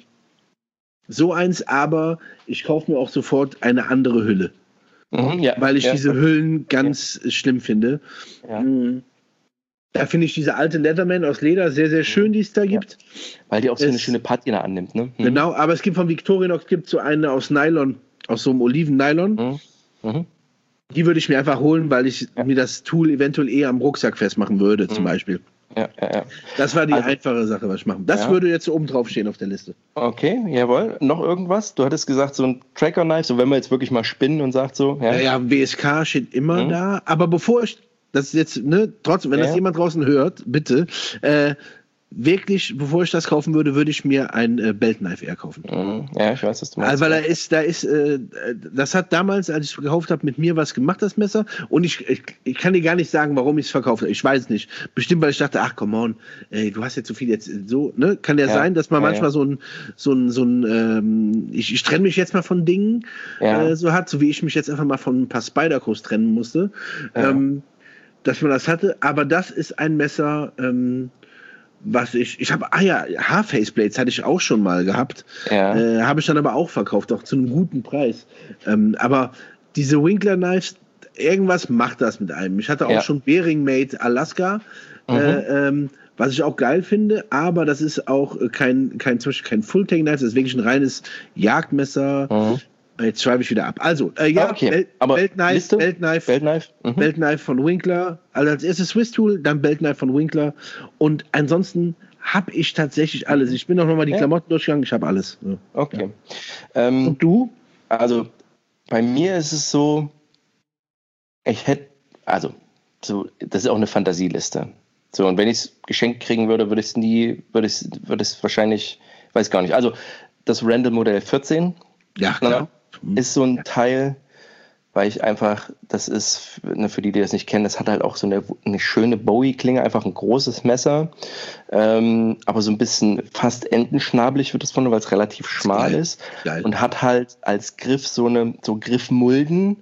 so eins, aber ich kaufe mir auch sofort eine andere Hülle. Mhm, ja, weil ich ja. diese Hüllen ganz ja. schlimm finde. Ja. Mhm. Da finde ich diese alte Leatherman aus Leder sehr, sehr schön, die es da gibt. Ja. Weil die auch so es, eine schöne Patina annimmt, ne? Mhm. Genau, aber es gibt von Victorinox gibt so eine aus Nylon, aus so einem Oliven-Nylon. Mhm. Mhm. Die würde ich mir einfach holen, weil ich ja. mir das Tool eventuell eher am Rucksack festmachen würde, zum mhm. Beispiel. Ja, ja, ja. Das war die also, einfache Sache, was ich mache. Das ja. würde jetzt oben drauf stehen auf der Liste. Okay, jawohl. Noch irgendwas? Du hattest gesagt, so ein Tracker-Knife, so wenn man jetzt wirklich mal spinnen und sagt so. Ja, ja, ja W S K steht immer mhm. da. Aber bevor ich das jetzt, ne, trotzdem, wenn ja. das jemand draußen hört, bitte, äh, wirklich, bevor ich das kaufen würde, würde ich mir ein äh, Belt-Knife eher kaufen. Mhm. Ja, ich weiß, was du meinst. Also, weil da ist, da ist, äh, das hat damals, als ich es gekauft habe, mit mir was gemacht, das Messer. Und ich, ich, ich kann dir gar nicht sagen, warum ich es verkauft habe. Ich weiß es nicht. Bestimmt, weil ich dachte, ach, come on, ey, du hast jetzt so viel jetzt so, ne? Kann ja, ja. sein, dass man ja, manchmal ja. so ein, so ein, so ein, ähm, ich, ich trenne mich jetzt mal von Dingen, ja. äh, so hat, so wie ich mich jetzt einfach mal von ein paar Spydercos trennen musste. Ja. Ähm, dass man das hatte. Aber das ist ein Messer, ähm, was ich, ich habe, ah ja, Haarfaceblades hatte ich auch schon mal gehabt. Ja. Äh, habe ich dann aber auch verkauft, auch zu einem guten Preis. Ähm, aber diese Winkler Knives, irgendwas macht das mit einem. Ich hatte auch ja. schon Bering Made Alaska, mhm. äh, ähm, was ich auch geil finde, aber das ist auch kein, kein, zum Beispiel kein Full-Tank Knife, das ist wirklich ein reines Jagdmesser. Mhm. Jetzt schreibe ich wieder ab. Also, äh, ja, ah, okay. Belt, aber Belt-Knife, Belt-Knife, Belt-Knife, mhm. Belt-Knife von Winkler. Also als erstes Swiss-Tool, dann Belt-Knife von Winkler. Und ansonsten habe ich tatsächlich alles. Ich bin auch nochmal die ja. Klamotten durchgegangen, ich habe alles. Ja. Okay. Ja. Ähm, Und du? Also, bei mir ist es so, ich hätte, also, so, das ist auch eine Fantasieliste. So, und wenn ich es geschenkt kriegen würde, würde ich es nie, würde ich würde es wahrscheinlich, weiß gar nicht. Also, das Randall Modell vierzehn. Ja, klar. Ist so ein Teil, weil ich einfach, das ist, für die, die das nicht kennen, das hat halt auch so eine, eine schöne Bowie-Klinge, einfach ein großes Messer, ähm, aber so ein bisschen fast entenschnabelig wird es von, weil es relativ schmal geil. ist geil. Und hat halt als Griff so eine, so Griffmulden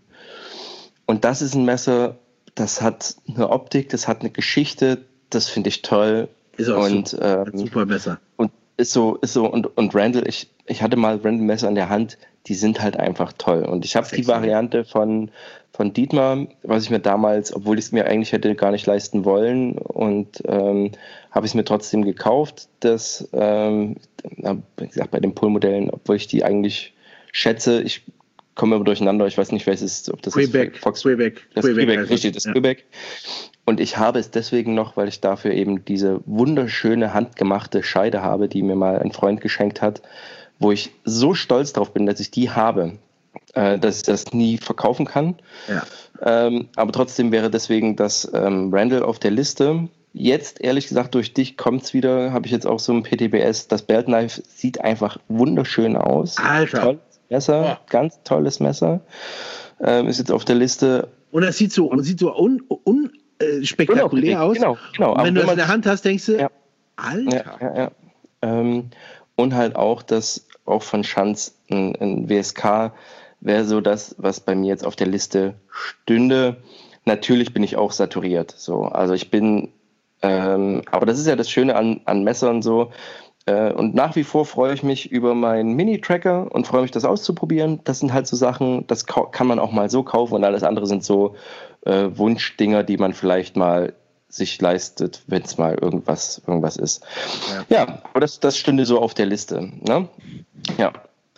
und das ist ein Messer, das hat eine Optik, das hat eine Geschichte, das finde ich toll. Ist auch und, so. ähm, super Messer. Und ist so, ist so, und, und Randall, ich, ich hatte mal Randall-Messer in der Hand, die sind halt einfach toll. Und ich habe die Variante von, von Dietmar, was ich mir damals, obwohl ich es mir eigentlich hätte gar nicht leisten wollen, und ähm, habe ich es mir trotzdem gekauft. Das, ähm, wie gesagt, bei den Pull-Modellen, obwohl ich die eigentlich schätze, ich komme immer durcheinander, ich weiß nicht, welches, ob das Quebec, ist Fox, Quebec, das Quebec, Quebec, richtig, das ja. Quebec. Und ich habe es deswegen noch, weil ich dafür eben diese wunderschöne handgemachte Scheide habe, die mir mal ein Freund geschenkt hat, wo ich so stolz drauf bin, dass ich die habe, äh, dass ich das nie verkaufen kann. Ja. Ähm, aber trotzdem wäre deswegen das ähm, Randall auf der Liste. Jetzt, ehrlich gesagt, durch dich kommt es wieder, habe ich jetzt auch so ein P T B S. Das Belt-Knife sieht einfach wunderschön aus. Alter. Tolles Messer, ja. Ganz tolles Messer. Ähm, ist jetzt auf der Liste. Und das sieht so, und sieht so un, un, äh, spektakulär aus. Genau, genau. Und wenn aber du das in der Hand hast, denkst du, ja. Alter. Ja, ja, ja. Ähm, und halt auch das, auch von Schanz, ein, ein W S K wäre so das, was bei mir jetzt auf der Liste stünde. Natürlich bin ich auch saturiert. So. Also ich bin, ähm, aber das ist ja das Schöne an, an Messern so. Äh, und nach wie vor freue ich mich über meinen Mini-Tracker und freue mich, das auszuprobieren. Das sind halt so Sachen, das kann man auch mal so kaufen und alles andere sind so äh, Wunschdinger, die man vielleicht mal sich leistet, wenn es mal irgendwas, irgendwas ist. Ja, ja, aber das, das stünde so auf der Liste. Ne? Ja,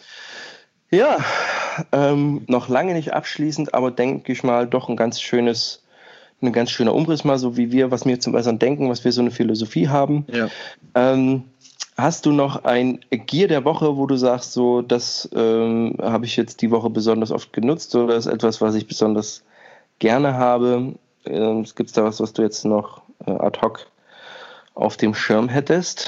ja ähm, noch lange nicht abschließend, aber denke ich mal doch ein ganz schönes, ein ganz schöner Umriss mal, so wie wir, was wir zum Beispiel denken, was wir so eine Philosophie haben. Ja. Ähm, hast du noch ein Gear der Woche, wo du sagst, so, das ähm, habe ich jetzt die Woche besonders oft genutzt oder ist etwas, was ich besonders gerne habe? Ähm, Gibt es da was, was du jetzt noch äh, ad hoc auf dem Schirm hättest?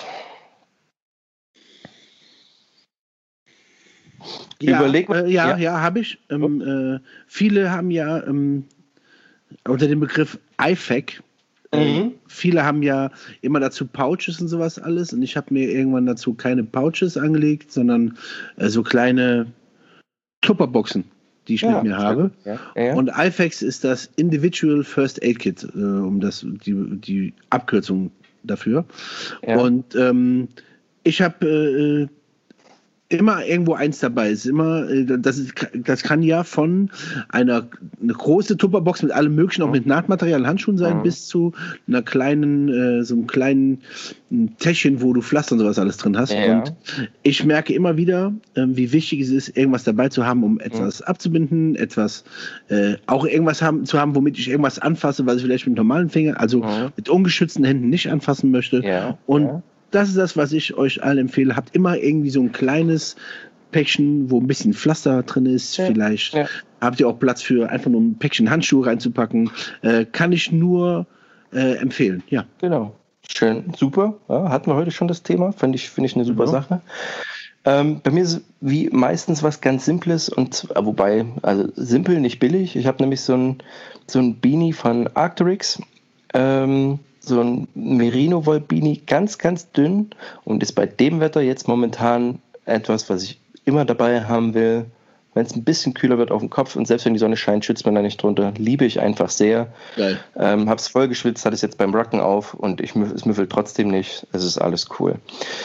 Ja, Überleg mal. Äh, ja, ja, ja habe ich. Ähm, oh. äh, viele haben ja ähm, unter dem Begriff I F A C, mhm. äh, viele haben ja immer dazu Pouches und sowas alles und ich habe mir irgendwann dazu keine Pouches angelegt, sondern äh, so kleine Tupperboxen, die ich ja, mit mir habe. Ja. Ja. Und I F A C ist das Individual First Aid Kit, äh, um das, die, die Abkürzung dafür. Ja. Und ähm, ich habe äh, immer irgendwo eins dabei. Ist immer, das, ist, das kann ja von einer eine große Tupperbox mit allem möglichen, auch mit Nahtmaterial, Handschuhen sein, mhm. bis zu einer kleinen, äh, so einem kleinen Täschchen, wo du Pflaster und sowas alles drin hast. Ja. Und ich merke immer wieder, äh, wie wichtig es ist, irgendwas dabei zu haben, um etwas mhm. abzubinden, etwas, äh, auch irgendwas haben, zu haben, womit ich irgendwas anfasse, was ich vielleicht mit normalen Fingern, also mhm. mit ungeschützten Händen nicht anfassen möchte. Ja. Und ja. das ist das, was ich euch allen empfehle. Habt immer irgendwie so ein kleines Päckchen, wo ein bisschen Pflaster drin ist. Ja, Vielleicht ja. habt ihr auch Platz für einfach nur ein Päckchen Handschuhe reinzupacken. Äh, kann ich nur äh, empfehlen. Ja. Genau. Schön. Super. Ja, hatten wir heute schon das Thema. Finde ich, find ich eine super genau. Sache. Ähm, bei mir ist wie meistens was ganz Simples und äh, wobei, also simpel, nicht billig. Ich habe nämlich so ein, so ein Beanie von Arc'teryx. Ähm, so ein Merino-Woll-Beanie, ganz, ganz dünn und ist bei dem Wetter jetzt momentan etwas, was ich immer dabei haben will. Wenn es ein bisschen kühler wird auf dem Kopf und selbst wenn die Sonne scheint, schützt man da nicht drunter. Liebe ich einfach sehr. Geil. Ähm, hab's voll geschwitzt, hatte es jetzt beim Rocken auf und ich, es müffelt trotzdem nicht. Es ist alles cool.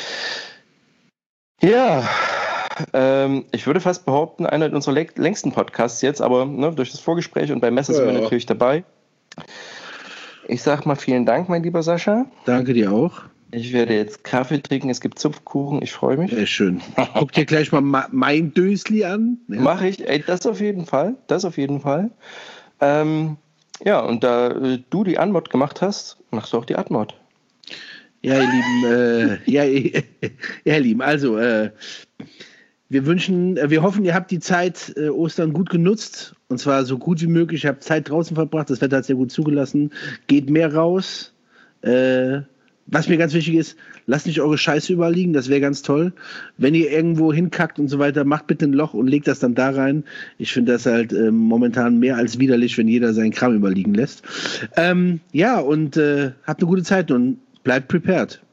Ja, ähm, ich würde fast behaupten, einer unserer längsten Podcasts jetzt, aber ne, durch das Vorgespräch und beim Messer ja. sind wir natürlich dabei. Ich sag mal vielen Dank, mein lieber Sascha. Danke dir auch. Ich werde jetzt Kaffee trinken, es gibt Zupfkuchen, ich freue mich. Ja, schön. Guck dir gleich mal mein Dösli an. Ja. Mache ich, ey, das auf jeden Fall, das auf jeden Fall. Ähm, ja, und da äh, du die Anmod gemacht hast, machst du auch die Admod. Ja, ihr Lieben, äh, ja, ja, ihr Lieben, also, äh, wir wünschen, wir hoffen, ihr habt die Zeit äh, Ostern gut genutzt und zwar so gut wie möglich. Ihr habt Zeit draußen verbracht, das Wetter hat sehr gut zugelassen. Geht mehr raus. Äh, was mir ganz wichtig ist, lasst nicht eure Scheiße überall liegen, das wäre ganz toll. Wenn ihr irgendwo hinkackt und so weiter, macht bitte ein Loch und legt das dann da rein. Ich finde das halt äh, momentan mehr als widerlich, wenn jeder seinen Kram überliegen lässt. Ähm, ja, und äh, habt eine gute Zeit und bleibt prepared.